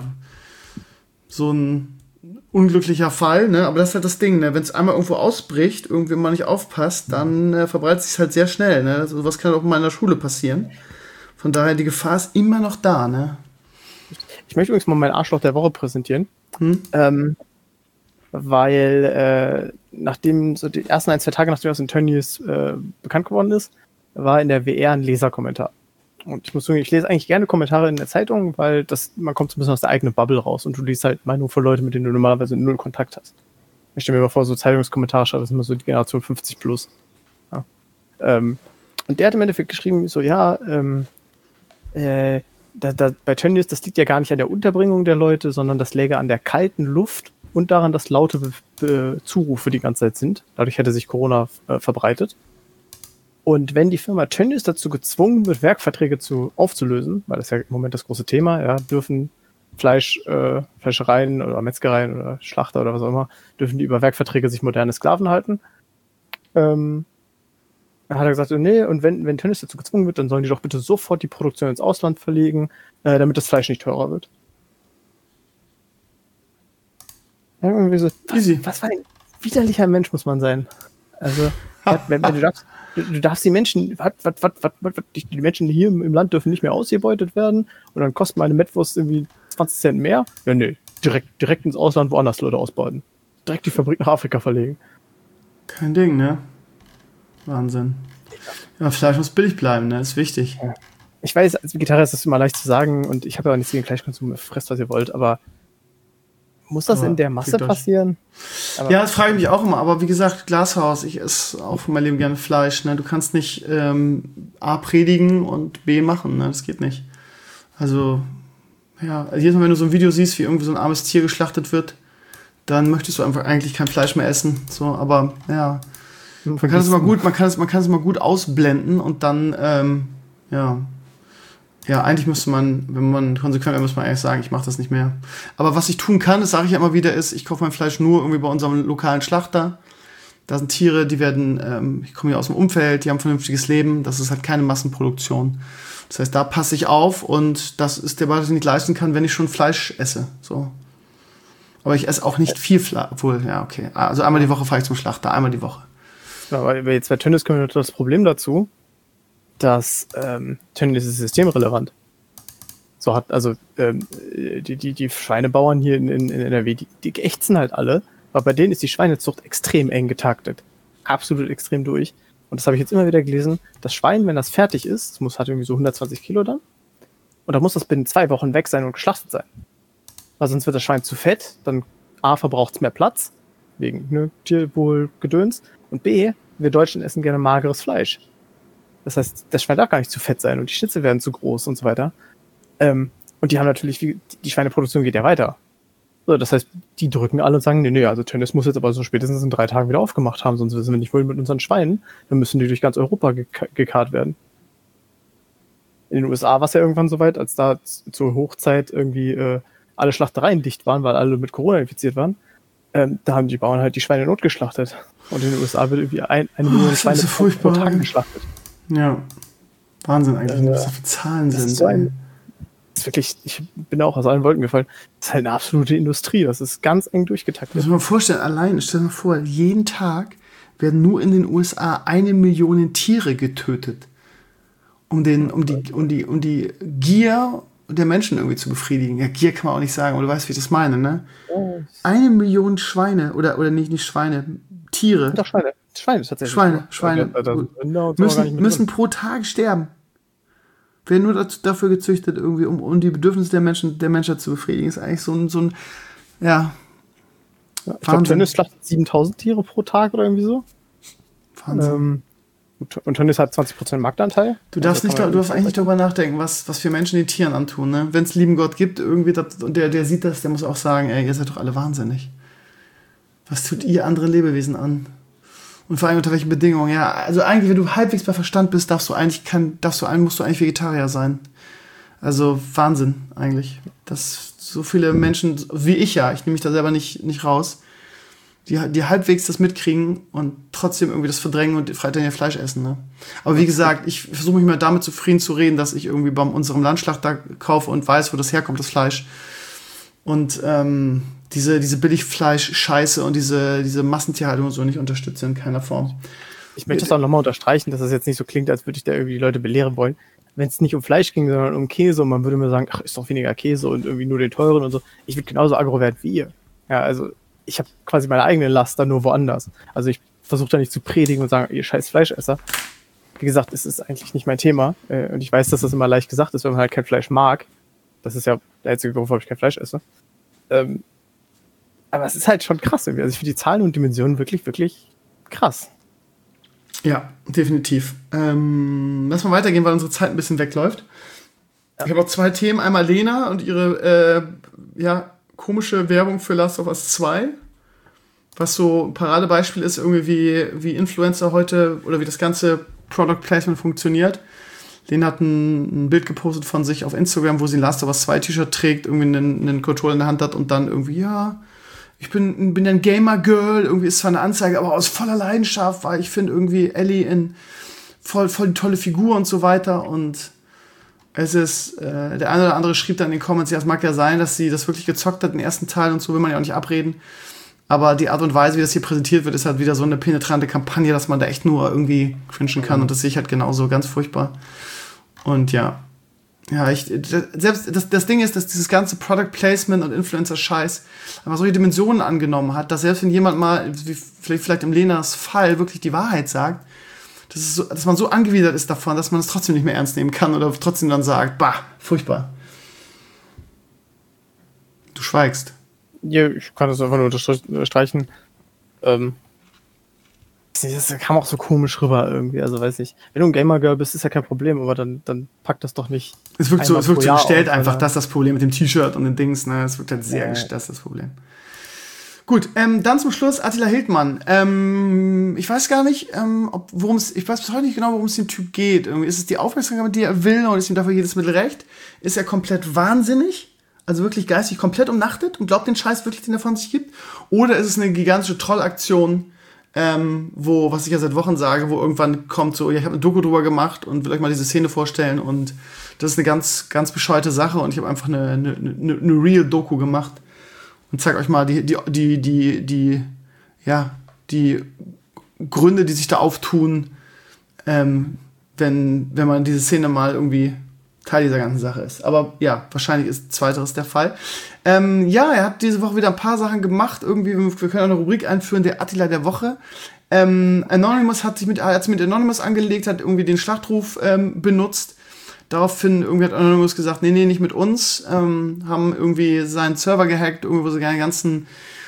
so ein unglücklicher Fall. Ne? Aber das ist halt das Ding, ne? Wenn es einmal irgendwo ausbricht, irgendwie mal nicht aufpasst, dann äh, verbreitet sich halt sehr schnell. Ne? Also, sowas kann auch mal in der Schule passieren. Von daher, die Gefahr ist immer noch da. Ne? Ich möchte übrigens mal meinen Arschloch der Woche präsentieren. Hm? Ähm, weil äh, nachdem, so die ersten ein, zwei Tage nachdem das in Tönnies äh, bekannt geworden ist, war in der W R ein Leserkommentar. Und ich muss sagen, ich lese eigentlich gerne Kommentare in der Zeitung, weil das, man kommt so ein bisschen aus der eigenen Bubble raus und du liest halt Meinung von Leuten, mit denen du normalerweise null Kontakt hast. Ich stelle mir mal vor, so Zeitungskommentare schreibt, das ist immer so die Generation fünfzig plus. Ja. Ähm, und der hat im Endeffekt geschrieben, so, ja, ähm, äh, da, da, bei Tönnies, das liegt ja gar nicht an der Unterbringung der Leute, sondern das läge an der kalten Luft und daran, dass laute Be- Be- Zurufe die ganze Zeit sind. Dadurch hätte sich Corona äh, verbreitet. Und wenn die Firma Tönnies dazu gezwungen wird, Werkverträge zu, aufzulösen, weil das ja im Moment das große Thema, ja, dürfen Fleisch, äh, Fleischereien oder Metzgereien oder Schlachter oder was auch immer, dürfen die über Werkverträge sich moderne Sklaven halten. Ähm, dann hat er gesagt, nee, und wenn, wenn Tönnies dazu gezwungen wird, dann sollen die doch bitte sofort die Produktion ins Ausland verlegen, äh, damit das Fleisch nicht teurer wird. Ja, irgendwie so, was, was für ein widerlicher Mensch muss man sein. Also, wenn, wenn du, darfst, du, du darfst die Menschen, wat, wat, wat, wat, wat, die Menschen hier im, im Land dürfen nicht mehr ausgebeutet werden und dann kostet meine Mettwurst irgendwie zwanzig Cent mehr. Ja, nee, direkt, direkt ins Ausland, woanders Leute ausbeuten. Direkt die Fabrik nach Afrika verlegen. Kein Ding, ne? Wahnsinn. Ja, Fleisch muss billig bleiben, ne? Ist wichtig. Ja. Ich weiß, als Vegetarier ist das immer leicht zu sagen und ich habe ja auch nichts gegen Fleischkonsum, fresst, was ihr wollt, aber muss das aber in der Masse passieren? Aber ja, das frage ich mich auch immer. Aber wie gesagt, Glashaus, ich esse auch von meinem Leben gerne Fleisch. Ne? Du kannst nicht ähm, A predigen und B machen. Ne? Das geht nicht. Also ja, also jedes Mal, wenn du so ein Video siehst, wie irgendwie so ein armes Tier geschlachtet wird, dann möchtest du einfach eigentlich kein Fleisch mehr essen. So, aber ja, man kann es mal gut, man kann es, man kann es mal gut ausblenden und dann, ähm, ja, ja, eigentlich müsste man, wenn man konsequent wäre, muss man eigentlich sagen, ich mache das nicht mehr. Aber was ich tun kann, das sage ich ja immer wieder, ist, ich kaufe mein Fleisch nur irgendwie bei unserem lokalen Schlachter. Da sind Tiere, die werden, ähm, ich komme hier aus dem Umfeld, die haben ein vernünftiges Leben, das ist halt keine Massenproduktion. Das heißt, da passe ich auf und das ist der Beitrag, den ich leisten kann, wenn ich schon Fleisch esse. So. Aber ich esse auch nicht viel Fleisch, obwohl, ja, okay. Also einmal die Woche fahre ich zum Schlachter, einmal die Woche. Ja, aber jetzt bei Tönnies kommt das Problem dazu, dass ähm, Tönnies ist systemrelevant. So hat, also ähm, die, die, die Schweinebauern hier in, in, in N R W, die, die ächzen halt alle, aber bei denen ist die Schweinezucht extrem eng getaktet. Absolut extrem durch. Und das habe ich jetzt immer wieder gelesen, das Schwein, wenn das fertig ist, das muss, hat irgendwie so hundertzwanzig Kilo dann, und da muss das binnen zwei Wochen weg sein und geschlachtet sein. Weil sonst wird das Schwein zu fett, dann A, verbraucht es mehr Platz, wegen ne, Tierwohlgedöns, und B, wir Deutschen essen gerne mageres Fleisch. Das heißt, das Schwein darf gar nicht zu fett sein und die Schnitzel werden zu groß und so weiter. Ähm, und die haben natürlich, die Schweineproduktion geht ja weiter. So, das heißt, die drücken alle und sagen, nee, nee, also Tönnies muss jetzt aber so spätestens in drei Tagen wieder aufgemacht haben, sonst wissen wir nicht wohl mit unseren Schweinen, dann müssen die durch ganz Europa gek- gekarrt werden. In den U S A war es ja irgendwann so weit, als da zur Hochzeit irgendwie äh, alle Schlachtereien dicht waren, weil alle mit Corona infiziert waren. Ähm, da haben die Bauern halt die Schweine notgeschlachtet. Und in den U S A wird irgendwie ein, eine Million oh, Schweine so pro Tag geschlachtet. Ja, Wahnsinn eigentlich, äh, was das für Zahlen das sind. Ist so ein, das ist wirklich, ich bin auch aus allen Wolken gefallen. Das ist halt eine absolute Industrie, das ist ganz eng durchgetaktet. Muss man mal vorstellen, allein, stell dir mal vor, jeden Tag werden nur in den U S A eine Million Tiere getötet, um, den, um, die, um, die, um die Gier der Menschen irgendwie zu befriedigen. Ja, Gier kann man auch nicht sagen, aber du weißt, wie ich das meine, ne? Eine Million Schweine, oder, oder nicht, nicht Schweine, Tiere. Doch, Schweine. Schweine tatsächlich. Schweine, Schweine. Also, also, müssen, müssen pro Tag sterben. Werden nur dazu, dafür gezüchtet, irgendwie, um, um die Bedürfnisse der Menschen, der Menschheit zu befriedigen. Ist eigentlich so ein, so ein ja. ja ich glaube, Tönnies schlachtet siebentausend Tiere pro Tag oder irgendwie so. Wahnsinn. Ähm, und Tönnies hat zwanzig Prozent Marktanteil. Du darfst, nicht, du darfst eigentlich nicht darüber nachdenken, was, was für Menschen den Tieren antun. Ne? Wenn es lieben Gott gibt, irgendwie, das, und der, der sieht das, der muss auch sagen, ey, ihr seid doch alle wahnsinnig. Was tut ihr anderen Lebewesen an? Und vor allem unter welchen Bedingungen? Ja, also eigentlich, wenn du halbwegs bei Verstand bist, darfst du eigentlich, kann, darfst du, musst du eigentlich Vegetarier sein. Also Wahnsinn eigentlich. Dass so viele Menschen, wie ich ja, ich nehme mich da selber nicht, nicht raus, die, die halbwegs das mitkriegen und trotzdem irgendwie das verdrängen und Freitag ihr Fleisch essen. Ne? Aber wie gesagt, ich versuche mich mal damit zufrieden zu reden, dass ich irgendwie bei unserem Landschlachter kaufe und weiß, wo das herkommt, das Fleisch. Und ähm, diese, diese Billigfleisch-Scheiße und diese, diese Massentierhaltung und so nicht unterstütze in keiner Form. Ich möchte das auch nochmal unterstreichen, dass das jetzt nicht so klingt, als würde ich da irgendwie die Leute belehren wollen. Wenn es nicht um Fleisch ging, sondern um Käse und man würde mir sagen, ach, ist doch weniger Käse und irgendwie nur den teuren und so. Ich würde genauso aggro werden wie ihr. Ja, also ich habe quasi meine eigene Laster nur woanders. Also ich versuche da nicht zu predigen und sagen, ihr scheiß Fleischesser. Wie gesagt, es ist eigentlich nicht mein Thema. Und ich weiß, dass das immer leicht gesagt ist, wenn man halt kein Fleisch mag. Das ist ja der einzige Grund, warum ich kein Fleisch esse. Ähm, aber es ist halt schon krass irgendwie. Also ich finde die Zahlen und Dimensionen wirklich, wirklich krass. Ja, definitiv. Ähm, lass mal weitergehen, weil unsere Zeit ein bisschen wegläuft. Ja. Ich habe auch zwei Themen. Einmal Lena und ihre äh, ja, komische Werbung für Last of Us zwei. Was so ein Paradebeispiel ist, irgendwie wie, wie Influencer heute oder wie das ganze Product Placement funktioniert. Lena hat ein, ein Bild gepostet von sich auf Instagram, wo sie ein Last of Us zwei T-Shirt trägt, irgendwie einen, einen Controller in der Hand hat und dann irgendwie, ja, ich bin, bin ein Gamer-Girl, irgendwie ist zwar eine Anzeige, aber aus voller Leidenschaft, weil ich finde irgendwie Ellie in voll, voll die tolle Figur und so weiter. Und es ist, äh, der eine oder andere schrieb dann in den Comments, ja, es mag ja sein, dass sie das wirklich gezockt hat, den ersten Teil und so, will man ja auch nicht abreden. Aber die Art und Weise, wie das hier präsentiert wird, ist halt wieder so eine penetrante Kampagne, dass man da echt nur irgendwie cringen kann. Und das sehe ich halt genauso ganz furchtbar. Und ja, ja, ich, selbst das, das Ding ist, dass dieses ganze Product Placement und Influencer-Scheiß einfach solche Dimensionen angenommen hat, dass selbst wenn jemand mal, wie vielleicht, vielleicht im Lenas Fall, wirklich die Wahrheit sagt, dass, es so, dass man so angewidert ist davon, dass man es trotzdem nicht mehr ernst nehmen kann oder trotzdem dann sagt, bah, furchtbar. Du schweigst. Ja, ich kann das einfach nur unterstreichen. Ähm, weiß nicht, das kam auch so komisch rüber irgendwie, also weiß nicht. Wenn du ein Gamer-Girl bist, ist ja kein Problem, aber dann, dann pack das doch nicht. Es wirkt so, es wirkt so gestellt einfach, das ist das Problem mit dem T-Shirt und den Dings, ne, es wirkt halt sehr ja. gestellt, das ist das Problem. Gut, ähm, dann zum Schluss Attila Hildmann. Ähm, ich weiß gar nicht, ähm, ob, worum es, ich weiß bis heute nicht genau, worum es dem Typ geht. Irgendwie ist es die Aufmerksamkeit, die er will, oder ist ihm dafür jedes Mittel recht? Ist er komplett wahnsinnig? Also wirklich geistig komplett umnachtet und glaubt den Scheiß wirklich, den er von sich gibt? Oder ist es eine gigantische Trollaktion, ähm, wo, was ich ja seit Wochen sage, wo irgendwann kommt so, ja, ich habe eine Doku drüber gemacht und will euch mal diese Szene vorstellen und das ist eine ganz, ganz bescheuerte Sache und ich habe einfach eine, eine, eine, eine Real-Doku gemacht. Und zeig euch mal die, die, die, die, die, ja, die Gründe, die sich da auftun, ähm, wenn, wenn man diese Szene mal irgendwie Teil dieser ganzen Sache ist. Aber ja, wahrscheinlich ist Zweiteres der Fall. Ähm, ja, er hat diese Woche wieder ein paar Sachen gemacht. Irgendwie, wir können eine Rubrik einführen, der Attila der Woche. Ähm, Anonymous hat sich mit, hat sich mit Anonymous angelegt, hat irgendwie den Schlachtruf ähm, benutzt. Daraufhin irgendwie hat Anonymous gesagt, nee, nee, nicht mit uns, ähm, haben irgendwie seinen Server gehackt, irgendwie wo sie seine ganzen,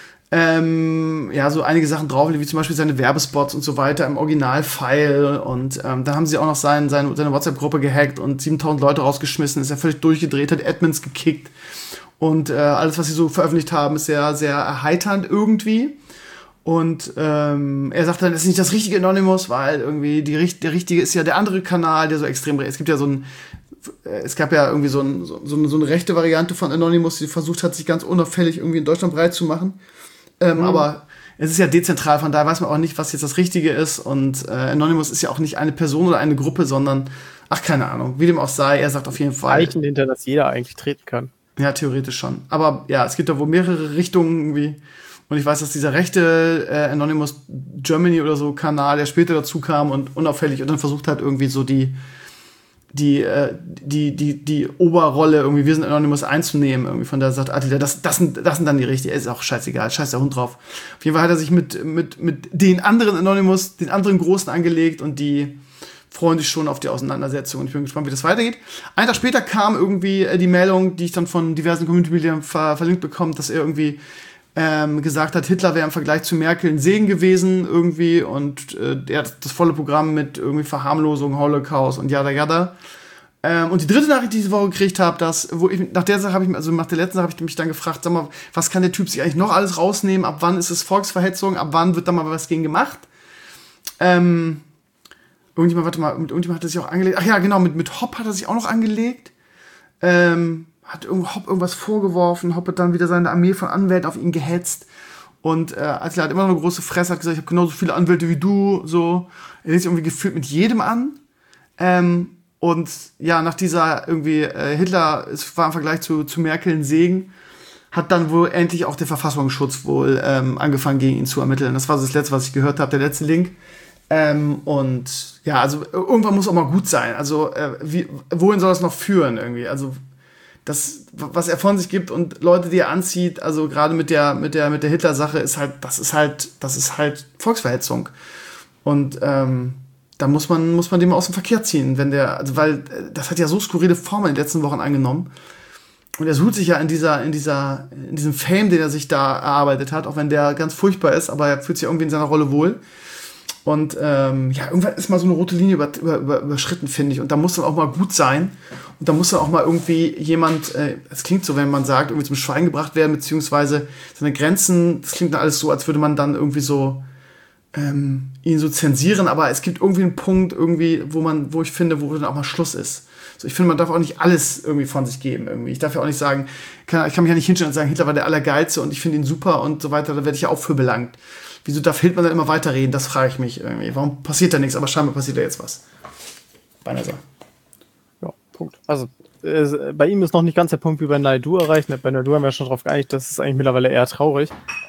ähm, ja, so einige Sachen drauf, wie zum Beispiel seine Werbespots und so weiter im Originalfile und ähm, dann haben sie auch noch sein, sein, seine WhatsApp-Gruppe gehackt und siebentausend Leute rausgeschmissen, ist ja völlig durchgedreht, hat Admins gekickt und äh, alles, was sie so veröffentlicht haben, ist sehr, sehr erheiternd irgendwie. Und ähm, er sagt dann, das ist nicht das richtige Anonymous, weil irgendwie die, der richtige ist ja der andere Kanal, der so extrem, es gibt ja so ein, es gab ja irgendwie so, ein, so, so, eine, so eine rechte Variante von Anonymous, die versucht hat, sich ganz unauffällig irgendwie in Deutschland breit zu machen. Ähm, mhm. Aber es ist ja dezentral, von daher weiß man auch nicht, was jetzt das Richtige ist. Und äh, Anonymous ist ja auch nicht eine Person oder eine Gruppe, sondern, ach, keine Ahnung, wie dem auch sei, er sagt auf jeden Fall. Zeichen, hinter das jeder eigentlich treten kann. Ja, theoretisch schon. Aber ja, es gibt da wohl mehrere Richtungen irgendwie. Und ich weiß, dass dieser rechte äh, Anonymous Germany oder so Kanal, der später dazu kam und unauffällig und dann versucht hat, irgendwie so die, die, äh, die, die, die Oberrolle irgendwie, wir sind Anonymous einzunehmen, irgendwie von der sagt Attila, das, das sind, das sind dann die richtigen, ist auch scheißegal, scheiß der Hund drauf. Auf jeden Fall hat er sich mit, mit, mit den anderen Anonymous, den anderen Großen angelegt und die freuen sich schon auf die Auseinandersetzung und ich bin gespannt, wie das weitergeht. Einen Tag später kam irgendwie äh, die Meldung, die ich dann von diversen Community-Mitgliedern ver- verlinkt bekommen, dass er irgendwie Ähm, gesagt hat, Hitler wäre im Vergleich zu Merkel ein Segen gewesen irgendwie und äh, er hat das volle Programm mit irgendwie Verharmlosung, Holocaust und jada jada. Ähm, und die dritte Nachricht, die ich diese Woche gekriegt habe, dass, wo ich, nach der Sache habe ich, also nach der letzten Sache habe ich mich dann gefragt, sag mal, was kann der Typ sich eigentlich noch alles rausnehmen? Ab wann ist es Volksverhetzung? Ab wann wird da mal was gegen gemacht? Ähm, irgendjemand, warte mal, mit irgendjemand hat er sich auch angelegt. Ach ja, genau, mit, mit Hopp hat er sich auch noch angelegt. Ähm, hat Hopp irgendwas vorgeworfen, Hopp hat dann wieder seine Armee von Anwälten auf ihn gehetzt und äh, Attila hat immer noch eine große Fresse, hat gesagt, ich habe genauso viele Anwälte wie du, so. Er legt sich irgendwie gefühlt mit jedem an ähm, und ja, nach dieser irgendwie äh, Hitler, es war im Vergleich zu, zu Merkel ein Segen, hat dann wohl endlich auch der Verfassungsschutz wohl ähm, angefangen, gegen ihn zu ermitteln. Das war so das Letzte, was ich gehört habe, der letzte Link. Ähm, und ja, also irgendwann muss auch mal gut sein. Also äh, wie, wohin soll das noch führen irgendwie? Also das, was er von sich gibt und Leute, die er anzieht, also gerade mit der, mit der, mit der Hitler-Sache ist halt, das ist halt, das ist halt Volksverhetzung. Und ähm, da muss man, muss man den mal aus dem Verkehr ziehen, wenn der, also weil das hat ja so skurrile Formen in den letzten Wochen angenommen. Und er sucht sich ja in dieser, in dieser, in diesem Fame, den er sich da erarbeitet hat, auch wenn der ganz furchtbar ist, aber er fühlt sich irgendwie in seiner Rolle wohl. Und ähm, ja, irgendwann ist mal so eine rote Linie über, über, über, überschritten, finde ich. Und da muss dann auch mal gut sein. Und da muss dann auch mal irgendwie jemand, äh, es klingt so, wenn man sagt, irgendwie zum Schweigen gebracht werden, beziehungsweise seine Grenzen, das klingt dann alles so, als würde man dann irgendwie so ähm, ihn so zensieren. Aber es gibt irgendwie einen Punkt, irgendwie, wo man, wo ich finde, wo dann auch mal Schluss ist. So, ich finde, man darf auch nicht alles irgendwie von sich geben. Irgendwie. Ich darf ja auch nicht sagen, kann, ich kann mich ja nicht hinstellen und sagen, Hitler war der Allergeilste und ich finde ihn super und so weiter. Da werde ich ja auch für belangt. Wieso darf Hildmann dann immer weiterreden? Das frage ich mich irgendwie. Warum passiert da nichts? Aber scheinbar passiert da jetzt was. Beinahe so. Ja, Punkt. Also, äh, bei ihm ist noch nicht ganz der Punkt wie bei Naidu erreicht. Bei Naidu haben wir ja schon darauf geeinigt, das ist eigentlich mittlerweile eher traurig.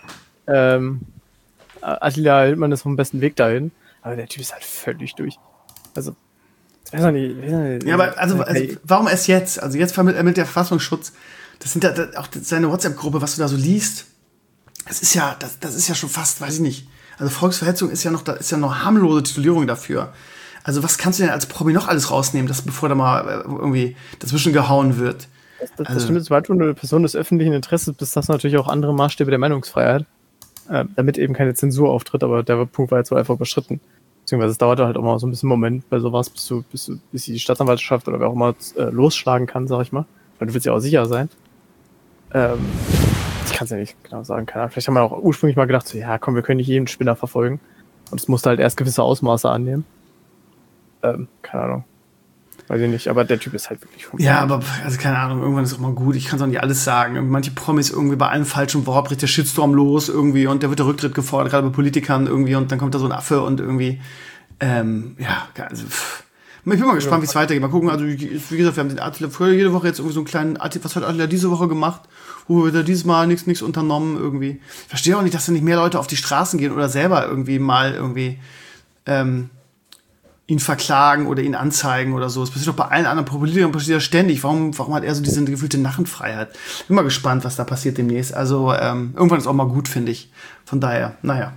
Ähm, Attila Hildmann ist vom besten Weg dahin. Aber der Typ ist halt völlig durch. Also, ich weiß noch nicht. Weiß nicht ja, aber also, also warum erst jetzt? Also, jetzt ermittelt der Verfassungsschutz. Das sind ja auch seine WhatsApp-Gruppe, was du da so liest. Das ist ja, das, das ist ja schon fast, weiß ich nicht. Also Volksverhetzung ist ja noch, da ist ja noch harmlose Titulierung dafür. Also was kannst du denn als Promi noch alles rausnehmen, dass bevor da mal irgendwie dazwischen gehauen wird? Das, das, also, das stimmt, sobald du eine Person des öffentlichen Interesses bist, hast du natürlich auch andere Maßstäbe der Meinungsfreiheit. äh, damit eben keine Zensur auftritt, aber der Punkt war jetzt so einfach überschritten. Beziehungsweise es dauerte halt auch mal so ein bisschen Moment bei sowas, bis du, bis du, bis die Staatsanwaltschaft oder wer auch immer äh, losschlagen kann, sag ich mal. Weil du willst ja auch sicher sein. Ähm, ich kann es ja nicht genau sagen, keine Ahnung. Vielleicht haben wir auch ursprünglich mal gedacht, so, ja komm, wir können nicht jeden Spinner verfolgen. Und es musste halt erst gewisse Ausmaße annehmen. Ähm, keine Ahnung. Weiß ich nicht, aber der Typ ist halt wirklich von Ja, aber, also keine Ahnung, irgendwann ist es auch mal gut. Ich kann es auch nicht alles sagen. Manche Promis irgendwie bei einem falschen Wort bricht der Shitstorm los irgendwie und der wird der Rücktritt gefordert, gerade bei Politikern irgendwie und dann kommt da so ein Affe und irgendwie, ähm, ja, also, pff. Ich bin mal gespannt, wie es weitergeht. Mal gucken, also, wie gesagt, wir haben den Attila früher jede Woche jetzt irgendwie so einen kleinen Attila, was hat Attila diese Woche gemacht? Wo wir dieses Mal nichts, nichts unternommen irgendwie. Ich verstehe auch nicht, dass da nicht mehr Leute auf die Straßen gehen oder selber irgendwie mal irgendwie, ähm, ihn verklagen oder ihn anzeigen oder so. Das passiert doch bei allen anderen Politikern passiert das ständig. Warum, warum hat er so diese gefühlte Narrenfreiheit? Bin mal gespannt, was da passiert demnächst. Also ähm, irgendwann ist auch mal gut, finde ich. Von daher, naja.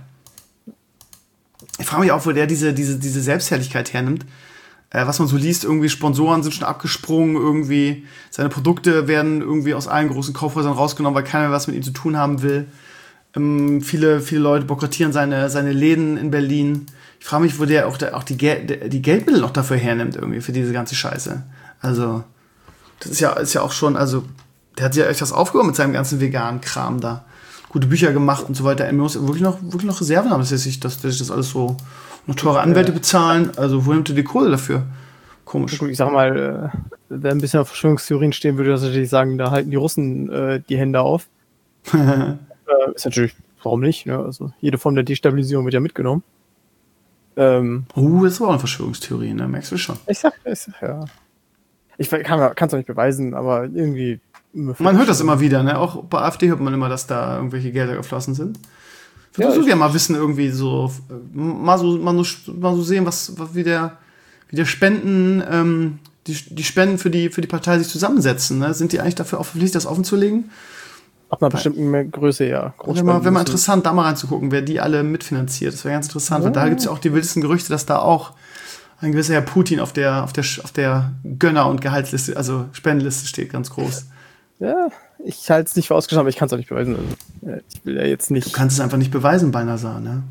Ich frage mich auch, wo der diese, diese, diese Selbstherrlichkeit hernimmt. Äh, was man so liest, irgendwie Sponsoren sind schon abgesprungen, irgendwie seine Produkte werden irgendwie aus allen großen Kaufhäusern rausgenommen, weil keiner mehr was mit ihm zu tun haben will. Ähm, viele, viele Leute boykottieren seine, seine Läden in Berlin. Ich frage mich, wo der auch, der, auch die, Gel- die Geldmittel noch dafür hernimmt, irgendwie, für diese ganze Scheiße. Also, das ist ja, ist ja auch schon, also, der hat ja echt was aufgehoben mit seinem ganzen veganen Kram da. Gute Bücher gemacht und so weiter. Er muss wirklich noch, wirklich noch Reserven haben, dass sich das, dass das alles so, noch teure Anwälte bezahlen. Also, wo nimmt er die Kohle dafür? Komisch. Gut, ich sag mal, wer ein bisschen auf Verschwörungstheorien stehen würde, das natürlich sagen, da halten die Russen äh, die Hände auf. äh, ist natürlich, warum nicht, ne? Also, jede Form der Destabilisierung wird ja mitgenommen. Ähm, uh, das war auch eine Verschwörungstheorie, ne? Merkst du schon. Ich sag, ich sag ja. Ich kann es auch nicht beweisen, aber irgendwie. Man hört das immer wieder, ne? Auch bei AfD hört man immer, dass da irgendwelche Gelder geflossen sind. Ich würde ja, so gerne mal wissen, irgendwie so, mal so, mal so, mal so sehen, was, was wie der, wie der Spenden, ähm, die, die Spenden für die, für die Partei sich zusammensetzen, ne? Sind die eigentlich dafür auch verpflichtet, das offenzulegen? Ab einer bestimmten Größe, ja. Wäre mal, wär mal interessant, da mal reinzugucken, wer die alle mitfinanziert. Das wäre ganz interessant, oh. Weil da gibt es ja auch die wildesten Gerüchte, dass da auch ein gewisser Herr Putin auf der, auf der, auf der Gönner- und Gehaltsliste, also Spendenliste steht, ganz groß. Ja, ich halte es nicht für ausgeschlossen, aber ich kann es auch nicht beweisen. Also, ich will ja jetzt nicht. Du kannst es einfach nicht beweisen bei NASA, ne?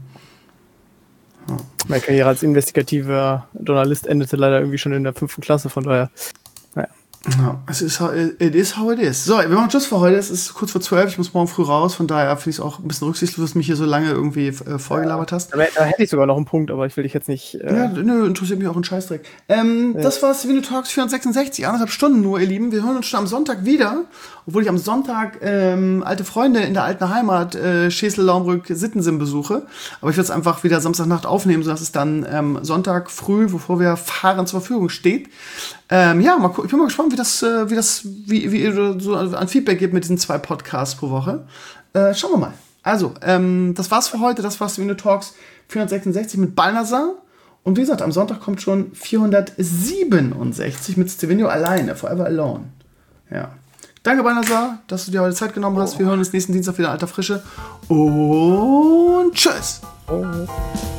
Ja. Meine Karriere als investigativer Journalist endete leider irgendwie schon in der fünften Klasse, von daher. Naja. Ja, es ist, it is how it is. So, wir machen Schluss für heute. Es ist kurz vor zwölf. Ich muss morgen früh raus. Von daher finde ich es auch ein bisschen rücksichtslos, dass du mich hier so lange irgendwie äh, vorgelabert hast. Da, da hätte ich sogar noch einen Punkt, aber ich will dich jetzt nicht. Äh ja, nö, interessiert mich auch ein Scheißdreck. Ähm, ja. Das war Savino Talks vierhundertsechsundsechzig. Anderthalb Stunden nur, ihr Lieben. Wir hören uns schon am Sonntag wieder. Obwohl ich am Sonntag ähm, alte Freunde in der alten Heimat, äh, Schesel, Laumbrück, Sittensim besuche. Aber ich werde es einfach wieder Samstagnacht aufnehmen, sodass es dann ähm, Sonntag früh, bevor wir fahren, zur Verfügung steht. Ähm, ja, mal, ich bin mal gespannt, wie das, äh, wie das, wie, wie ihr so an Feedback gibt mit diesen zwei Podcasts pro Woche. Äh, schauen wir mal. Also, ähm, das war's für heute. Das war's Savino Talks vierhundertsechsundsechzig mit Balnasar. Und wie gesagt, am Sonntag kommt schon vierhundertsiebenundsechzig mit Stevino alleine, Forever Alone. Ja. Danke, Balnasar, dass du dir heute Zeit genommen hast. Wir hören uns nächsten Dienstag wieder in alter Frische. Und tschüss. Oh.